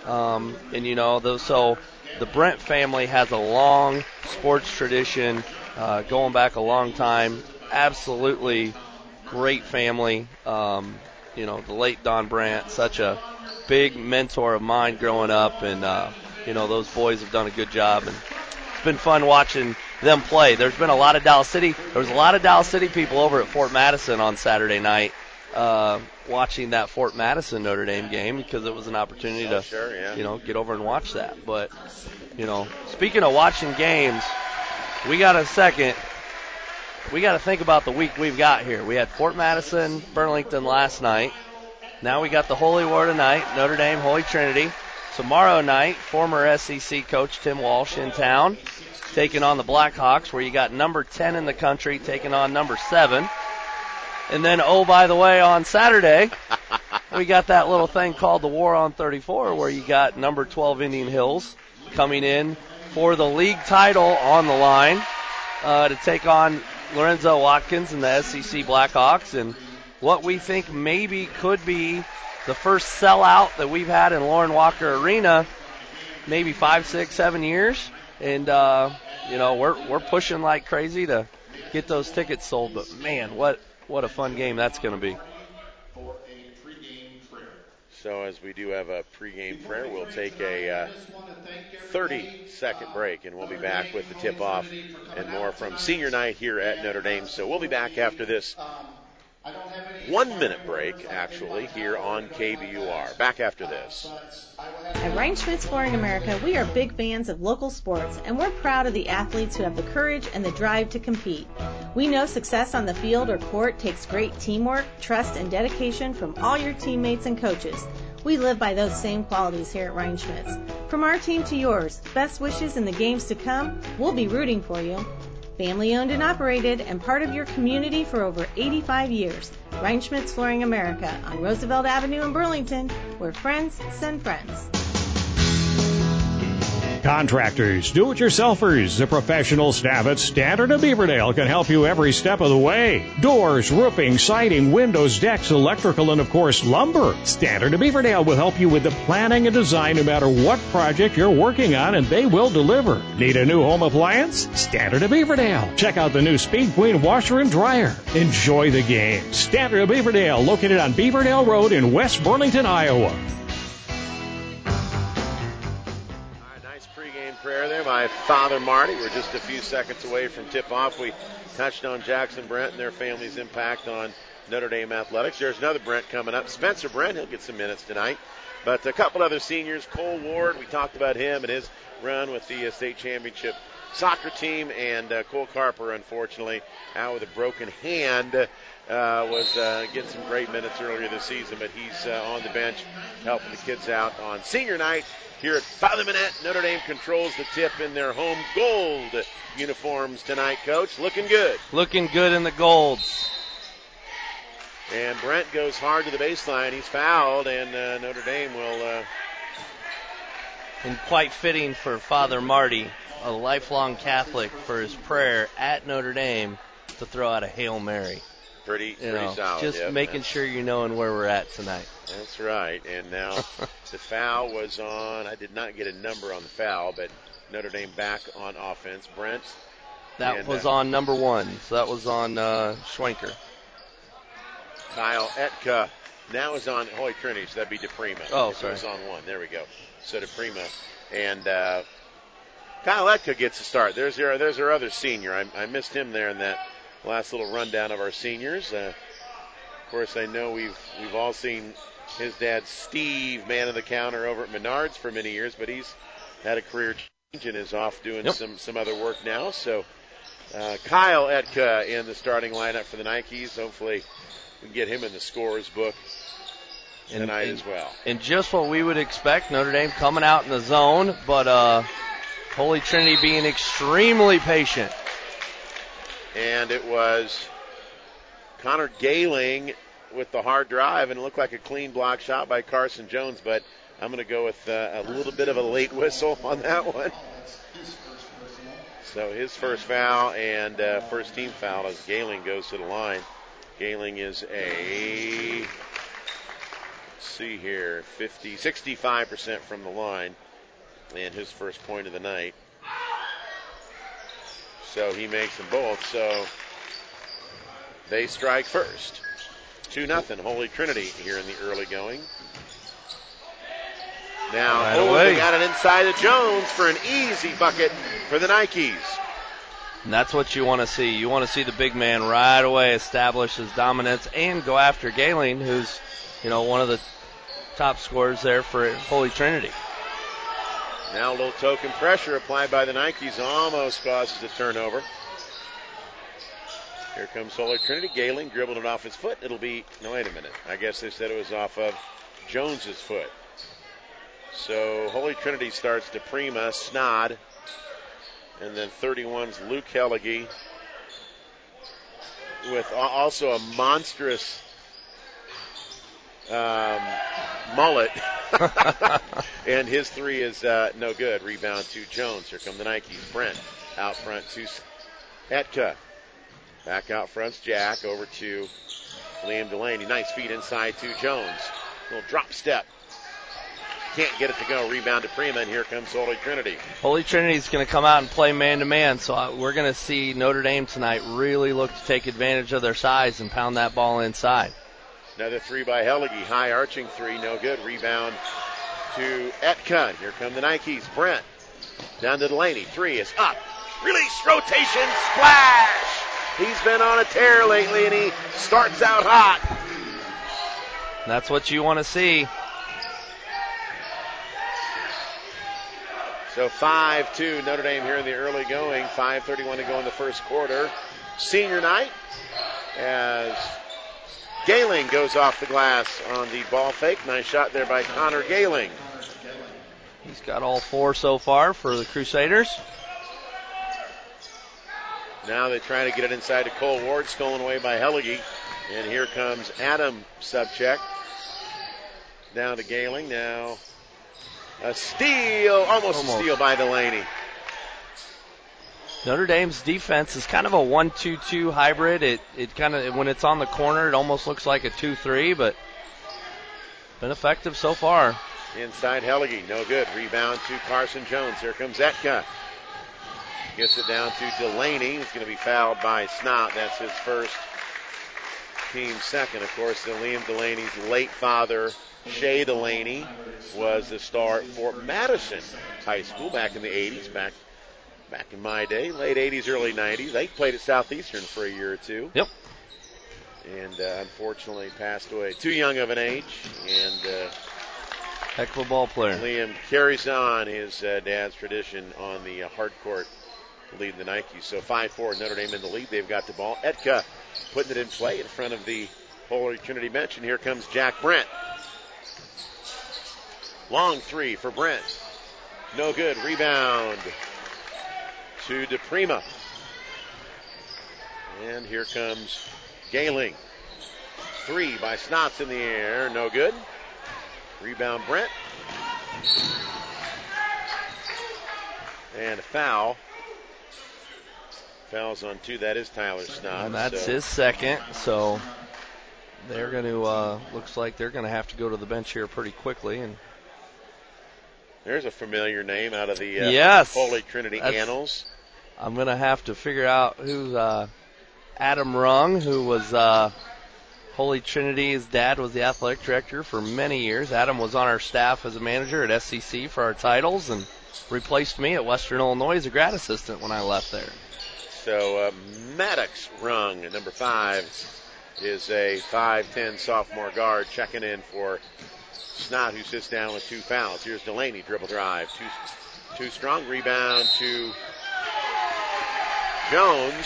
So the Brent family has a long sports tradition, going back a long time. Absolutely great family. The late Don Brandt, such a big mentor of mine growing up, and those boys have done a good job, and it's been fun watching them play. There's been a lot of Dallas City. There was a lot of Dallas City people over at Fort Madison on Saturday night, watching that Fort Madison Notre Dame game, because it was an opportunity to get over and watch that. But speaking of watching games, we got to think about the week we've got here. We had Fort Madison, Burlington last night. Now we got the Holy War tonight, Notre Dame, Holy Trinity. Tomorrow night, former SEC coach Tim Walsh in town, taking on the Blackhawks, where you got number 10 in the country taking on number 7. And then, by the way, on Saturday, we got that little thing called the War on 34, where you got number 12 Indian Hills coming in for the league title on the line to take on Lorenzo Watkins and the SEC Blackhawks, and what we think maybe could be the first sellout that we've had in Lauren Walker Arena, maybe 5, 6, 7 years. And, we're pushing like crazy to get those tickets sold. But, man, what a fun game that's going to be. So as we do have a pregame prayer, we'll take a 30-second break, and we'll be back with the tip-off and more from senior night here at Notre Dame. So we'll be back after this 1-minute break, actually, here on KBUR. Back after this. At Reinschmidt's Flooring America, we are big fans of local sports, and we're proud of the athletes who have the courage and the drive to compete. We know success on the field or court takes great teamwork, trust, and dedication from all your teammates and coaches. We live by those same qualities here at Reinschmidt's. From our team to yours, best wishes in the games to come. We'll be rooting for you. Family owned and operated and part of your community for over 85 years. Reinschmidt's Flooring America on Roosevelt Avenue in Burlington, where friends send friends. Contractors, do-it-yourselfers, the professional staff at Standard of Beaverdale can help you every step of the way. Doors, roofing, siding, windows, decks, electrical, and of course lumber. Standard of Beaverdale will help you with the planning and design no matter what project you're working on, and they will deliver. Need a new home appliance? Standard of Beaverdale. Check out the new Speed Queen washer and dryer. Enjoy the game. Standard of Beaverdale, located on Beaverdale Road in West Burlington, Iowa. Prayer there by Father Marty. We're just a few seconds away from tip-off. We touched on Jackson Brent and their family's impact on Notre Dame athletics. There's another Brent coming up. Spencer Brent, he'll get some minutes tonight. But a couple other seniors. Cole Ward, we talked about him and his run with the state championship soccer team. And Cole Carper, unfortunately, out with a broken hand. Was getting some great minutes earlier this season, but he's on the bench helping the kids out on senior night. Here at Father Minette, Notre Dame controls the tip in their home gold uniforms tonight, Coach. Looking good. Looking good in the golds. And Brent goes hard to the baseline. He's fouled, and Notre Dame will... And quite fitting for Father Marty, a lifelong Catholic, for his prayer at Notre Dame to throw out a Hail Mary. Pretty solid. Just making sure you knowing where we're at tonight. That's right. And now the foul was on. I did not get a number on the foul, but Notre Dame back on offense. Brent. That was on number 1. So that was on Schwenker. Kyle Etka. Now is on Holy Trinity, so that'd be DePrima. Oh, sorry. It was on 1. There we go. So DePrima. And Kyle Etka gets a start. There's our other senior. I missed him there in that last little rundown of our seniors. Of course, I know we've all seen his dad, Steve, man of the counter over at Menards for many years, but he's had a career change and is off doing some other work now. So Kyle Etka in the starting lineup for the Nikes. Hopefully we can get him in the scorer's book tonight as well. And just what we would expect, Notre Dame coming out in the zone, but Holy Trinity being extremely patient. And it was Connor Gayling with the hard drive, and it looked like a clean block shot by Carson Jones, but I'm going to go with a little bit of a late whistle on that one. So his first foul and first team foul as Gayling goes to the line. Gayling is a, let's see here, 65% from the line, and his first point of the night. So he makes them both. So they strike first. 2-0 Holy Trinity here in the early going. Now they got it inside of Jones for an easy bucket for the Nikes. And that's what you want to see. You want to see the big man right away establish his dominance and go after Gayling, who's, one of the top scorers there for Holy Trinity. Now a little token pressure applied by the Nikes almost causes a turnover. Here comes Holy Trinity. Gayling dribbled it off his foot. It'll be, no, wait a minute. I guess they said it was off of Jones's foot. So Holy Trinity starts DePrima, Snod, and then 31's Luke Helligy with also a monstrous mullet. And his three is no good. Rebound to Jones. Here come the Nikes. Brent out front to Etka. Back out front's Jack over to Liam Delaney. Nice feed inside to Jones. Little drop step. Can't get it to go. Rebound to Prima, and here comes Holy Trinity. Holy Trinity's going to come out and play man-to-man, so we're going to see Notre Dame tonight really look to take advantage of their size and pound that ball inside. Another three by Helligy. High arching three, no good. Rebound to Etka. Here come the Nikes. Brent down to Delaney. Three is up. Release, rotation, splash. He's been on a tear lately, and he starts out hot. That's what you want to see. So 5-2 Notre Dame here in the early going. 5:31 to go in the first quarter. Senior night as Gayling goes off the glass on the ball fake. Nice shot there by Connor Gayling. He's got all four so far for the Crusaders. Now they try to get it inside to Cole Ward, stolen away by Helligy. And here comes Adam Subcheck. Down to Gayling. Now A steal, almost a steal by Delaney. Notre Dame's defense is kind of a 1-2-2 hybrid. It kind of, when it's on the corner, it almost looks like a 2-3, but been effective so far. Inside Hellige, no good. Rebound to Carson Jones. Here comes Etka. Gets it down to Delaney. He's going to be fouled by Snott. That's his first, team second. Of course, Liam Delaney's late father, Shea Delaney, was the star for Madison High School back in the 80s, back in my day, late 80s, early 90s. They played at Southeastern for a year or two. Yep. And unfortunately passed away too young of an age. And heck of a ball player. Liam carries on his dad's tradition on the hard court, leading the Nikes. So 5-4, Notre Dame in the lead. They've got the ball. Etka putting it in play in front of the Holy Trinity bench. And here comes Jack Brent. Long three for Brent. No good. Rebound to DePrima. And here comes Gayling. Three by Snotts in the air. No good. Rebound Brent. And a foul. Fouls on two. That is Tyler Snotts. And that's his second. So they're going to, looks like they're going to have to go to the bench here pretty quickly. And there's a familiar name out of the yes, Holy Trinity annals. I'm going to have to figure out who's Adam Rung, who was Holy Trinity's dad, was the athletic director for many years. Adam was on our staff as a manager at SEC for our titles and replaced me at Western Illinois as a grad assistant when I left there. So Maddox Rung, at number 5, is a 5'10 sophomore guard checking in for Snott, who sits down with 2 fouls. Here's Delaney, dribble drive. Too strong. Rebound to Jones.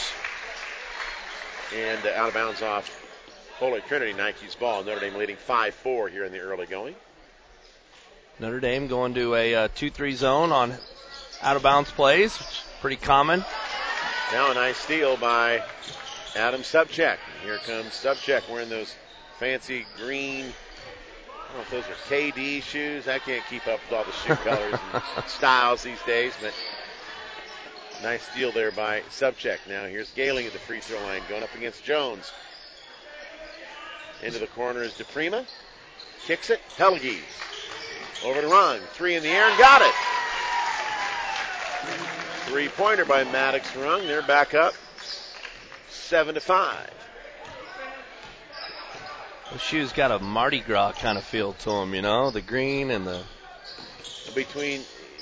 And out of bounds off Holy Trinity, Nike's ball. Notre Dame leading 5-4 here in the early going. Notre Dame going to a 2-3 zone on out of bounds plays, which is pretty common. Now a nice steal by Adam Subcheck. Here comes Subcheck wearing those fancy green, I don't know if those are KD shoes. I can't keep up with all the shoe colors and styles these days, but nice steal there by Subcheck. Now here's Gayling at the free throw line going up against Jones. Into the corner is DePrima. Kicks it. Helge. Over to Rung. 3 in the air and got it. 3-pointer by Maddox Rung. They're back up 7-5. The shoe's got a Mardi Gras kind of feel to them, you know, the green and the. Between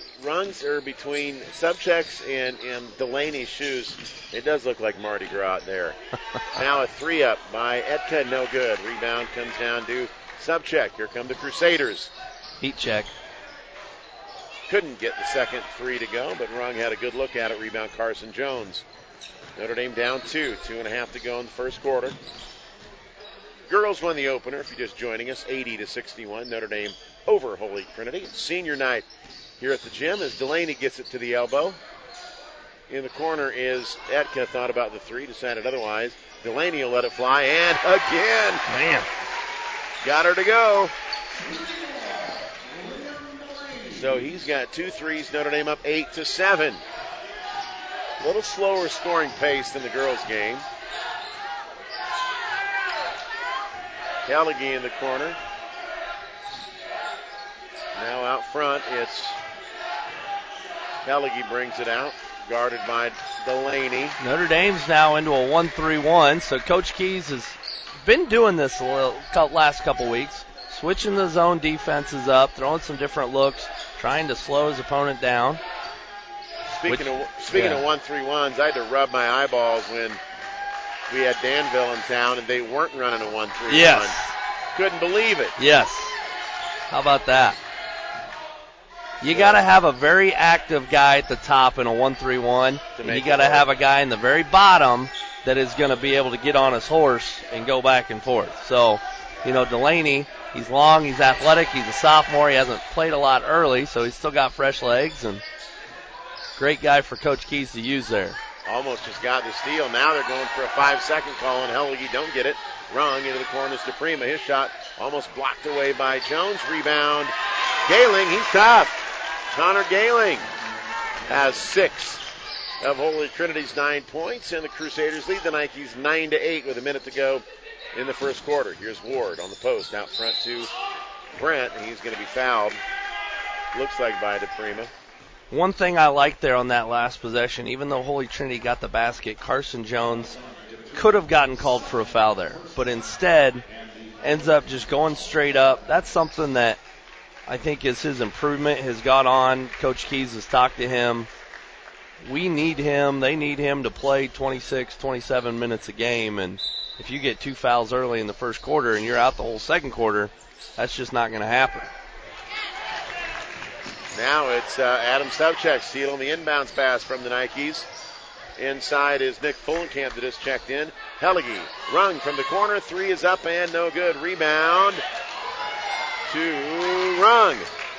Subcheck's and Delaney's shoes, it does look like Mardi Gras there. Now a 3-up by Etka, no good. Rebound comes down to Subcheck. Here come the Crusaders. Heat check. Couldn't get the second 3 to go, but Rung had a good look at it. Rebound Carson Jones. Notre Dame down 2. 2.5 to go in the first quarter. Girls won the opener, if you're just joining us, 80-61. Notre Dame over Holy Trinity. It's senior night here at the gym as Delaney gets it to the elbow. In the corner is Etka, thought about the 3, decided otherwise. Delaney will let it fly, and again. Man. Got her to go. So he's got 2 threes. Notre Dame up 8-7. A little slower scoring pace than the girls' game. Helge in the corner. Now out front, it's Helge brings it out, guarded by Delaney. Notre Dame's now into a 1-3-1, so Coach Keys has been doing this last couple weeks, switching the zone defenses up, throwing some different looks, trying to slow his opponent down. Speaking of 1-3-1s, I had to rub my eyeballs when we had Danville in town and they weren't running a 1-3-1. Yes. Couldn't believe it. Yes. How about that? You got to have a very active guy at the top in a 1-3-1, and you got to have a guy in the very bottom that is going to be able to get on his horse and go back and forth. So, you know, Delaney, he's long, he's athletic, he's a sophomore, he hasn't played a lot early, so he's still got fresh legs, and great guy for Coach Keys to use there. Almost just got the steal. Now they're going for a 5-second call, and Helge don't get it. Rung into the corner is DePrima. His shot almost blocked away by Jones. Rebound. Gayling, he's tough. Connor Gehling has 6 of Holy Trinity's 9 points, and the Crusaders lead the Nikes 9-8 with a minute to go in the first quarter. Here's Ward on the post, out front to Brent, and he's going to be fouled. Looks like by DePrima. One thing I like there on that last possession, even though Holy Trinity got the basket, Carson Jones could have gotten called for a foul there, but instead ends up just going straight up. That's something that I think is his improvement, has got on. Coach Keys has talked to him. We need him. They need him to play 26, 27 minutes a game, and if you get 2 fouls early in the first quarter and you're out the whole second quarter, that's just not going to happen. Now it's Adam Stavchek stealing the inbounds pass from the Nikes. Inside is Nick Fulenkamp that has checked in. Hellige, rung from the corner. 3 is up and no good. Rebound to Rung.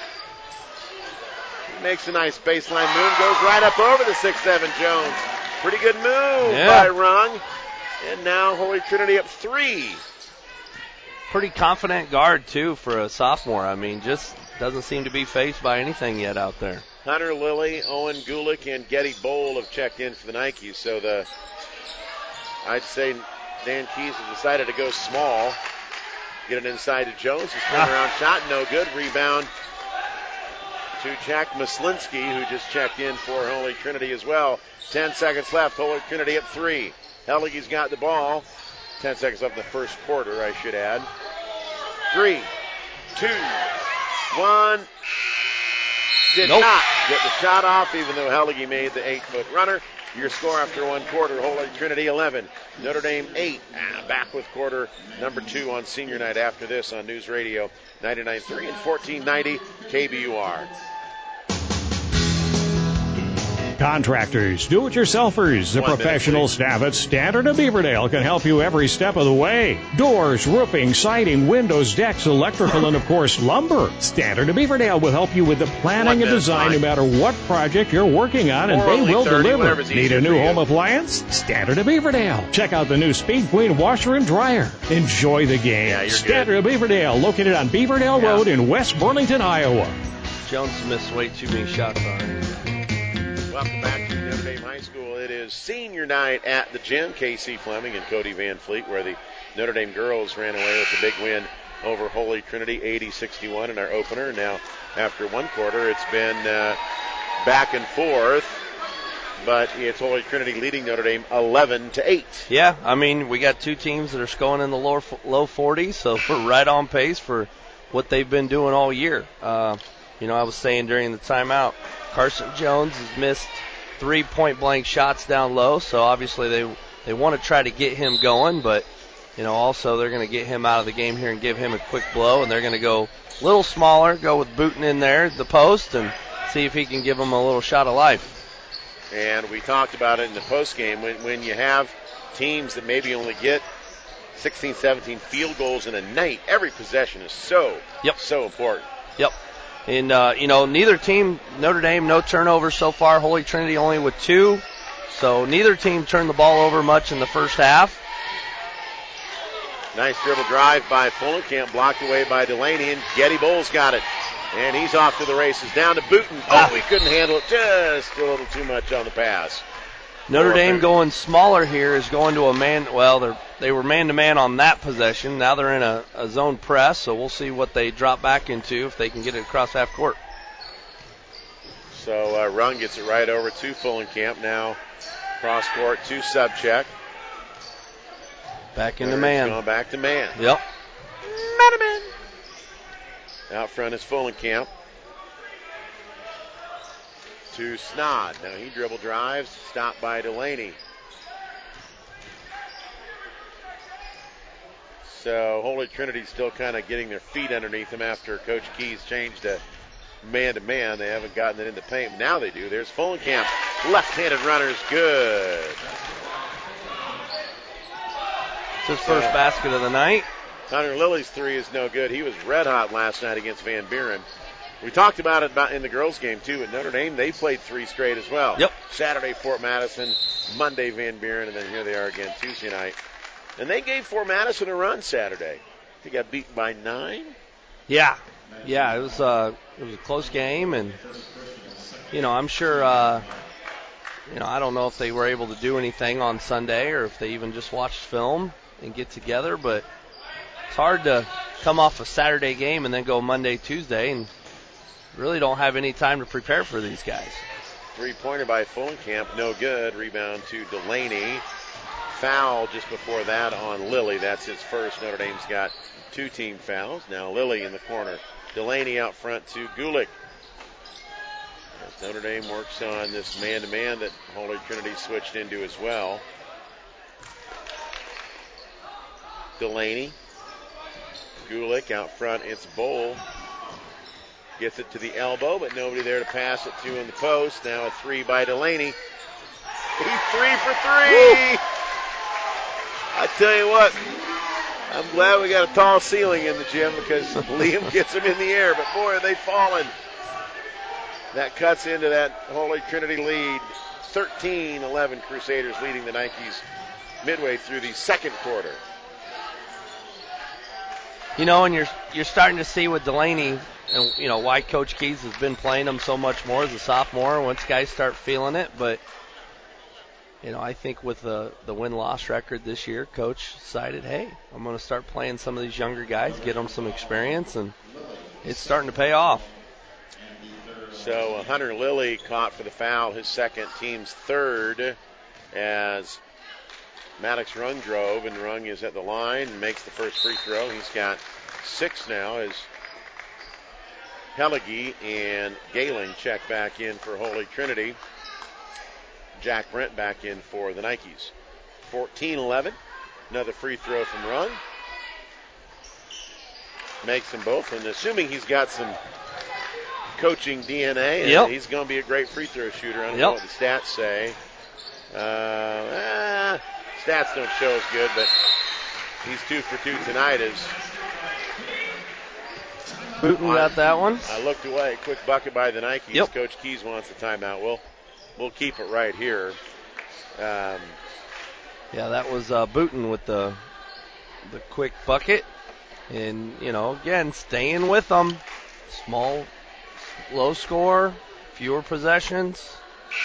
He makes a nice baseline move. Goes right up over the 6'7" Jones. Pretty good move by Rung. And now Holy Trinity up 3. Pretty confident guard, too, for a sophomore. I mean, just doesn't seem to be faced by anything yet out there. Hunter Lilly, Owen Gulick, and Getty Bowl have checked in for the Nikes. So I'd say Dan Keys has decided to go small. Get it inside to Jones. His turnaround shot, no good. Rebound to Jack Maslinski, who just checked in for Holy Trinity as well. 10 seconds left. Holy Trinity up 3. Hellige's got the ball. 10 seconds left in the first quarter, I should add. 3, 2, 1. Did not get the shot off, even though Hellige made the 8-foot runner. Your score after one quarter, Holy Trinity 11, Notre Dame 8. Back with quarter number 2 on senior night after this on News Radio 99.3 and 1490 KBUR. Contractors, do-it-yourselfers, the professional staff at Standard of Beaverdale can help you every step of the way. Doors, roofing, siding, windows, decks, electrical, and of course lumber. Standard of Beaverdale will help you with the planning and design no matter what project you're working on, and they will deliver. Need a new home appliance? Standard of Beaverdale. Check out the new Speed Queen washer and dryer. Enjoy the game. Yeah, Standard of Beaverdale, located on Beaverdale Road in West Burlington, Iowa. Jones missed way too many shots on it. Welcome back to Notre Dame High School. It is senior night at the gym. Casey Fleming and Cody Van Fleet, where the Notre Dame girls ran away with a big win over Holy Trinity, 80-61 in our opener. Now, after one quarter, it's been back and forth, but it's Holy Trinity leading Notre Dame 11-8. Yeah, I mean, we got two teams that are scoring in the low 40s, so we're right on pace for what they've been doing all year. I was saying during the timeout, Carson Jones has missed 3 point-blank shots down low, so obviously they want to try to get him going, but, also they're going to get him out of the game here and give him a quick blow, and they're going to go a little smaller, go with Booten in there, the post, and see if he can give them a little shot of life. And we talked about it in the post game. When you have teams that maybe only get 16, 17 field goals in a night, every possession is so important. Yep. And, neither team, Notre Dame, no turnovers so far. Holy Trinity only with 2. So neither team turned the ball over much in the first half. Nice dribble drive by Fulenkamp, blocked away by Delaney, and Getty Bowles got it. And he's off to the races. Down to Booten. He couldn't handle it. Just a little too much on the pass. Notre Dame going smaller here is going to a man. Well, they were man-to-man on that possession. Now they're in a zone press, so we'll see what they drop back into if they can get it across half court. So Rung gets it right over to Fulenkamp. Now cross court to sub-check. Back into man. Going back to man. Yep. Man-to-man. Out front is Fulenkamp. To Snod. Now he dribble drives, stopped by Delaney. So Holy Trinity still kind of getting their feet underneath them after Coach Keys changed to man-to-man. They haven't gotten it in the paint. Now they do. There's Fulenkamp. Left-handed runner's good. It's his first basket of the night. Hunter Lilly's 3 is no good. He was red hot last night against Van Buren. We talked about it in the girls' game, too. At Notre Dame, they played 3 straight as well. Yep. Saturday, Fort Madison. Monday, Van Buren. And then here they are again Tuesday night. And they gave Fort Madison a run Saturday. They got beaten by 9. Yeah, it was a close game, and I'm sure. I don't know if they were able to do anything on Sunday or if they even just watched film and get together, but it's hard to come off a Saturday game and then go Monday, Tuesday, and really don't have any time to prepare for these guys. Three-pointer by Fulenkamp, no good. Rebound to Delaney. Foul just before that on Lilly. That's his first. Notre Dame's got 2 team fouls. Now Lilly in the corner. Delaney out front to Gulick. As Notre Dame works on this man-to-man that Holy Trinity switched into as well. Delaney. Gulick out front. It's Bowl. Gets it to the elbow, but nobody there to pass it to in the post. Now a 3 by Delaney. He's 3 for 3. Woo! I tell you what, I'm glad we got a tall ceiling in the gym because Liam gets them in the air. But boy, are they falling. That cuts into that Holy Trinity lead. 13-11 Crusaders leading the Nikes midway through the second quarter. And you're starting to see with Delaney, and why Coach Keys has been playing him so much more as a sophomore once guys start feeling it. But, I think with the win-loss record this year, Coach decided, hey, I'm going to start playing some of these younger guys, get them some experience, and it's starting to pay off. So Hunter Lilly caught for the foul, his second, team's third, as Maddox Rung drove, and Rung is at the line and makes the first free throw. He's got 6 now as Hellige and Gehling check back in for Holy Trinity. Jack Brent back in for the Nikes. 14-11. Another free throw from Rung. Makes them both, and assuming he's got some coaching DNA, he's going to be a great free throw shooter. I don't know what the stats say. Stats don't show as good, but he's 2 for 2 tonight as Booten got that one. I looked away. Quick bucket by the Nikes. Coach Keys wants the timeout. We'll keep it right here. That was Booten with the quick bucket. And, again, staying with them. Small, low score, fewer possessions.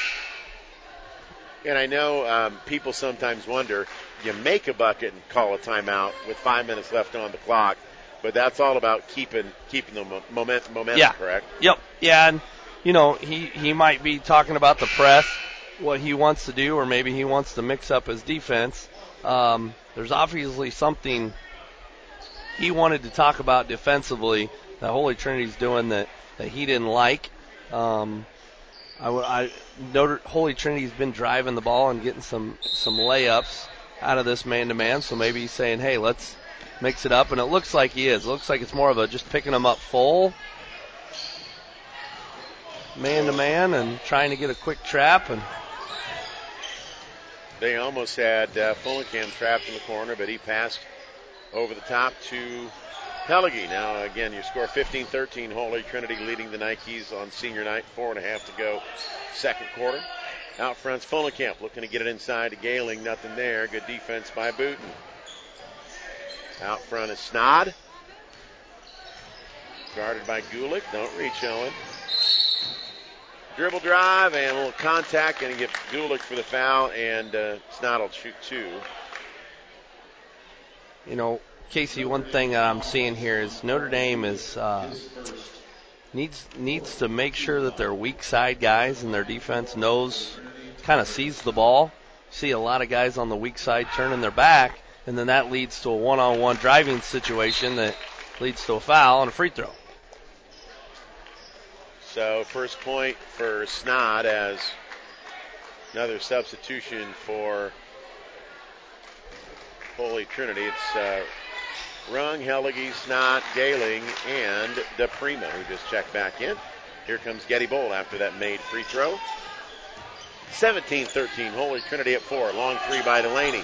And I know people sometimes wonder, you make a bucket and call a timeout with 5 minutes left on the clock, but that's all about keeping the momentum, correct? Yep. Yeah, and, he might be talking about the press, what he wants to do, or maybe he wants to mix up his defense. There's obviously something he wanted to talk about defensively that Holy Trinity's doing that he didn't like. I noted Holy Trinity's been driving the ball and getting some layups out of this man-to-man, so maybe he's saying, hey, let's mix it up, and it looks like he is. It looks like it's more of a just picking them up full man-to-man and trying to get a quick trap. And they almost had Fulenkamp trapped in the corner, but he passed over the top to Hellige. Now, again, your score 15-13. Holy Trinity leading the Nikes on senior night. 4.5 to go, second quarter. Out front's Fulenkamp looking to get it inside to Gehling. Nothing there. Good defense by Booten. Out front is Snod. Guarded by Gulick. Don't reach, Owen. Dribble drive and a little contact. Going to get Gulick for the foul, and Snod will shoot 2. Casey, one thing I'm seeing here is Notre Dame is needs to make sure that their weak side guys and their defense kind of sees the ball. See a lot of guys on the weak side turning their back, and then that leads to a one-on-one driving situation that leads to a foul and a free throw. So first point for Snod as another substitution for Holy Trinity. It's Rung, Hellige, Snod, Gehling, and DePrima, who just checked back in. Here comes Getty Bolt after that made free throw. 17-13, Holy Trinity at 4. Long 3 by Delaney.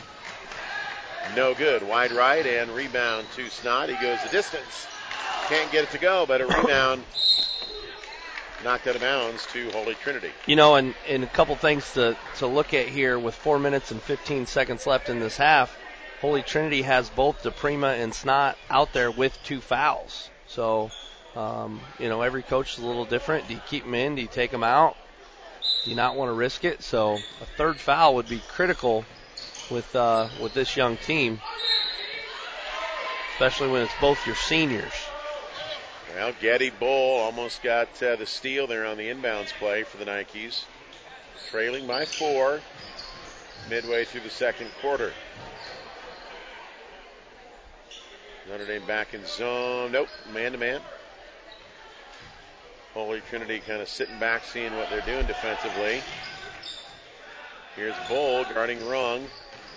No good. Wide right and rebound to Snod. He goes the distance. Can't get it to go, but a rebound knocked out of bounds to Holy Trinity. And a couple things to look at here with 4 minutes and 15 seconds left in this half. Holy Trinity has both DePrima and Snot out there with 2 fouls. So, every coach is a little different. Do you keep them in? Do you take them out? Do you not want to risk it? So a third foul would be critical with this young team, especially when it's both your seniors. Well, Getty Bull almost got the steal there on the inbounds play for the Nikes. Trailing by 4 midway through the second quarter. Notre Dame back in zone. Nope, man-to-man. Holy Trinity kind of sitting back, seeing what they're doing defensively. Here's Bull guarding Rung.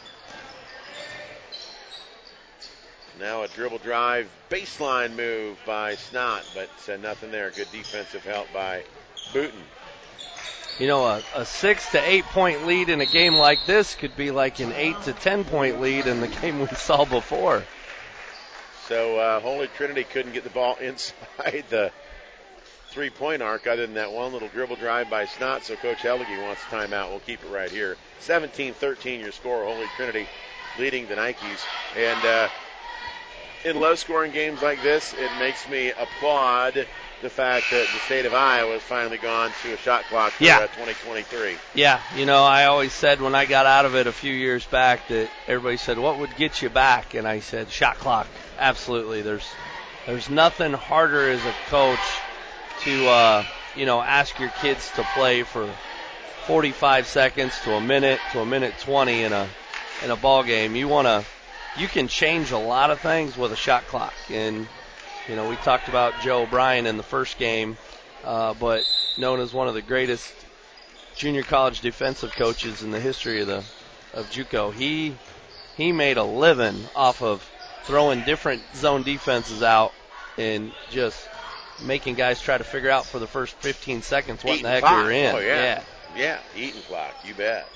Now a dribble drive baseline move by Snott, but nothing there. Good defensive help by Booten. A 6 to 8 point lead in a game like this could be like an 8 to 10 point lead in the game we saw before. So Holy Trinity couldn't get the ball inside the 3-point arc other than that one little dribble drive by Snott. So Coach Hellige wants a timeout. We'll keep it right here. 17-13 your score. Holy Trinity leading the Nikes. And in low-scoring games like this, it makes me applaud the fact that the state of Iowa has finally gone to a shot clock for 2023. Yeah, I always said when I got out of it a few years back that everybody said, what would get you back? And I said, shot clock. Absolutely. There's nothing harder as a coach to, ask your kids to play for 45 seconds to a minute 20 in a ball game. You can change a lot of things with a shot clock. And, we talked about Joe O'Brien in the first game, but known as one of the greatest junior college defensive coaches in the history of JUCO. He made a living off of throwing different zone defenses out and just making guys try to figure out for the first 15 seconds what in the heck you're in. Oh, yeah. Yeah, eating clock, you bet.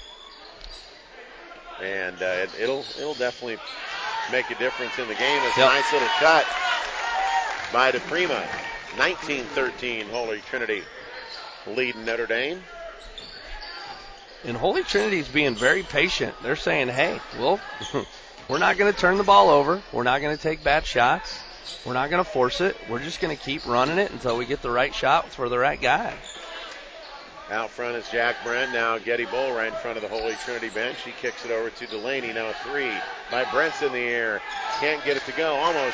And it'll definitely make a difference in the game. It's a nice little cut by DePrima. 19-13, Holy Trinity leading Notre Dame. And Holy Trinity's being very patient. They're saying, hey, we're not going to turn the ball over. We're not going to take bad shots. We're not going to force it. We're just going to keep running it until we get the right shot for the right guy. Out front is Jack Brent. Now Getty Bull right in front of the Holy Trinity bench. He kicks it over to Delaney. Now a 3 by Brent's in the air. Can't get it to go. Almost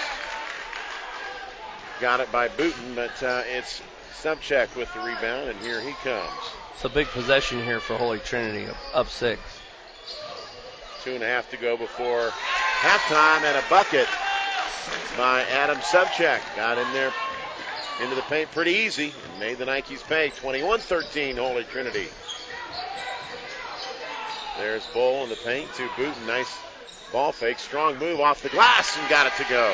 got it by Booten, but it's Subcheck with the rebound, and here he comes. It's a big possession here for Holy Trinity, up 6. 2.5 to go before halftime, and a bucket by Adam Subcheck. Got in there into the paint pretty easy and made the Nikes pay. 21-13, Holy Trinity. There's Bull in the paint to Booten. Nice ball fake. Strong move off the glass and got it to go.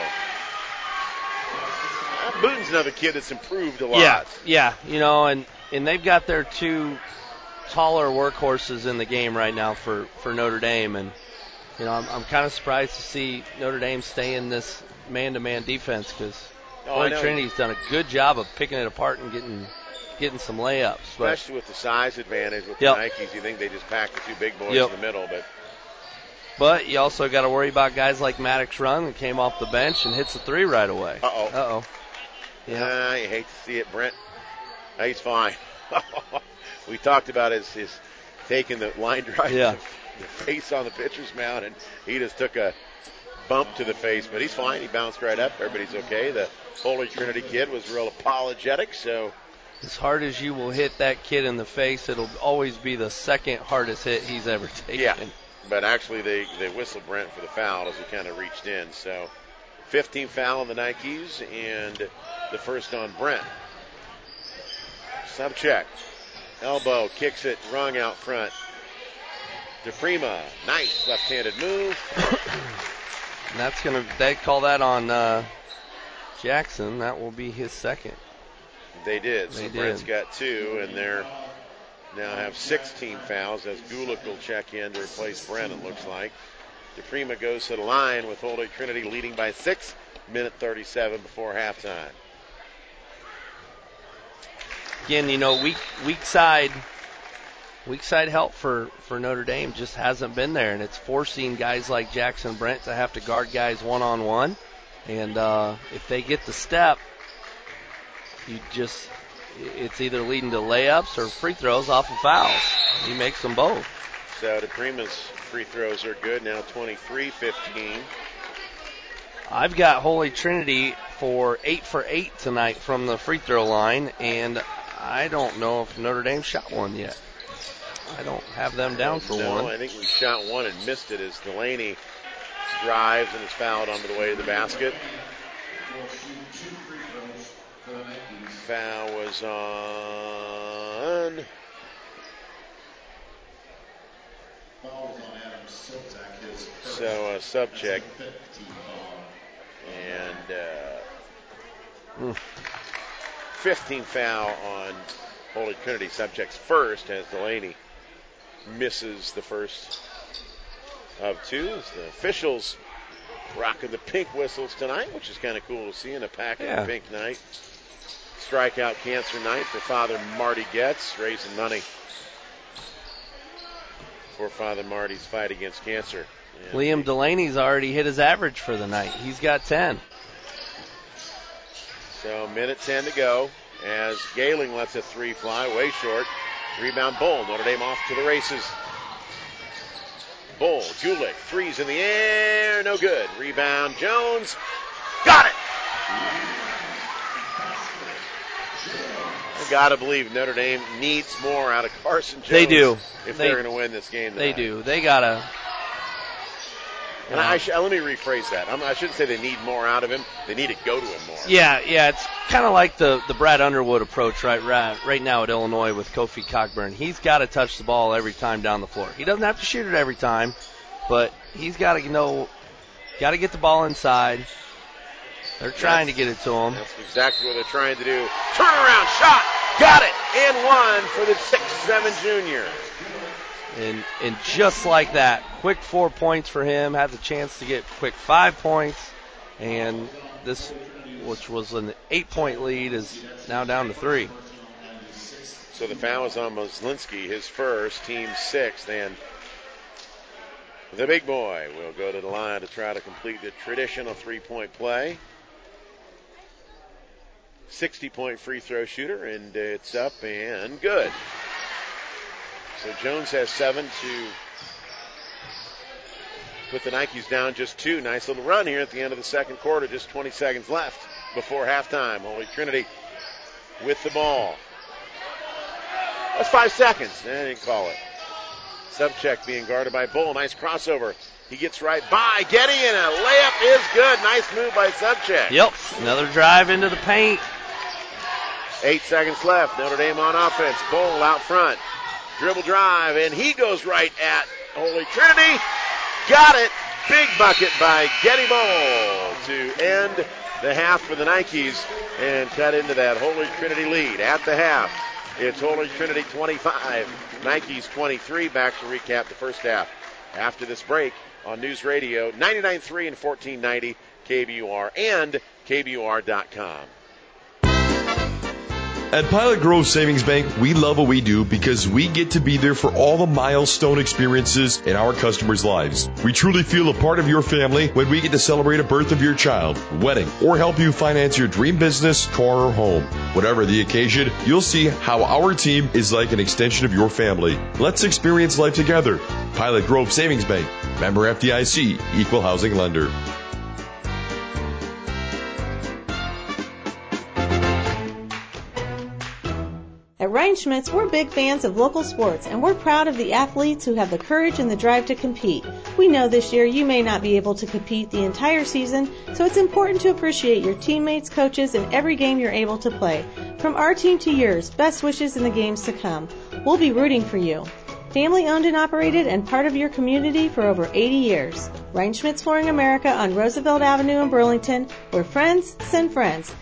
Booten's another kid that's improved a lot. Yeah, and they've got their 2 taller workhorses in the game right now for Notre Dame. And, I'm kind of surprised to see Notre Dame stay in this man-to-man defense because Holy Trinity's done a good job of picking it apart and getting some layups. Especially with the size advantage with the Nikes. You think they just pack the 2 big boys in the middle. But you also got to worry about guys like Maddox Run that came off the bench and hits the 3 right away. Uh-oh. Yeah, you hate to see it, Brent. He's fine. We talked about his taking the line drive the face on the pitcher's mound, and he just took a bump to the face, but he's fine. He bounced right up. Everybody's okay. The Holy Trinity kid was real apologetic, so. As hard as you will hit that kid in the face, it'll always be the second hardest hit he's ever taken. Yeah, but actually they whistled Brent for the foul as he kind of reached in, so 15th foul on the Nikes and the first on Brent. Subcheck. Elbow, kicks it, Rung out front. DePrima, nice left-handed move. And they call that on Jackson. That will be his second. They did. Brent's got 2, and they're now have 16 fouls as Gulick will check in to replace Brent, it looks like. DePrima goes to the line with Holy Trinity leading by 6, minute 37 before halftime. Again, weak side help for Notre Dame just hasn't been there, and it's forcing guys like Jackson Brent to have to guard guys one-on-one. And if they get the step, it's either leading to layups or free throws off of fouls. He makes them both. So DePrima's free throws are good, now 23-15. I've got Holy Trinity for 8 for 8 tonight from the free throw line, and I don't know if Notre Dame shot one yet. I don't have them down for one. I think we shot one and missed it as Delaney drives and is fouled onto the way to the basket. Foul was on Adam Sobczak. So Sobczak. And 15 foul on Holy Trinity. Sobczak's first as Delaney misses the first of two. As the officials rocking the pink whistles tonight, which is kind of cool to see in a packed pink night. Strikeout cancer night for Father Marty Getz, raising money for Father Marty's fight against cancer. And Liam Delaney's already hit his average for the night. He's got 10. So minute 10 to go as Gehling lets a three fly way short. Rebound Bull. Notre Dame off to the races. Bull, Julich, threes in the air, no good. Rebound Jones, got it. I gotta believe Notre Dame needs more out of Carson Jones. They do. If they're going to win this game tonight. They do. They gotta. And let me rephrase that. I shouldn't say they need more out of him. They need to go to him more. Yeah. It's kind of like the Brad Underwood approach right now at Illinois with Kofi Cockburn. He's got to touch the ball every time down the floor. He doesn't have to shoot it every time, but he's got to get the ball inside. They're trying to get it to him. That's exactly what they're trying to do. Turnaround shot. Got it. And one for the 6'7" junior. And just like that, quick 4 points for him, had the chance to get quick 5 points, and this, which was an 8-point lead, is now down to 3. So the foul is on Moslinski, his first, team sixth, and the big boy will go to the line to try to complete the traditional 3-point play. 60-point free throw shooter, and it's up and good. So Jones has 7 to put the Nikes down just 2. Nice little run here at the end of the second quarter. Just 20 seconds left before halftime. Holy Trinity with the ball. That's 5 seconds. They didn't call it. Sobczak being guarded by Bull. Nice crossover. He gets right by Getty, and a layup is good. Nice move by Sobczak. Yep, another drive into the paint. 8 seconds left. Notre Dame on offense. Bull out front. Dribble drive, and he goes right at Holy Trinity. Got it. Big bucket by Getty Bull to end the half for the Nikes and cut into that Holy Trinity lead. At the half, it's Holy Trinity 25, Nikes 23. Back to recap the first half after this break on News Radio 99.3 and 1490 KBUR and KBUR.com. At Pilot Grove Savings Bank, we love what we do because we get to be there for all the milestone experiences in our customers' lives. We truly feel a part of your family when we get to celebrate a birth of your child, wedding, or help you finance your dream business, car, or home. Whatever the occasion, you'll see how our team is like an extension of your family. Let's experience life together. Pilot Grove Savings Bank, member FDIC, equal housing lender. At Reinschmidt's, we're big fans of local sports, and we're proud of the athletes who have the courage and the drive to compete. We know this year you may not be able to compete the entire season, so it's important to appreciate your teammates, coaches, and every game you're able to play. From our team to yours, best wishes in the games to come. We'll be rooting for you. Family owned and operated and part of your community for over 80 years. Reinschmidt's Flooring America on Roosevelt Avenue in Burlington, where friends send friends.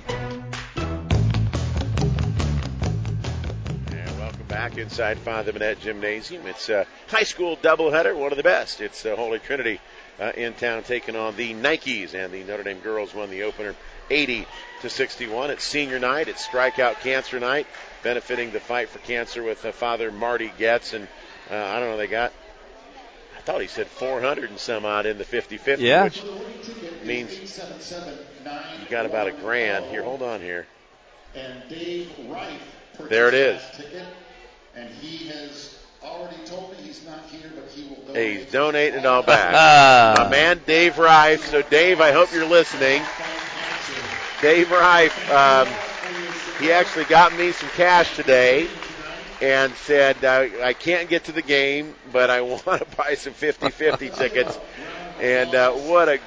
Back inside Father Manette Gymnasium. It's a high school doubleheader, one of the best. It's Holy Trinity in town taking on the Nikes, and the Notre Dame girls won the opener 80-61. It's senior night. It's strikeout cancer night, benefiting the fight for cancer with Father Marty Getz. And I don't know, I thought he said 400 and some odd in the 50-50, which means you got about $1,000. Here, hold on here. And Dave Reif purchased there it is. that ticket, and he has already told me he's not here, but he will donate. Hey, he's donating it all back. My man Dave Reif. So, Dave, I hope you're listening. Dave Reif, he actually got me some cash today and said, I can't get to the game, but I want to buy some 50-50 tickets. And what a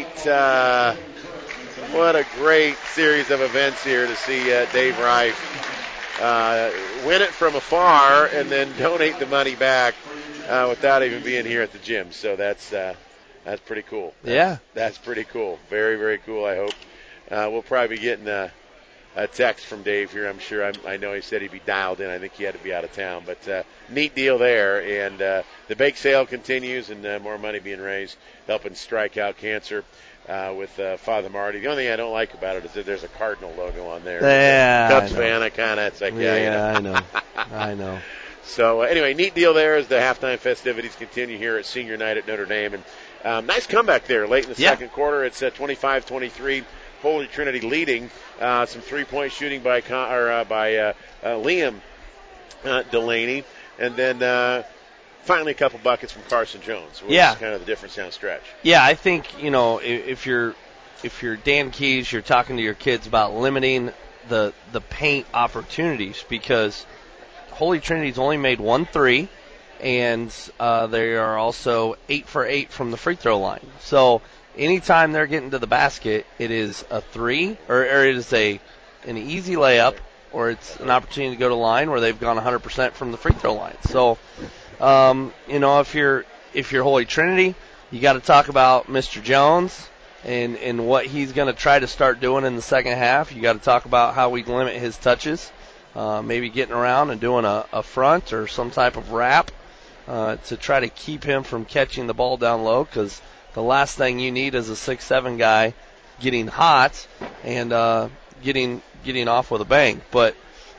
great series of events here to see Dave Reif win it from afar and then donate the money back without even being here at the gym. So that's pretty cool. That's pretty cool. Very, very cool. I hope we'll probably be getting a text from Dave here, I'm sure. I know he said he'd be dialed in. I think he had to be out of town. But neat deal there. And the bake sale continues and more money being raised, helping strike out cancer with Father Marty. The only thing I don't like about it is that there's a Cardinal logo on there. Yeah, Cubs fan, it's like, I know. I know. So, anyway, neat deal there as the halftime festivities continue here at Senior Night at Notre Dame. And nice comeback there late in the second quarter. It's 25-23. Holy Trinity leading. Some three-point shooting by Liam Delaney. And then finally a couple buckets from Carson Jones, which is kind of the difference down stretch. Yeah, I think, if you're Dan Keys, you're talking to your kids about limiting the paint opportunities, because Holy Trinity's only made 1 3, and they are also 8 for 8 from the free throw line. So anytime they're getting to the basket, it is a 3, or it is an easy layup, or it's an opportunity to go to line where they've gone 100% from the free throw line. So, if you're Holy Trinity, you got to talk about Mr. Jones and what he's going to try to start doing in the second half. You got to talk about how we limit his touches, maybe getting around and doing a front or some type of wrap to try to keep him from catching the ball down low, because the last thing you need is a 6'7" guy getting hot and getting off with a bang. But,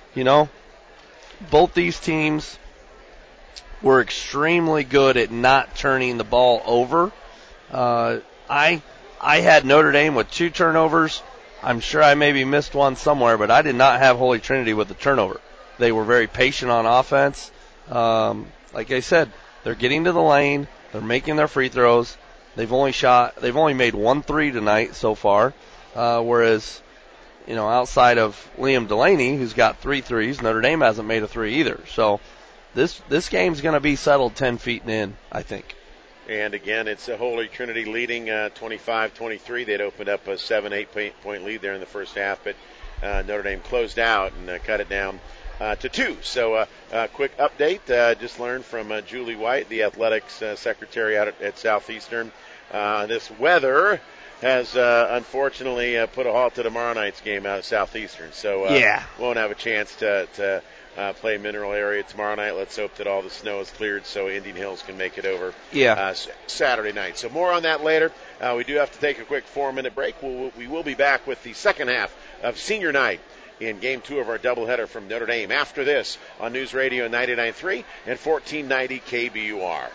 both these teams were extremely good at not turning the ball over. I had Notre Dame with 2 turnovers. I'm sure I maybe missed one somewhere, but I did not have Holy Trinity with a turnover. They were very patient on offense. Like I said, they're getting to the lane. They're making their free throws. They've only made 1 3 tonight so far, whereas, outside of Liam Delaney, who's got 3 threes, Notre Dame hasn't made a 3 either. So this game's going to be settled 10 feet in, I think. And again, it's a Holy Trinity leading 25-23. They'd opened up a 7-8 point lead there in the first half, but Notre Dame closed out and cut it down to 2. So quick update. Just learned from Julie White, the athletics secretary out at Southeastern. This weather has unfortunately put a halt to tomorrow night's game out at Southeastern. So won't have a chance to play Mineral Area tomorrow night. Let's hope that all the snow is cleared so Indian Hills can make it over Saturday night. So more on that later. We do have to take a quick 4-minute break. We will be back with the second half of Senior Night in Game 2 of our doubleheader from Notre Dame after this on News Radio 99.3 and 1490 KBUR.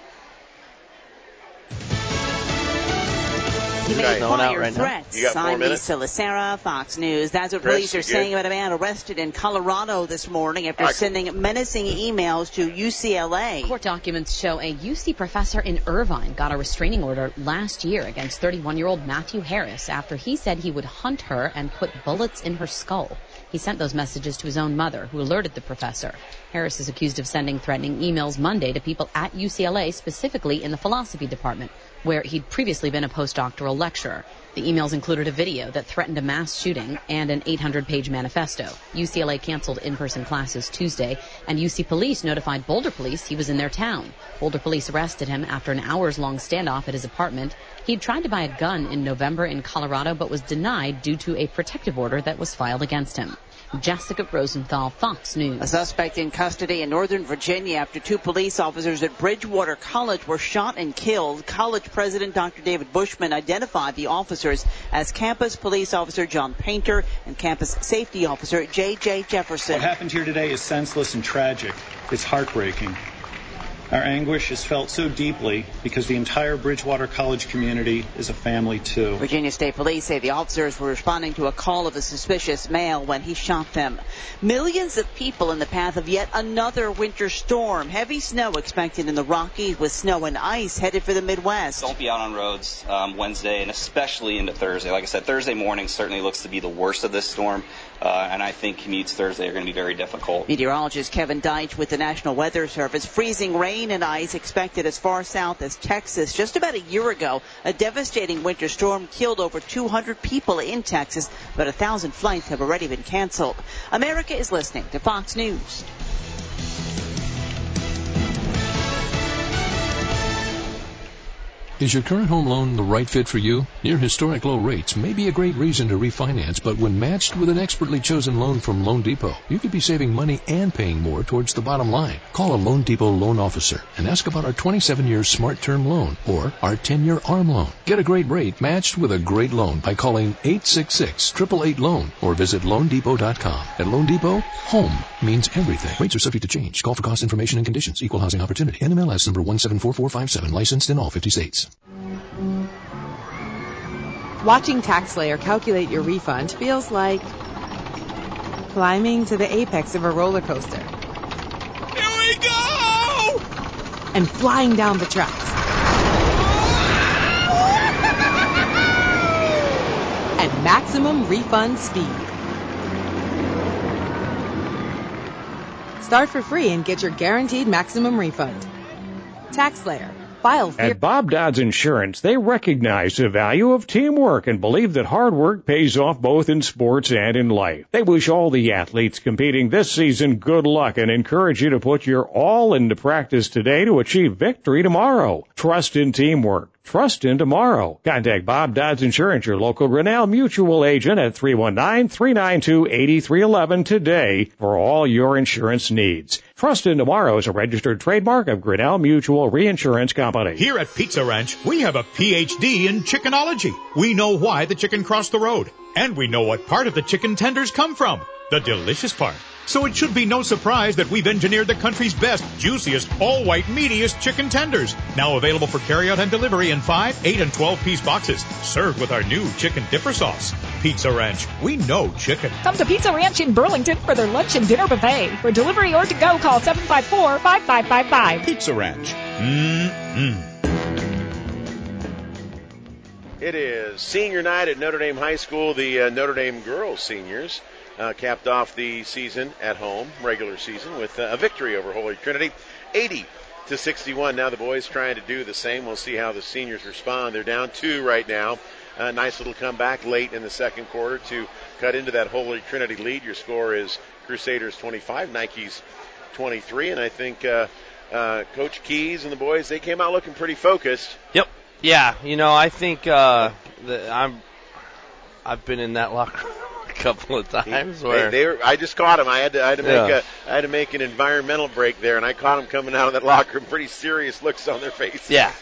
He made prior threats. I'm Lisa Lacera, Fox News. That's what police are saying about a man arrested in Colorado this morning after sending menacing emails to UCLA. Court documents show a UC professor in Irvine got a restraining order last year against 31-year-old Matthew Harris after he said he would hunt her and put bullets in her skull. He sent those messages to his own mother, who alerted the professor. Harris is accused of sending threatening emails Monday to people at UCLA, specifically in the philosophy department, where he'd previously been a postdoctoral lecturer. The emails included a video that threatened a mass shooting and an 800-page manifesto. UCLA canceled in-person classes Tuesday, and UC police notified Boulder police he was in their town. Boulder police arrested him after an hours-long standoff at his apartment. He'd tried to buy a gun in November in Colorado, but was denied due to a protective order that was filed against him. Jessica Rosenthal, Fox News. A suspect in custody in Northern Virginia after 2 police officers at Bridgewater College were shot and killed. College president Dr. David Bushman identified the officers as campus police officer John Painter and campus safety officer J.J. Jefferson. What happened here today is senseless and tragic. It's heartbreaking. Our anguish is felt so deeply because the entire Bridgewater College community is a family, too. Virginia State Police say the officers were responding to a call of a suspicious male when he shot them. Millions of people in the path of yet another winter storm. Heavy snow expected in the Rockies with snow and ice headed for the Midwest. Don't be out on roads Wednesday and especially into Thursday. Like I said, Thursday morning certainly looks to be the worst of this storm, and I think commutes Thursday are going to be very difficult. Meteorologist Kevin Deitch with the National Weather Service. Freezing rain and ice expected as far south as Texas. Just about a year ago, a devastating winter storm killed over 200 people in Texas, but 1,000 flights have already been canceled. America is listening to Fox News. Is your current home loan the right fit for you? Near historic low rates may be a great reason to refinance, but when matched with an expertly chosen loan from Loan Depot, you could be saving money and paying more towards the bottom line. Call a Loan Depot loan officer and ask about our 27-year Smart Term loan or our 10-year ARM loan. Get a great rate matched with a great loan by calling 866-888-LOAN or visit LoanDepot.com. At Loan Depot, home means everything. Rates are subject to change. Call for cost information and conditions. Equal housing opportunity. NMLS number 174457. Licensed in all 50 states. Watching TaxSlayer calculate your refund feels like climbing to the apex of a roller coaster. Here we go! And flying down the tracks. At maximum refund speed. Start for free and get your guaranteed maximum refund. TaxSlayer. At Bob Dodds Insurance, they recognize the value of teamwork and believe that hard work pays off both in sports and in life. They wish all the athletes competing this season good luck and encourage you to put your all into practice today to achieve victory tomorrow. Trust in teamwork. Trust in tomorrow. Contact Bob Dodds Insurance, your local Grinnell Mutual agent at 319-392-8311 today for all your insurance needs. Trust in Tomorrow is a registered trademark of Grinnell Mutual Reinsurance Company. Here at Pizza Ranch, we have a PhD in chickenology. We know why the chicken crossed the road, and we know what part of the chicken tenders come from. The delicious part. So it should be no surprise that we've engineered the country's best, juiciest, all-white, meatiest chicken tenders. Now available for carryout and delivery in 5, 8, and 12-piece boxes. Served with our new chicken dipper sauce. Pizza Ranch. We know chicken. Come to Pizza Ranch in Burlington for their lunch and dinner buffet. For delivery or to go, call 754-5555. Pizza Ranch. It is senior night at Notre Dame High School. The Notre Dame girls seniors capped off the season at home, regular season, with a victory over Holy Trinity, 80-61. Now the boys trying to do the same. We'll see how the seniors respond. They're down 2 right now. A nice little comeback late in the second quarter to cut into that Holy Trinity lead. Your score is Crusaders 25, Nikes 23, and I think Coach Keys and the boys, they came out looking pretty focused. Yep. Yeah, I think I've been in that locker room a couple of times where I just caught him. I had to make an environmental break there, and I caught him coming out of that locker room, pretty serious looks on their faces. Yeah,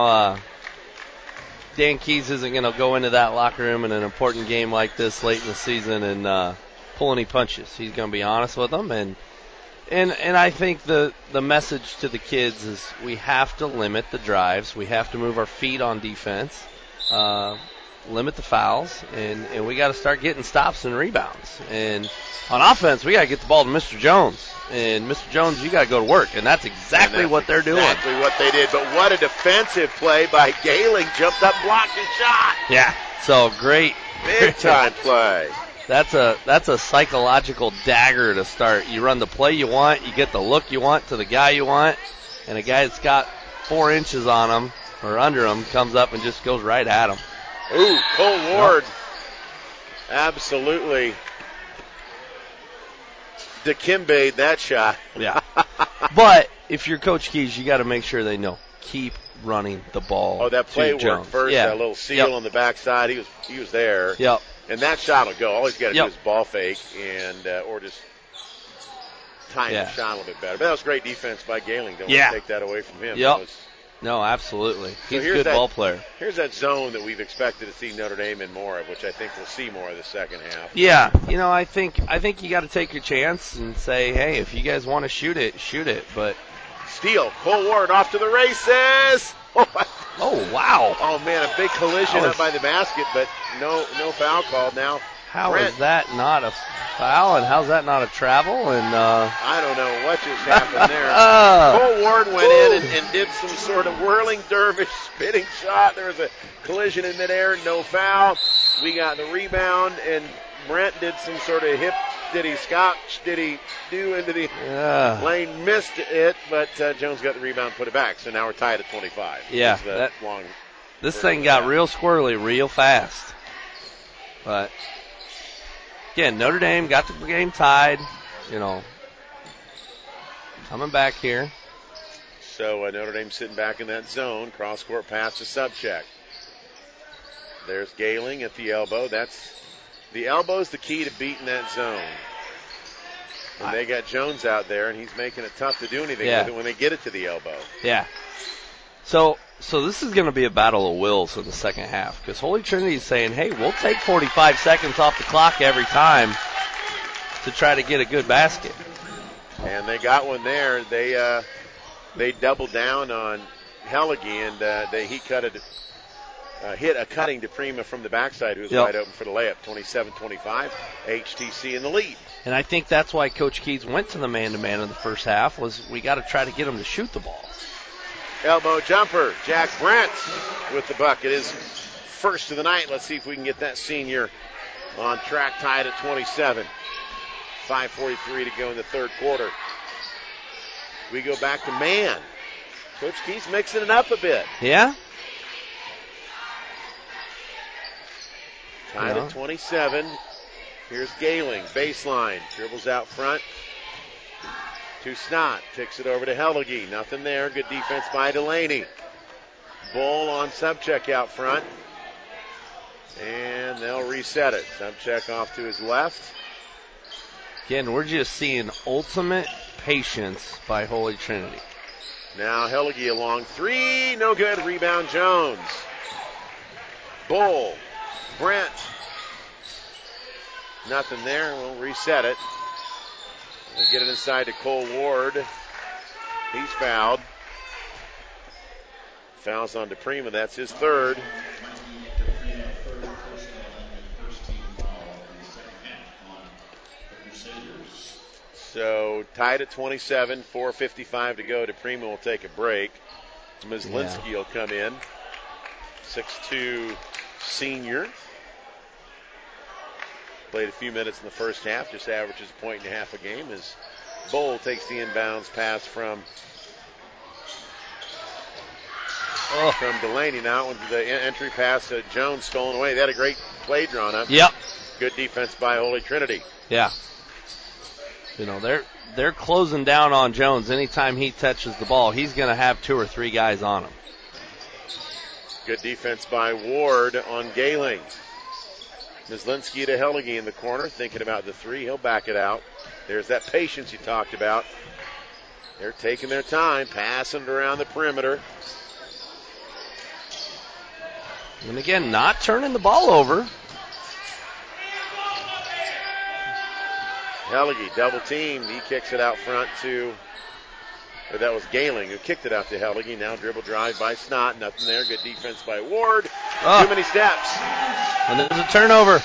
Dan Keys isn't going to go into that locker room in an important game like this late in the season and pull any punches. He's going to be honest with them, and I think the message to the kids is we have to limit the drives. We have to move our feet on defense, limit the fouls, and we got to start getting stops and rebounds. And on offense, we got to get the ball to Mr. Jones. And Mr. Jones, you got to go to work, and that's exactly what they're doing. Exactly what they did. But what a defensive play by Gailing. Jumped up, blocked, and shot. Yeah, so great. Big-time play. That's a psychological dagger to start. You run the play you want, you get the look you want to the guy you want, and a guy that's got 4 inches on him or under him comes up and just goes right at him. Ooh, Cole Ward. Absolutely Dikembe'd that shot. Yeah. But if you're Coach Keys, you got to make sure they know. Keep running the ball. Oh, that play worked Jones. First. Yeah. That little seal on the backside. He was there. Yep. And that shot will go. All he's got to do is ball fake and or just time the shot a little bit better. But that was great defense by Gailing. Don't want to take that away from him. Yep. No, absolutely. He's a good ball player. Here's that zone that we've expected to see Notre Dame in more of, which I think we'll see more of the second half. Yeah, I think you got to take your chance and say, hey, if you guys want to shoot it, shoot it. But Steele, Cole Ward off to the races. Oh, wow. Oh, man, a big collision up by the basket, but no foul called now. How is that not a foul, and how's that not a travel? And I don't know what just happened there. Cole Ward went in and did some sort of whirling dervish spinning shot. There was a collision in midair, no foul. We got the rebound, and Brent did some sort of hip. Did he scotch? Did he do into the lane? Missed it, but Jones got the rebound, put it back. So now we're tied at 25. Yeah, this thing got real squirrely real fast. But again, Notre Dame got the game tied. Coming back here. So Notre Dame sitting back in that zone. Cross court pass to Subcheck. There's Gailing at the elbow. The elbow's the key to beating that zone. And they got Jones out there, and he's making it tough to do anything with it when they get it to the elbow. Yeah. So this is going to be a battle of wills in the second half, because Holy Trinity is saying, hey, we'll take 45 seconds off the clock every time to try to get a good basket. And they got one there. They doubled down on Hellige, and he cut it. Hit a cutting to Prima from the backside, who was wide open for the layup. 27-25, HTC in the lead. And I think that's why Coach Keys went to the man-to-man in the first half, was we got to try to get him to shoot the ball. Elbow jumper, Jack Brent with the bucket. His first of the night. Let's see if we can get that senior on track, tied at 27. 5:43 to go in the third quarter. We go back to man. Coach Keys mixing it up a bit. Yeah? Tied at 27. Here's Gailing, baseline, dribbles out front to Snott, kicks it over to Hellige. Nothing there. Good defense by Delaney. Bull on Subcheck out front, and they'll reset it. Subcheck off to his left. Again, we're just seeing ultimate patience by Holy Trinity. Now Hellige along three, no good. Rebound Jones. Bull. Brent. Nothing there. We'll reset it. We'll get it inside to Cole Ward. He's fouled. Fouls on DePrima. That's his third. So tied at 27, 4:55 to go. DePrima will take a break. Myslinski will come in. 6'2" senior. Played a few minutes in the first half, just averages 1.5 points a game as Bull takes the inbounds pass from Delaney. Now with the entry pass, Jones stolen away. They had a great play drawn up. Yep. Good defense by Holy Trinity. Yeah. They're closing down on Jones. Anytime he touches the ball, he's going to have 2 or 3 guys on him. Good defense by Ward on Gailing. Myslinski to Hellige in the corner, thinking about the three. He'll back it out. There's that patience you talked about. They're taking their time, passing it around the perimeter. And again, not turning the ball over. Hellige double teamed. He kicks it out front to, or that was Gailing who kicked it out to Hellige. Now dribble drive by Snott. Nothing there. Good defense by Ward. Too many steps. And there's a turnover.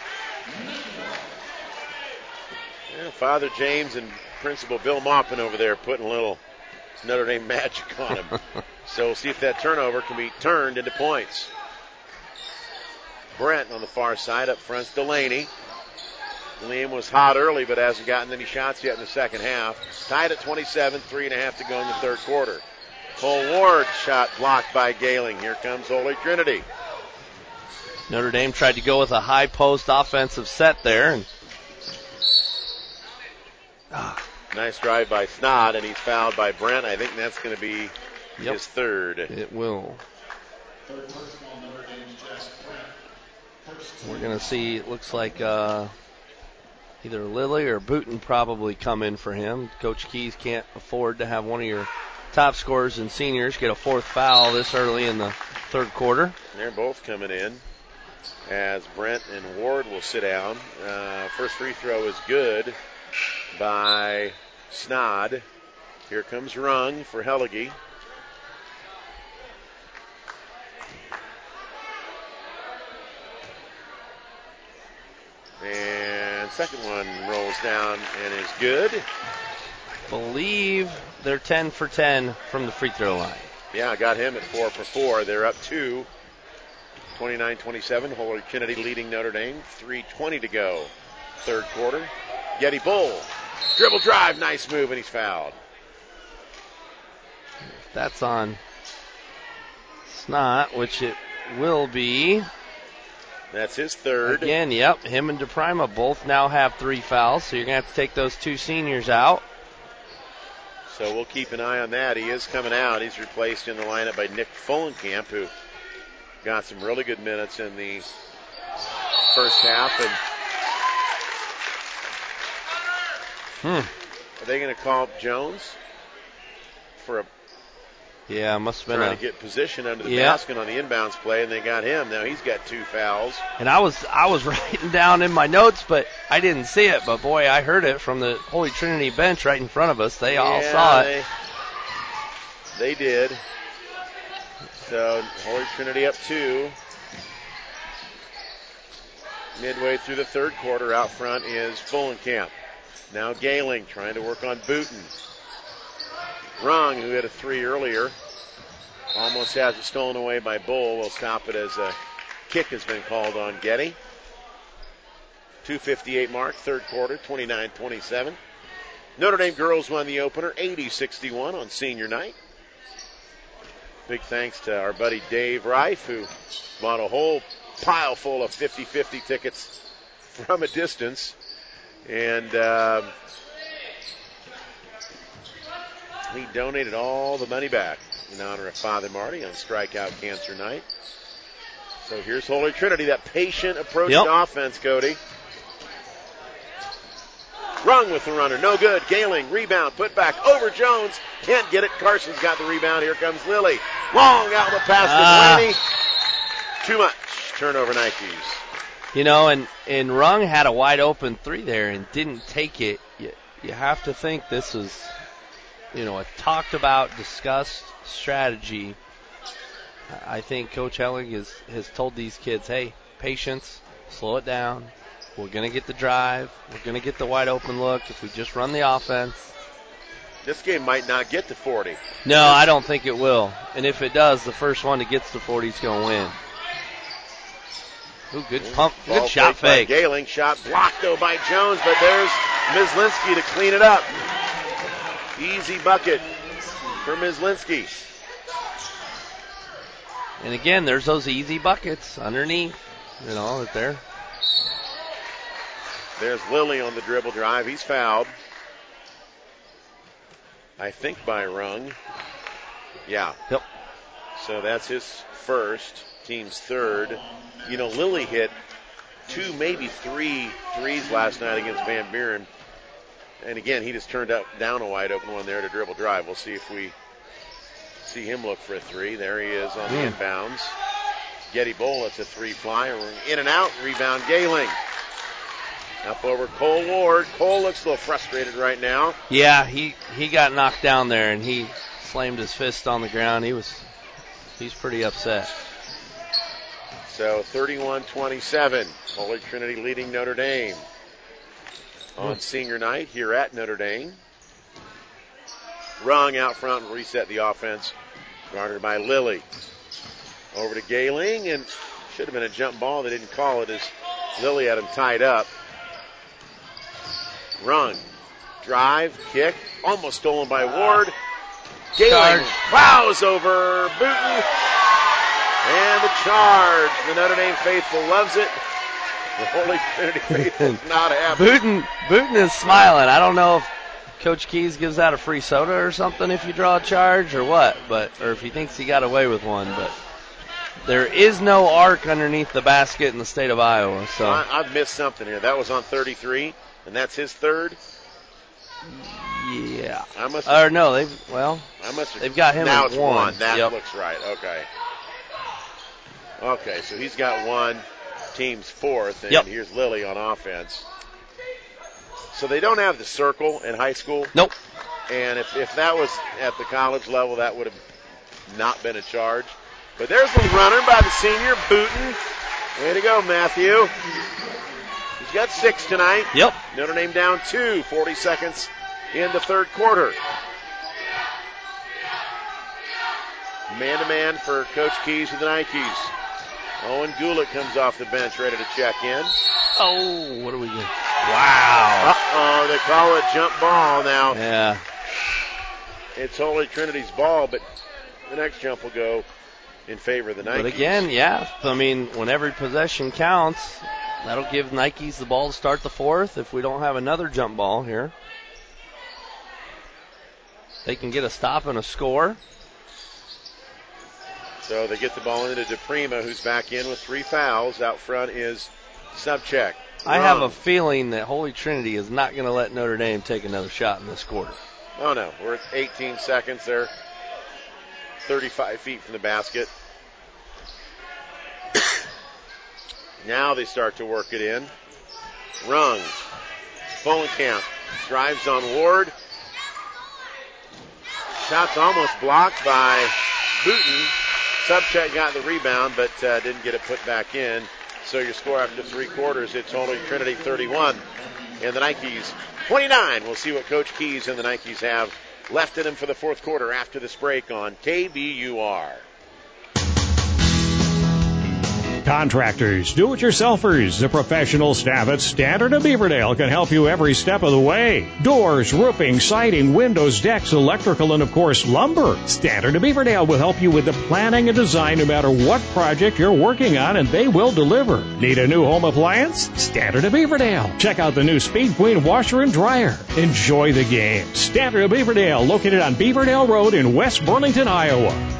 Yeah, Father James and Principal Bill Maupin over there putting a little Notre Dame magic on him. So we'll see if that turnover can be turned into points. Brent on the far side. Up front's Delaney. Liam was hot early, but hasn't gotten any shots yet in the second half. Tied at 27, 3.5 to go in the third quarter. Cole Ward shot blocked by Gailing. Here comes Holy Trinity. Notre Dame tried to go with a high post offensive set there. And nice drive by Snott, and he's fouled by Brent. I think that's going to be his third. It will. We're going to see, it looks like either Lilly or Booten probably come in for him. Coach Keys can't afford to have one of your top scorers and seniors get a fourth foul this early in the third quarter. They're both coming in as Brent and Ward will sit down. First free throw is good by Snod. Here comes Rung for Hellige. And second one rolls down and is good. Believe they're 10 for 10 from the free throw line. Yeah, got him at 4 for 4. They're up 2. 29-27. Holy Trinity leading Notre Dame. 3:20 to go. Third quarter. Getty Bull. Dribble drive. Nice move, and he's fouled. That's on Snot, which it will be. That's his third. Again, yep. Him and DePrima both now have 3 fouls, so you're going to have to take those 2 seniors out. So we'll keep an eye on that. He is coming out. He's replaced in the lineup by Nick Folenkamp, who got some really good minutes in the first half. And are they going to call up Jones for a? Yeah, must have been trying to get position under the basket on the inbounds play, and they got him. Now he's got 2 fouls. And I was writing down in my notes, but I didn't see it. But boy, I heard it from the Holy Trinity bench right in front of us. They all saw it. They did. So Holy Trinity up 2. Midway through the third quarter, out front is Folenkamp. Now Gailing trying to work on Booten. Rung, who had a 3 earlier, almost has it stolen away by Bull. Will stop it as a kick has been called on Getty. 2:58 mark, third quarter, 29-27. Notre Dame girls won the opener, 80-61 on senior night. Big thanks to our buddy Dave Reif, who bought a whole pile full of 50-50 tickets from a distance. And he donated all the money back in honor of Father Marty on Strikeout Cancer Night. So here's Holy Trinity, that patient approach to offense, Cody. Rung with the runner, no good. Gailing, rebound, put back over Jones. Can't get it. Carson's got the rebound. Here comes Lilly. Long out the pass to Blaney. Too much. Turnover Nikes. You know, and Rung had a wide open 3 there and didn't take it. You have to think this was, a talked about, discussed strategy. I think Coach Helling has told these kids, hey, patience, slow it down. We're going to get the drive. We're going to get the wide open look if we just run the offense. This game might not get to 40. No, I don't think it will. And if it does, the first one that gets to 40 is going to win. Ooh, good pump, good shot fake. Gailing, shot blocked though by Jones, but there's Mislinski to clean it up. Easy bucket for Mislinski. And again, there's those easy buckets underneath, that there. There's Lilly on the dribble drive. He's fouled. I think by Rung. Yeah. Yep. So that's his first, team's third. Lilly hit 2, maybe 3 threes last night against Van Buren. And again, he just turned down a wide open one there to dribble drive. We'll see if we see him look for a 3. There he is on the inbounds. Getty Bull, that's a 3 flyer. In and out, rebound Gailing. Up over Cole Ward. Cole looks a little frustrated right now. Yeah, he got knocked down there and he slammed his fist on the ground. He's pretty upset. So 31-27, Holy Trinity leading Notre Dame on senior night here at Notre Dame. Rung out front and reset the offense, guarded by Lilly. Over to Gailing, and should have been a jump ball. They didn't call it as Lilly had him tied up. Rung, drive, kick, almost stolen by Ward. Gailing plows over Booten. And the charge. The Notre Dame faithful loves it. The Holy Trinity faithful is not happy. Booten is smiling. I don't know if Coach Keys gives out a free soda or something if you draw a charge or what, or if he thinks he got away with one. But there is no arc underneath the basket in the state of Iowa. So I've missed something here. That was on 33, and that's his third. Yeah. They've got him now at it's 1. That looks right. Okay, so he's got 1, team's 4th, and here's Lilly on offense. So they don't have the circle in high school? Nope. And if that was at the college level, that would have not been a charge. But there's the runner by the senior, Booten. Way to go, Matthew. He's got 6 tonight. Yep. Notre Dame down 2, 40 seconds in the third quarter. Man-to-man for Coach Keys with the Nikes. Owen Gulick comes off the bench ready to check in. Oh, what do we get? Wow. Uh-oh, they call it jump ball now. Yeah. It's Holy Trinity's ball, but the next jump will go in favor of the Nikes. But again, yeah, I mean, when every possession counts, that'll give Nikes the ball to start the fourth if we don't have another jump ball here. They can get a stop and a score. So they get the ball into DePrima, who's back in with 3 fouls. Out front is Subcheck. I have a feeling that Holy Trinity is not going to let Notre Dame take another shot in this quarter. Oh, no. We're at 18 seconds. They're 35 feet from the basket. Now they start to work it in. Rung. Folenkamp drives on Ward. Shot's almost blocked by Booten. Subcheck got the rebound, but didn't get it put back in. So your score after 3 quarters, it's Holy Trinity 31 and the Nikes 29. We'll see what Coach Keys and the Nikes have left in them for the fourth quarter after this break on KBUR. Contractors, do-it-yourselfers, the professional staff at Standard of Beaverdale can help you every step of the way. Doors, roofing, siding, windows, decks, electrical, and of course lumber. Standard of Beaverdale will help you with the planning and design no matter what project you're working on, and they will deliver. Need a new home appliance? Standard of Beaverdale. Check out the new Speed Queen washer and dryer. Enjoy the game. Standard of Beaverdale, located on Beaverdale Road in West Burlington, Iowa.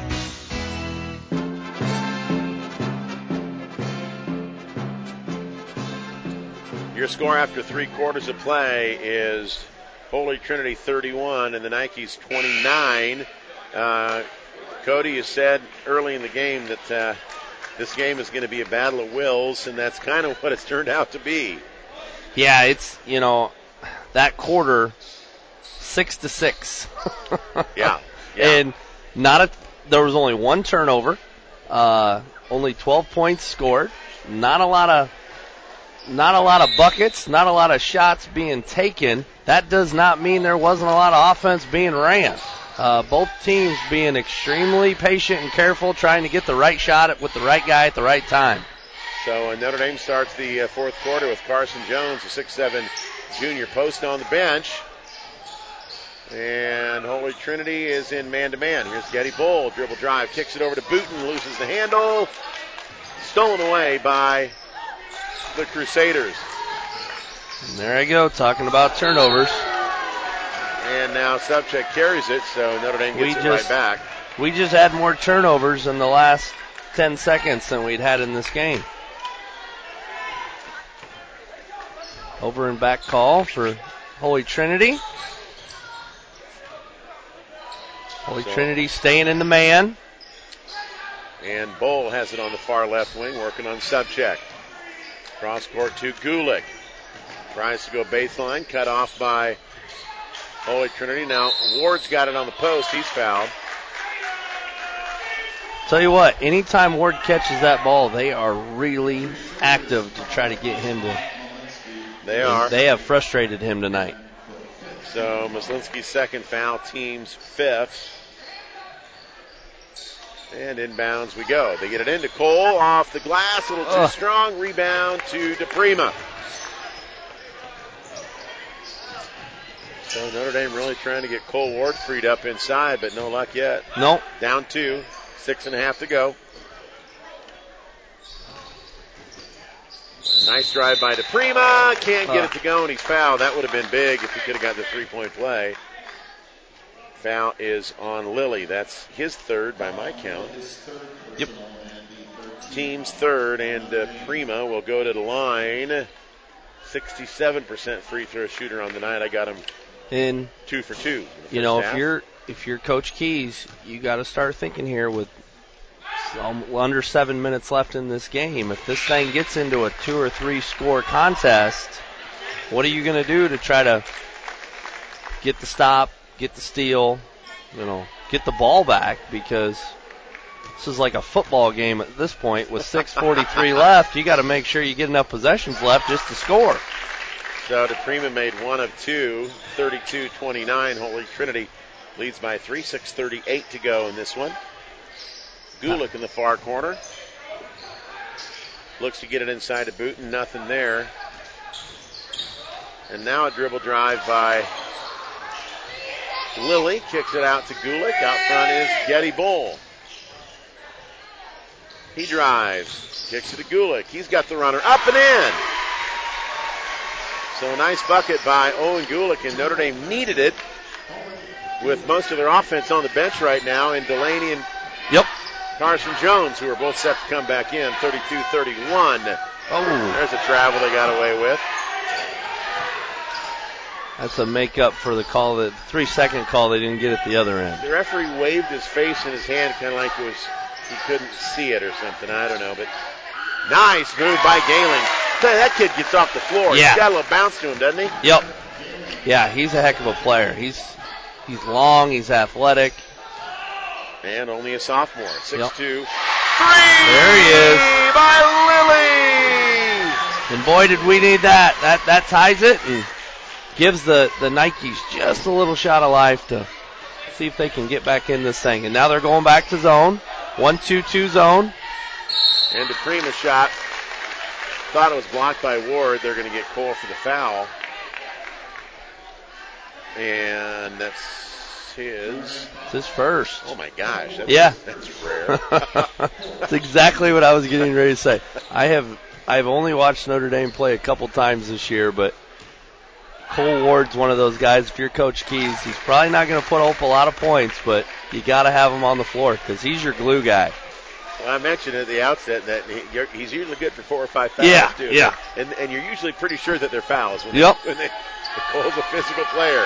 Your score after 3 quarters of play is Holy Trinity 31 and the Nikes 29. Cody has said early in the game that this game is going to be a battle of wills, and that's kind of what it's turned out to be. Yeah, it's, that quarter, 6-6. Yeah. And there was only 1 turnover, only 12 points scored, not a lot of buckets, not a lot of shots being taken. That does not mean there wasn't a lot of offense being ran. Both teams being extremely patient and careful, trying to get the right shot with the right guy at the right time. So Notre Dame starts the fourth quarter with Carson Jones, a 6'7" junior post on the bench. And Holy Trinity is in man-to-man. Here's Getty Bull, dribble drive, kicks it over to Booten, loses the handle. Stolen away by the Crusaders. And there I go, talking about turnovers. And now Subcheck carries it, so Notre Dame gets it right back. We just had more turnovers in the last 10 seconds than we'd had in this game. Over and back call for Holy Trinity. Trinity staying in the man. And Bull has it on the far left wing, working on Subcheck. Cross court to Gulick. Tries to go baseline, cut off by Holy Trinity. Now Ward's got it on the post. He's fouled. Tell you what, anytime Ward catches that ball, they are really active to try to get him to. They have frustrated him tonight. So Maslinski's second foul, team's fifth. And inbounds we go. They get it into Cole, off the glass, a little too strong. Rebound to DePrima. So Notre Dame really trying to get Cole Ward freed up inside, but no luck yet. Nope. Down 2, 6.5 to go. Nice drive by DePrima. Can't get it to go, and he's fouled. That would have been big if he could have got the three-point play. Foul is on Lilly. That's his third by my count. Yep. Team's third, and Prima will go to the line. 67% free throw shooter on the night. I got him in 2 for 2. If you're Coach Keys, you got to start thinking here with under 7 minutes left in this game. If this thing gets into a 2 or 3 score contest, what are you going to do to try to get the stop, get the steal, get the ball back, because this is like a football game at this point with 6:43 left. You got to make sure you get enough possessions left just to score. So DePrima made one of two, 32-29. Holy Trinity leads by 3, 6:38 to go in this one. Gulick in the far corner. Looks to get it inside to Booten, nothing there. And now a dribble drive by Lilly. Kicks it out to Gulick. Out front is Getty Bull. He drives. Kicks it to Gulick. He's got the runner up and in. So a nice bucket by Owen Gulick, and Notre Dame needed it with most of their offense on the bench right now, and Delaney and Carson Jones, who are both set to come back in, 32-31. Oh, there's a travel they got away with. That's a make-up for the call, the 3-second call they didn't get at the other end. The referee waved his face and his hand kind of like it was he couldn't see it or something. I don't know, but nice move by Galen. That kid gets off the floor. Yeah. He's got a little bounce to him, doesn't he? Yep. Yeah, he's a heck of a player. He's long, he's athletic. And only a sophomore. 6'2". Yep. Three! There he is. By Lilly! And boy, did we need that. That ties it and gives the Nikes just a little shot of life to see if they can get back in this thing. And now they're going back to zone. 1-2-2 zone. And DePrima shot. Thought it was blocked by Ward. They're going to get Cole for the foul. And that's his. It's his first. Oh, my gosh. That's rare. That's exactly what I was getting ready to say. I've only watched Notre Dame play a couple times this year, but Cole Ward's one of those guys. If you're Coach Keys, he's probably not going to put up a lot of points, but you got to have him on the floor because he's your glue guy. Well, I mentioned at the outset that he's usually good for 4 or 5 fouls, too. Yeah. And you're usually pretty sure that they're fouls when Cole's a physical player.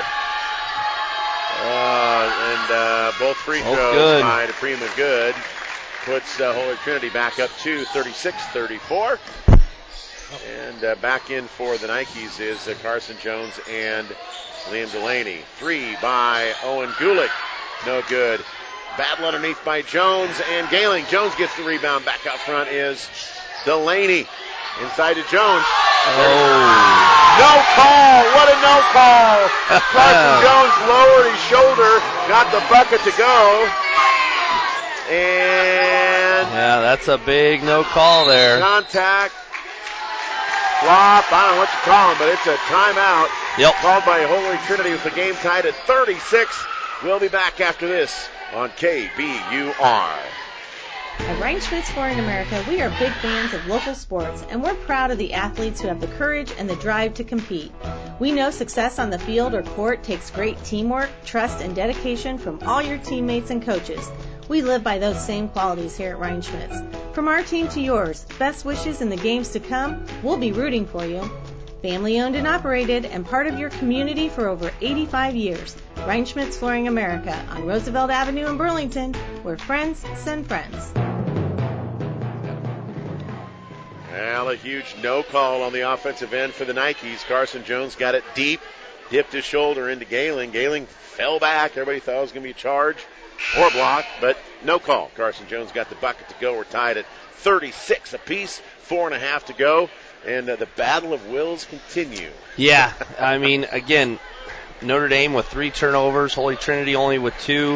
And both free throws by DePrima good. Puts Holy Trinity back up to 36-34. And back in for the Nikes is Carson Jones and Liam Delaney. 3 by Owen Gulick. No good. Battle underneath by Jones and Galen. Jones gets the rebound. Back out front is Delaney. Inside to Jones. No call. What a no call. Carson Jones lowered his shoulder. Got the bucket to go. And yeah, that's a big no call there. Contact. Flop. I don't know what you call him, but it's a timeout. Called by Holy Trinity with the game tied at 36. We'll be back after this on KBUR. At Reinschmidt's Flooring America, we are big fans of local sports, and we're proud of the athletes who have the courage and the drive to compete. We know success on the field or court takes great teamwork, trust, and dedication from all your teammates and coaches. We live by those same qualities here at Reinschmidt's. From our team to yours, best wishes in the games to come. We'll be rooting for you. Family owned and operated and part of your community for over 85 years. Reinschmidt's Flooring America on Roosevelt Avenue in Burlington, where friends send friends. Well, a huge no call on the offensive end for the Nikes. Carson Jones got it deep, dipped his shoulder into Galen. Galen fell back. Everybody thought it was going to be a charge or block, but no call. Carson Jones got the bucket to go. We're tied at 36 apiece, 4.5 to go, and the battle of wills continue. Yeah, I mean, again, Notre Dame with 3 turnovers, Holy Trinity only with 2.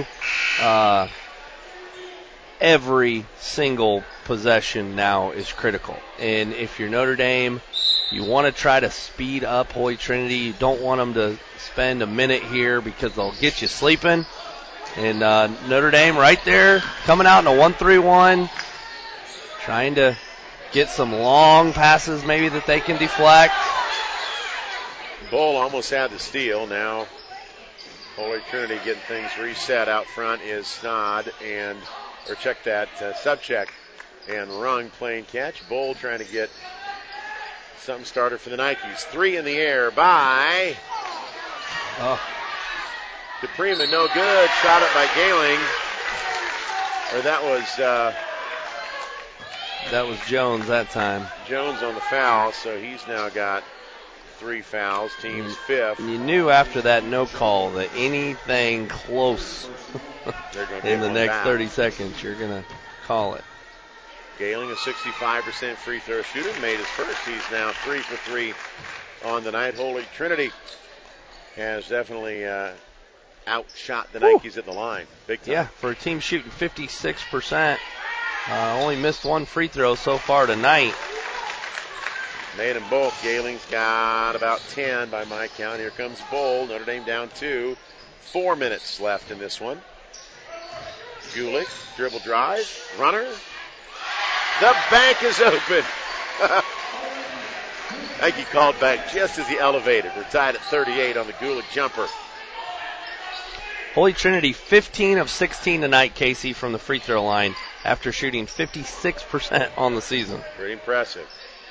Every single possession now is critical. And if you're Notre Dame, you want to try to speed up Holy Trinity. You don't want them to spend a minute here because they'll get you sleeping. And Notre Dame right there coming out in a 1-3-1, trying to get some long passes maybe that they can deflect. Bull almost had the steal. Now Holy Trinity getting things reset. Out front is Snod and, or check that, Subcheck and Rung playing catch. Bull trying to get something started for the Nikes. 3 in the air by DePrima, no good. Shot it by Galen. Or that was Jones that time. Jones on the foul, so he's now got 3 fouls, team's 5th. And you knew after that no call that anything close in the next 30 seconds, you're going to call it. Gehling, a 65% free throw shooter, made his first. He's now 3 for 3 on the night. Holy Trinity has definitely outshot the Nikes at the line. Big time. Yeah, for a team shooting 56%, only missed 1 free throw so far tonight. Made them both. Gahling's got about 10 by my count. Here comes Bull. Notre Dame down 2. 4 minutes left in this one. Gulick, dribble drive, runner. The bank is open. I think he called back just as he elevated. We're tied at 38 on the Gulick jumper. Holy Trinity 15 of 16 tonight, Casey, from the free throw line after shooting 56% on the season. Pretty impressive.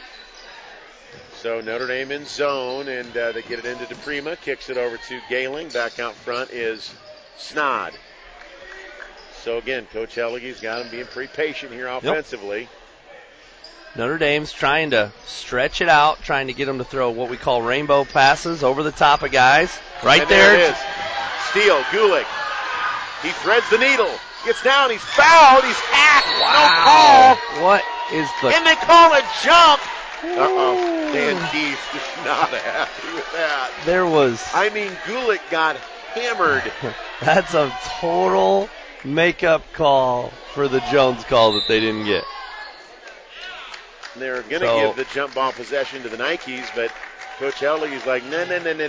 So Notre Dame in zone, and they get it into DePrima, kicks it over to Gehling. Back out front is Snod. So again, Coach Hellige's got him being pretty patient here offensively. Yep. Notre Dame's trying to stretch it out, trying to get them to throw what we call rainbow passes over the top of guys. Right and there. It is. Steele, Gulick. He threads the needle. Gets down. He's fouled. He's hacked. Wow. No call. What is the... And they call a jump. Uh-oh. Dan Keith is not happy with that. There was... I mean, Gulick got hammered. That's a total makeup call for the Jones call that they didn't get. They're going to give the jump ball possession to the Nikes, but Coach Hellige's like, no.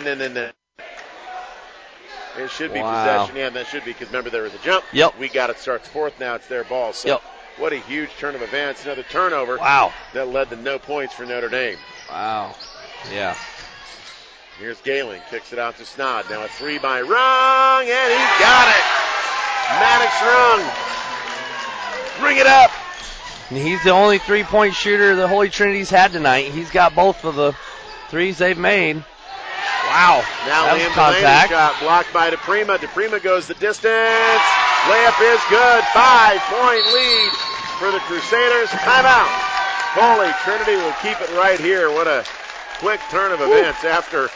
It should be possession. Yeah, that should be, because remember there was a jump. Yep. We got it. Starts 4th now. It's their ball. So what a huge turn of events. Another turnover. Wow. That led to no points for Notre Dame. Wow. Yeah. Here's Gehling. Kicks it out to Snod. Now a 3 by Rung, and he got it. Maddox Rung. Bring it up. And he's the only 3-point shooter the Holy Trinity's had tonight. He's got both of the threes they've made. Wow. Now Liam Delaney shot blocked by DePrima. DePrima goes the distance. Layup is good. 5-point lead for the Crusaders. Timeout. Holy Trinity will keep it right here. What a quick turn of events after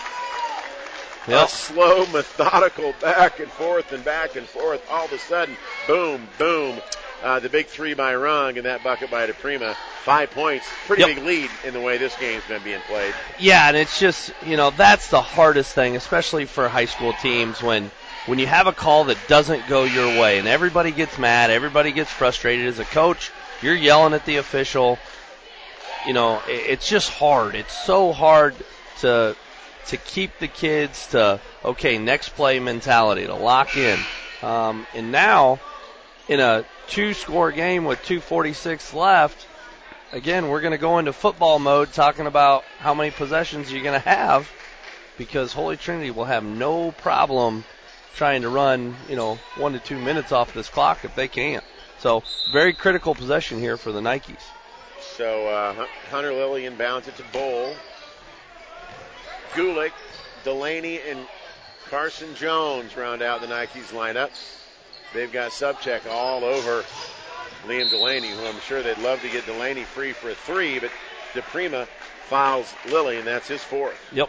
a slow, methodical back and forth. All of a sudden, boom, boom. The big 3 by Rung and that bucket by DePrima. 5 points. Pretty big lead in the way this game's been being played. Yeah, and it's just, that's the hardest thing, especially for high school teams, when you have a call that doesn't go your way and everybody gets mad, everybody gets frustrated. As a coach, you're yelling at the official. It's just hard. It's so hard to keep the kids to, next play mentality, to lock in. And now, in a 2-score game with 2:46 left, again, we're going to go into football mode talking about how many possessions you're going to have, because Holy Trinity will have no problem trying to run, 1 to 2 minutes off this clock if they can. So, very critical possession here for the Nikes. So, Hunter Lilly inbounds it to Bowl. Gulick, Delaney, and Carson Jones round out the Nikes lineup. They've got Subcheck all over Liam Delaney, who I'm sure they'd love to get Delaney free for a 3, but DePrima fouls Lilly, and that's his 4th. Yep.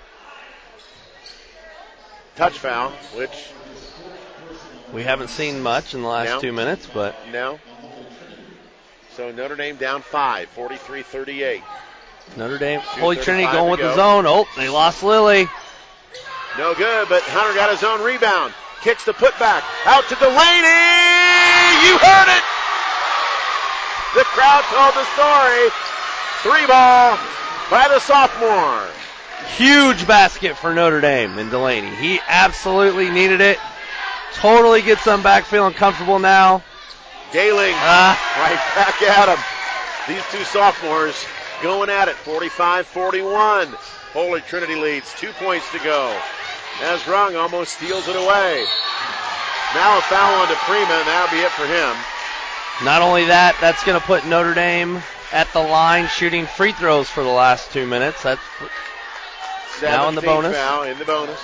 Touch foul, which we haven't seen much in the last 2 minutes, but no. So Notre Dame down 5, 43-38. Notre Dame, Holy Trinity going with the zone. Oh, they lost Lilly. No good, but Hunter got his own rebound. Kicks the putback out to Delaney. You heard it. The crowd told the story. 3-ball by the sophomore. Huge basket for Notre Dame and Delaney. He absolutely needed it. Totally gets them back feeling comfortable now. Gehling right back at him. These two sophomores going at it. 45-41. Holy Trinity leads. 2 points to go. As Rung almost steals it away. Now a foul on DePrima, and that'll be it for him. Not only that, that's going to put Notre Dame at the line shooting free throws for the last 2 minutes. That's now in the bonus. Foul in the bonus.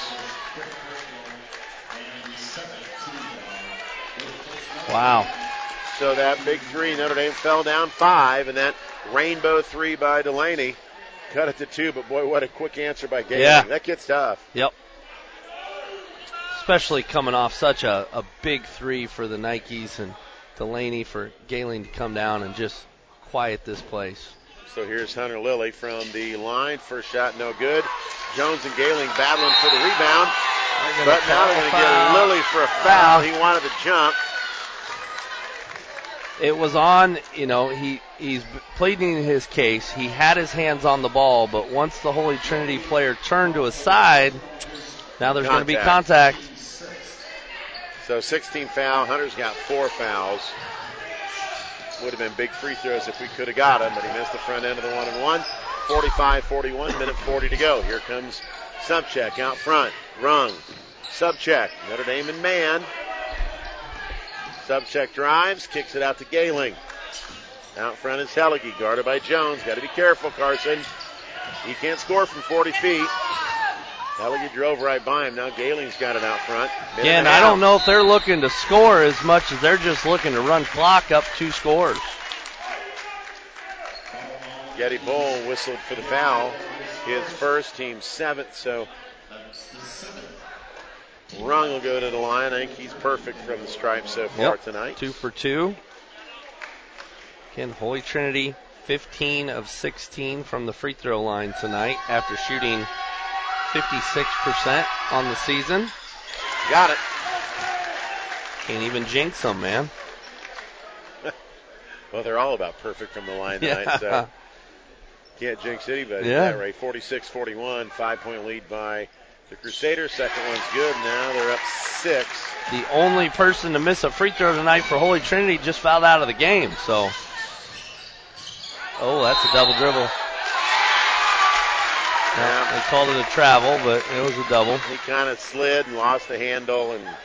Wow. So that big 3, Notre Dame fell down 5, and that rainbow 3 by Delaney cut it to 2, but boy, what a quick answer by Galen. Yeah. That gets tough. Yep. Especially coming off such a big 3 for the Nikes and Delaney for Galen to come down and just quiet this place. So here's Hunter Lilly from the line. First shot, no good. Jones and Galen battling for the rebound. But now they're going to get Lilly for a foul. He wanted to jump. It was on, he's pleading his case. He had his hands on the ball, but once the Holy Trinity player turned to his side, now there's going to be contact. So 16 foul. Hunter's got 4 fouls. Would have been big free throws if we could have got him, but he missed the front end of the 1-and-1. 45-41, minute 40 to go. Here comes Subcheck out front. Rung. Subcheck. Notre Dame in man. Subcheck drives, kicks it out to Galen. Out front is Hellige, guarded by Jones. Got to be careful, Carson. He can't score from 40 feet. Hellige drove right by him. Now Galen's got it out front. Again, I don't know if they're looking to score as much as they're just looking to run clock up 2 scores. Getty Bull whistled for the foul. His first, team 7th, so Rung will go to the line. I think he's perfect from the stripe so far tonight. 2 for 2. Again, Holy Trinity, 15 of 16 from the free throw line tonight after shooting 56% on the season. Got it. Can't even jinx them, man. Well, they're all about perfect from the line tonight, so can't jinx anybody. Yeah, right. 46-41, 5-point lead by the Crusaders. Second one's good. Now they're up 6. The only person to miss a free throw tonight for Holy Trinity just fouled out of the game. So, that's a double dribble. Yeah. They called it a travel, but it was a double. He kind of slid and lost the handle, and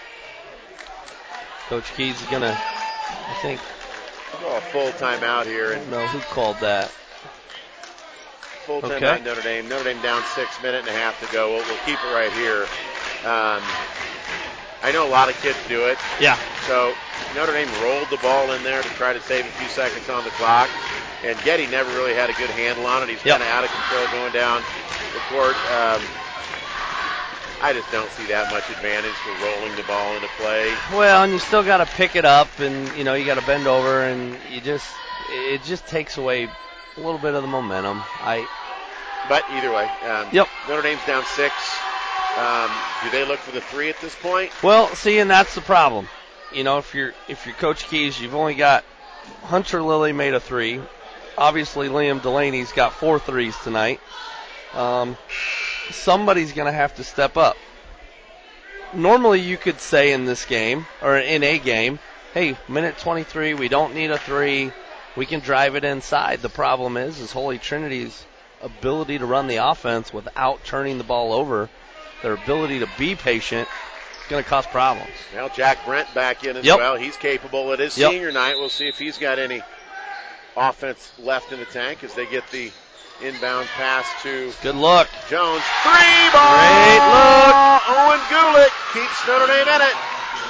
Coach Keys is going to, I think, go a full timeout here. I don't know who called that. Full timeout Notre Dame. Notre Dame down 6, minute and a half to go. We'll keep it right here. I know a lot of kids do it. Yeah. So Notre Dame rolled the ball in there to try to save a few seconds on the clock. And Getty never really had a good handle on it. He's kind of out of control going down the court. I just don't see that much advantage for rolling the ball into play. Well, and you still got to pick it up, and you got to bend over, and it just takes away a little bit of the momentum. But either way, Notre Dame's down 6. Do they look for the 3 at this point? Well, see, and that's the problem. If you're Coach Keys, you've only got Hunter Lilly made a 3. Obviously, Liam Delaney's got 4 threes tonight. Somebody's going to have to step up. Normally, you could say in this game, or in a game, hey, minute 23, we don't need a 3. We can drive it inside. The problem is Holy Trinity's ability to run the offense without turning the ball over, their ability to be patient, is going to cause problems. Now Jack Brent back in as well. He's capable at his senior night. We'll see if he's got any offense left in the tank as they get the inbound pass to good look. Jones. 3 ball! Great look! Owen Gulick keeps Notre Dame in it.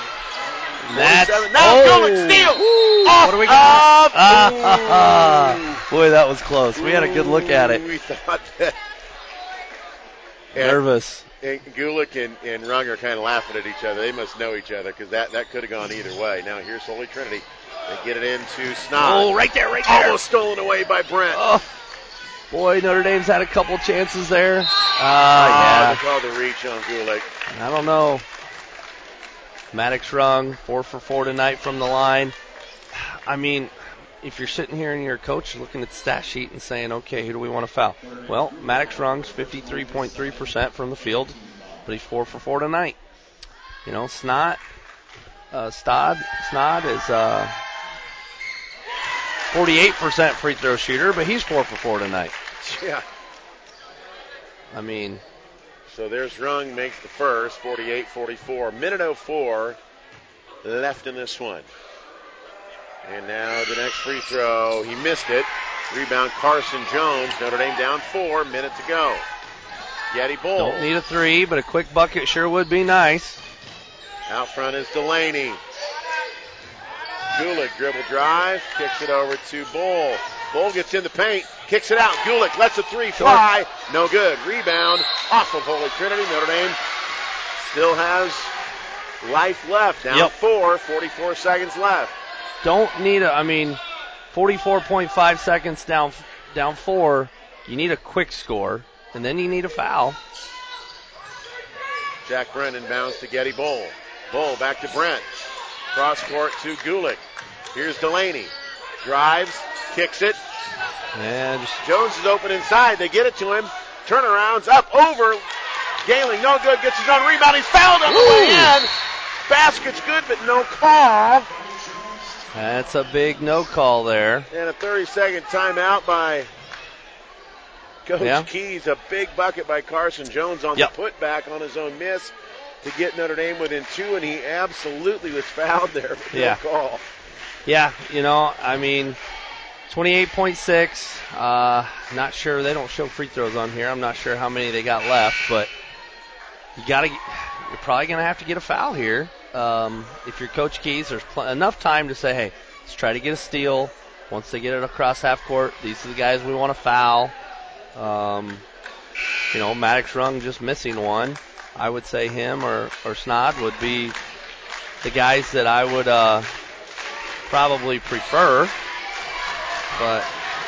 Now Gulick steals! What do we got? Boy, that was close. We had a good look at it. We thought that. Nervous. And Gulick and Rung are kind of laughing at each other. They must know each other because that could have gone either way. Now here's Holy Trinity. They get it into Snod. Oh, right there. Almost stolen away by Brent. Oh. Boy, Notre Dame's had a couple chances there. They called the reach on Gulick. I don't know. Maddox Rung, 4 for 4 tonight from the line. I mean, if you're sitting here and you're a coach looking at the stat sheet and saying, okay, who do we want to foul? Well, Maddox Rung's 53.3% from the field, but he's 4 for 4 tonight. Snod is 48% free throw shooter, but he's 4 for 4 tonight. Yeah. I mean. So there's Rung, makes the first, 48-44. Minute 04 left in this one. And now the next free throw, he missed it. Rebound Carson Jones. Notre Dame down 4, minute to go. Getty Bull. Don't need a 3, but a quick bucket sure would be nice. Out front is Delaney. Gulick dribble drive, kicks it over to Bull. Bull gets in the paint, kicks it out. Gulick lets a three fly. No good. Rebound off of Holy Trinity. Notre Dame still has life left. Down 4, 44 seconds left. Don't need 44.5 seconds down 4. You need a quick score, and then you need a foul. Jack Brent inbounds to Getty Bull. Bull back to Brent. Cross court to Gulick. Here's Delaney. Drives, kicks it. And Jones is open inside. They get it to him. Turnarounds up over. Gailing, no good. Gets his own rebound. He's fouled on the way in. Basket's good, but no call. That's a big no call there. And a 30-second timeout by Coach Keys. A big bucket by Carson Jones on the putback on his own miss to get Notre Dame within 2, and he absolutely was fouled there. No call. Yeah, 28.6. Not sure. They don't show free throws on here. I'm not sure how many they got left, but you're probably going to have to get a foul here. If you're Coach Keys, there's enough time to say, hey, let's try to get a steal. Once they get it across half court, these are the guys we want to foul. Maddox Rung just missing one. I would say him or Snod would be the guys that I would probably prefer. But,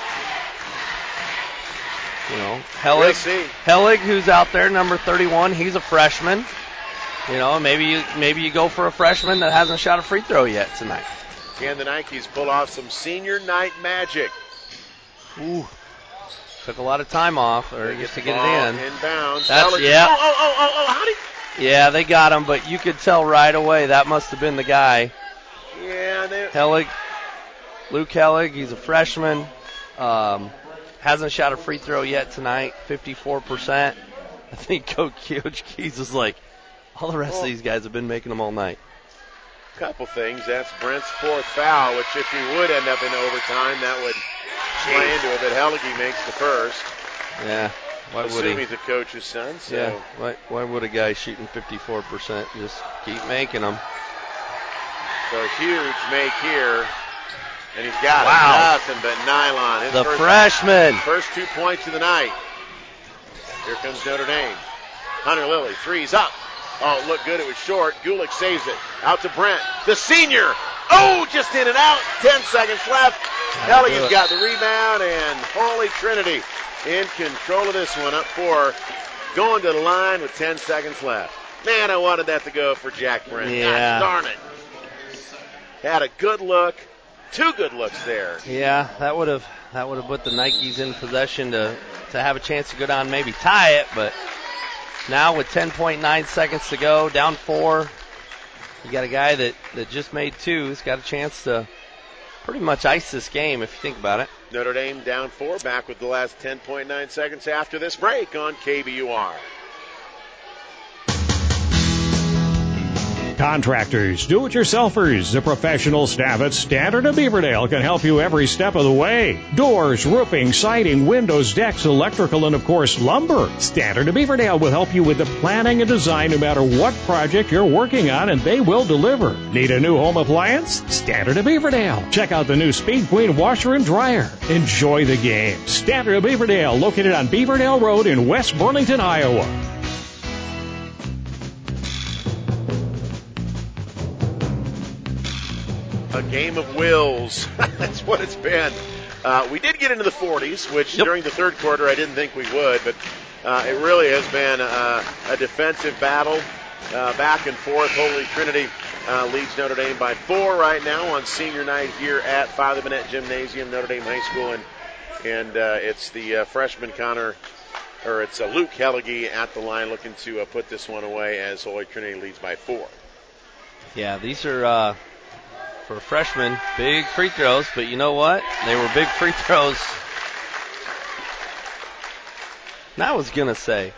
Hellig, who's out there, number 31, he's a freshman. Maybe you go for a freshman that hasn't shot a free throw yet tonight. Can the Nikes pull off some senior night magic? Ooh. Took a lot of time off just to get it in. Inbounds. That's, Yeah, they got him, but you could tell right away that must have been the guy. Yeah. Hellig. Luke Hellig, he's a freshman. Hasn't shot a free throw yet tonight, 54%. I think Coach Keys is like, all the rest of these guys have been making them all night. Couple things. That's Brent's 4th foul, which if he would end up in overtime, that would play into it. But Hellig makes the first. Yeah. Why would he? Assuming he's the coach's son. So. Yeah. Why would a guy shooting 54% just keep making them? So huge make here. And he's got nothing but nylon. The freshman. First 2 points of the night. Here comes Notre Dame. Hunter Lilly, three's up. Oh, it looked good. It was short. Gulick saves it. Out to Brent. The senior. Oh, just in and out. 10 seconds left. Hellig's got the rebound, and Holy Trinity in control of this one. Up 4. Going to the line with 10 seconds left. Man, I wanted that to go for Jack Brent. Yeah. Gosh darn it. Had a good look. 2 good looks there. Yeah, that would have put the Nikes in possession to have a chance to go down and maybe tie it, but now with 10.9 seconds to go, down 4, you got a guy that just made 2. He's got a chance to pretty much ice this game if you think about it. Notre Dame down 4, back with the last 10.9 seconds after this break on KBUR. Contractors, do-it-yourselfers, the professional staff at Standard of Beaverdale can help you every step of the way. Doors, roofing, siding, windows, decks, electrical, and of course lumber. Standard of Beaverdale will help you with the planning and design no matter what project you're working on, and they will deliver. Need a new home appliance? Standard of Beaverdale. Check out the new Speed Queen washer and dryer. Enjoy the game. Standard of Beaverdale, located on Beaverdale Road in West Burlington, Iowa. A game of wills. That's what it's been. We did get into the 40s, which during the third quarter I didn't think we would, but it really has been a defensive battle back and forth. Holy Trinity leads Notre Dame by 4 right now on senior night here at Father Bennett Gymnasium, Notre Dame High School, and it's the freshman Luke Hellig at the line looking to put this one away as Holy Trinity leads by 4. Yeah, these are for freshmen, big free throws, but you know what? They were big free throws. And I was going to say,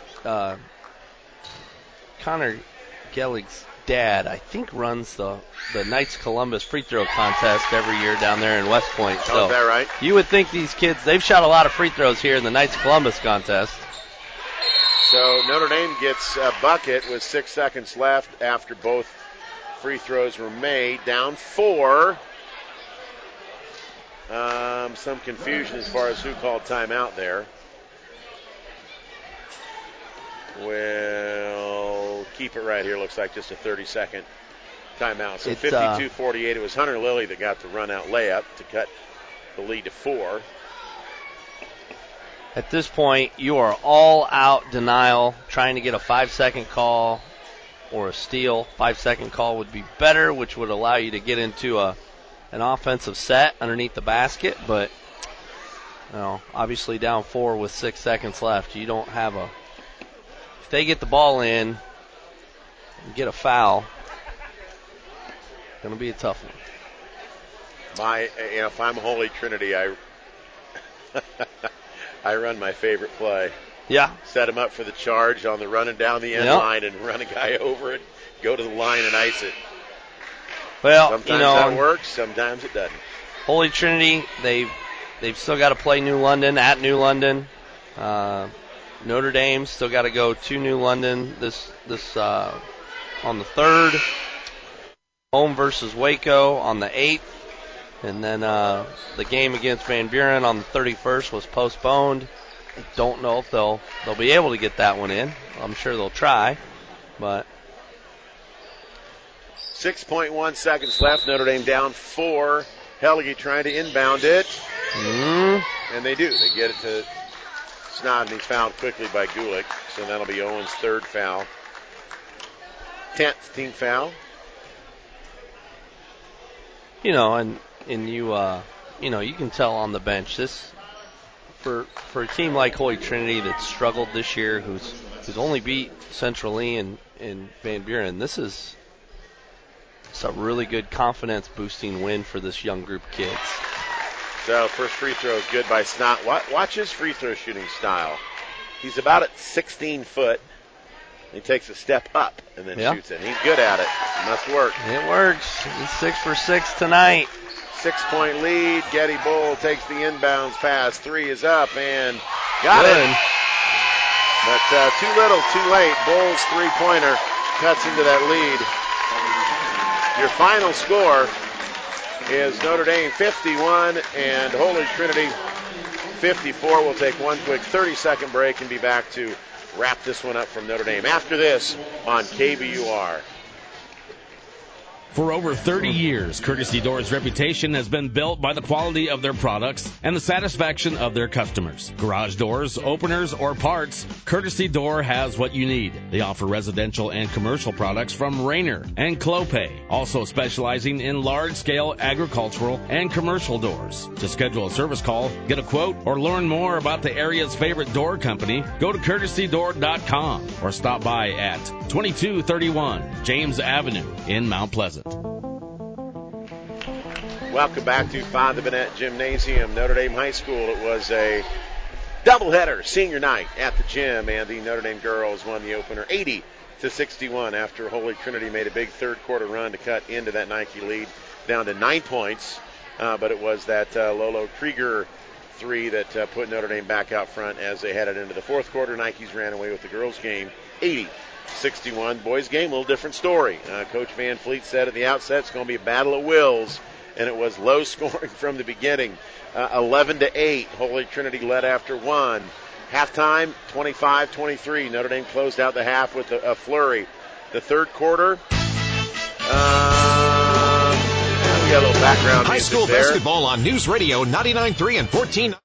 Connor Gellig's dad, I think, runs the Knights Columbus free throw contest every year down there in West Point. So is that right? You would think these kids, they've shot a lot of free throws here in the Knights Columbus contest. So Notre Dame gets a bucket with 6 seconds left after both free throws were made. Down 4. Some confusion as far as who called timeout there. We'll keep it right here. Looks like just a 30-second timeout. So 52-48. It was Hunter Lilly that got the run-out layup to cut the lead to 4. At this point, you are all out denial, trying to get a 5-second call or a steal. 5-second call would be better, which would allow you to get into an offensive set underneath the basket. But obviously down 4 with 6 seconds left, you don't have a. If they get the ball in and get a foul, it's going to be a tough one. If I'm Holy Trinity, I run my favorite play. Yeah. Set him up for the charge on the running down the end line and run a guy over it, go to the line and ice it. Well, sometimes that works, sometimes it doesn't. Holy Trinity, they've still got to play New London at New London. Notre Dame still got to go to New London this on the 3rd. Home versus Waco on the 8th. And then the game against Van Buren on the 31st was postponed. I don't know if they'll be able to get that one in. I'm sure they'll try, but 6.1 seconds left. Notre Dame down 4. Helge trying to inbound it. And they do. They get it to Snod, and he's fouled quickly by Gulick. So that'll be Owen's 3rd foul. 10th team foul. And you can tell on the bench this for a team like Holy Trinity that's struggled this year, who's only beat Central Lee and Van Buren. It's a really good confidence boosting win for this young group of kids. So first free throw is good by Snot. Watch his free throw shooting style. He's about at 16 foot. He takes a step up and then shoots it. He's good at it. It must work. It works. He's 6 for 6 tonight. 6-point lead. Getty Bull takes the inbounds pass. 3 is up and got it. But too little, too late. Bull's 3-pointer cuts into that lead. Your final score is Notre Dame 51 and Holy Trinity 54. We'll take one quick 30-second break and be back to wrap this one up from Notre Dame after this on KBUR. For over 30 years, Courtesy Doors' reputation has been built by the quality of their products and the satisfaction of their customers. Garage doors, openers, or parts, Courtesy Door has what you need. They offer residential and commercial products from Rainer and Clopay, also specializing in large-scale agricultural and commercial doors. To schedule a service call, get a quote, or learn more about the area's favorite door company, go to courtesydoor.com or stop by at 2231 James Avenue in Mount Pleasant. Welcome back to Father Bennett Gymnasium, Notre Dame High School. It was a doubleheader senior night at the gym, and the Notre Dame girls won the opener 80-61 after Holy Trinity made a big third quarter run to cut into that Nike lead down to 9 points. But it was that Lolo Krieger 3 that put Notre Dame back out front as they headed into the fourth quarter. Nikes ran away with the girls' game 80-61. Boys' game, a little different story. Coach Van Fleet said at the outset it's going to be a battle of wills, and it was low scoring from the beginning. 11-8, Holy Trinity led after 1. Halftime, 25-23. Notre Dame closed out the half with a flurry. The third quarter, we got a little background high music school there. Basketball on News Radio 99.3 and 14.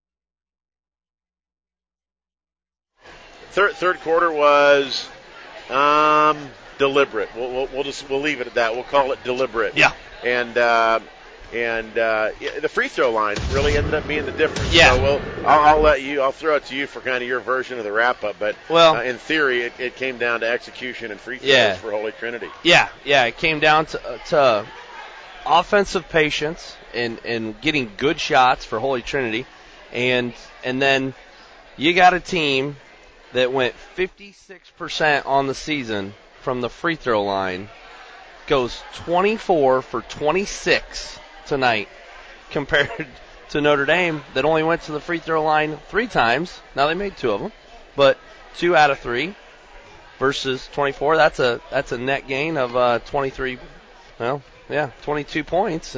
Third quarter was deliberate. We'll leave it at that. We'll call it deliberate. Yeah. And the free throw line really ended up being the difference. Yeah. So I'll throw it to you for kind of your version of the wrap up. But in theory, it came down to execution and free throws for Holy Trinity. Yeah. It came down to offensive patience and getting good shots for Holy Trinity, and then you got a team that went 56% on the season from the free throw line, goes 24 for 26 tonight, compared to Notre Dame that only went to the free throw line 3 times. Now they made 2 of them, but 2 out of 3 versus 24. That's a net gain of 23. 22 points, and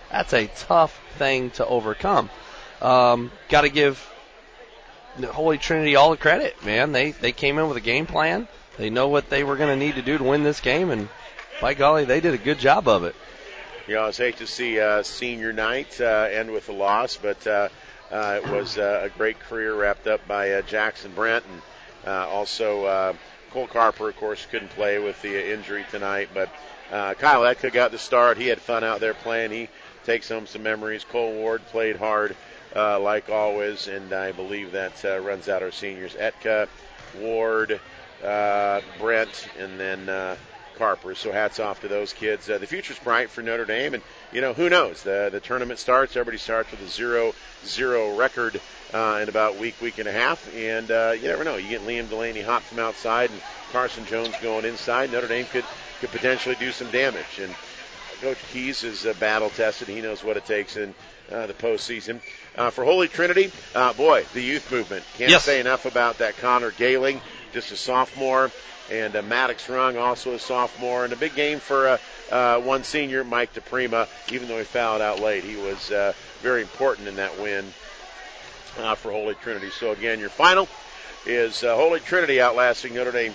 That's a tough thing to overcome. Got to give Holy Trinity all the credit, man. They came in with a game plan. They know what they were going to need to do to win this game, and by golly, they did a good job of it. You know, I always hate to see senior night end with a loss, but it was a great career wrapped up by Jackson Brent, and also Cole Carper, of course, couldn't play with the injury tonight, but Kyle Etka got the start. He had fun out there playing. He takes home some memories. Cole Ward played hard, like always, and I believe that runs out our seniors. Etka, Ward, Brent, and then Carper. So hats off to those kids. The future's bright for Notre Dame, and, you know, who knows? The tournament starts. Everybody starts with a 0-0 record in about week and a half, and you never know. You get Liam Delaney hot from outside and Carson Jones going inside. Notre Dame could potentially do some damage, and Coach Keys is battle-tested. He knows what it takes in the postseason. For Holy Trinity, boy, the youth movement. Can't say enough about that. Connor Gailing, just a sophomore, and Maddox Rung, also a sophomore, and a big game for one senior, Mike DePrima, even though he fouled out late. He was very important in that win for Holy Trinity. So, again, your final is Holy Trinity outlasting Notre Dame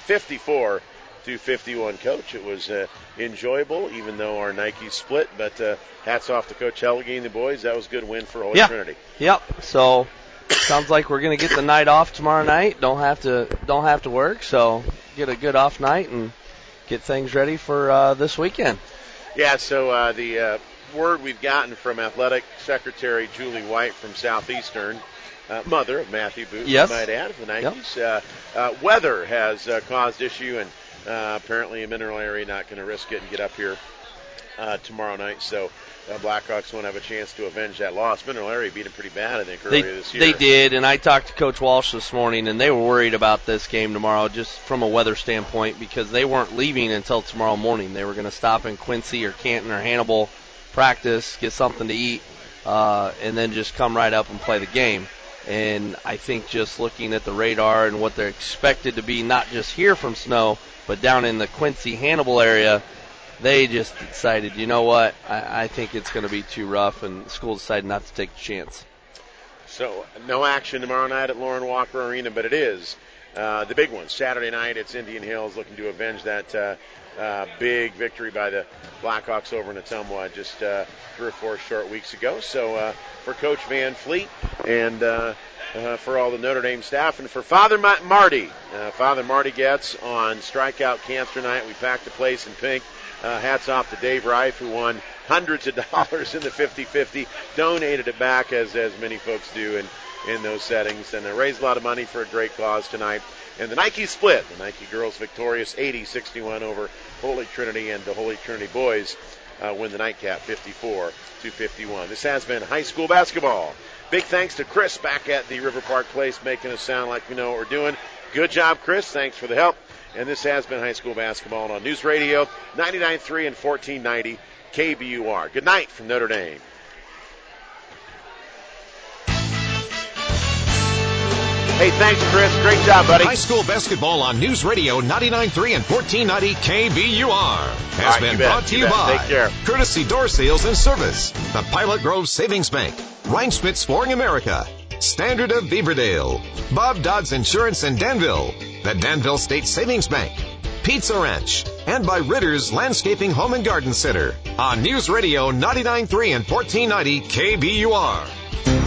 54-51. Coach, it was enjoyable, even though our Nike split, but hats off to Coach Helge and the boys. That was a good win for Holy Trinity. Yep. So sounds like we're going to get the night off tomorrow night. Don't have to work, so get a good off night and get things ready for this weekend. Yeah, so the word we've gotten from Athletic Secretary Julie White from Southeastern, mother of Matthew Booth, you might add, of the Nikes. Weather has caused issue, and apparently Mineral Area not going to risk it and get up here tomorrow night. So Blackhawks won't have a chance to avenge that loss. Mineral Area beat them pretty bad, I think, earlier this year. They did, and I talked to Coach Walsh this morning, and they were worried about this game tomorrow just from a weather standpoint because they weren't leaving until tomorrow morning. They were going to stop in Quincy or Canton or Hannibal, practice, get something to eat, and then just come right up and play the game. And I think just looking at the radar and what they're expected to be, not just here from snow, but down in the Quincy, Hannibal area, they just decided, you know what, I think it's going to be too rough, and the school decided not to take the chance. So no action tomorrow night at Lauren Walker Arena, but it is the big one. Saturday night, it's Indian Hills looking to avenge that big victory by the Blackhawks over in Ottumwa just 3 or 4 short weeks ago. So for Coach Van Fleet and for all the Notre Dame staff, and for Father Marty, Father Marty Getz on Strikeout Cancer Night. We packed the place in pink. Hats off to Dave Reif, who won hundreds of dollars in the 50-50, donated it back, as many folks do in those settings, and raised a lot of money for a great cause tonight. And the Nike split, the Nike girls victorious 80-61 over Holy Trinity, and the Holy Trinity boys win the nightcap 54-51. This has been high school basketball. Big thanks to Chris back at the River Park Place, making us sound like we know what we're doing. Good job, Chris. Thanks for the help. And this has been high school basketball on News Radio 99.3 and 1490 KBUR. Good night from Notre Dame. Hey, thanks, Chris. Great job, buddy. High school basketball on News Radio 99.3 and 1490 KBUR has been brought to you by Take care. Courtesy Door Sales and Service, the Pilot Grove Savings Bank, Reinschmidt Flooring America, Standard of Beaverdale, Bob Dodds Insurance in Danville, the Danville State Savings Bank, Pizza Ranch, and by Ritter's Landscaping Home and Garden Center on News Radio 99.3 and 1490 KBUR.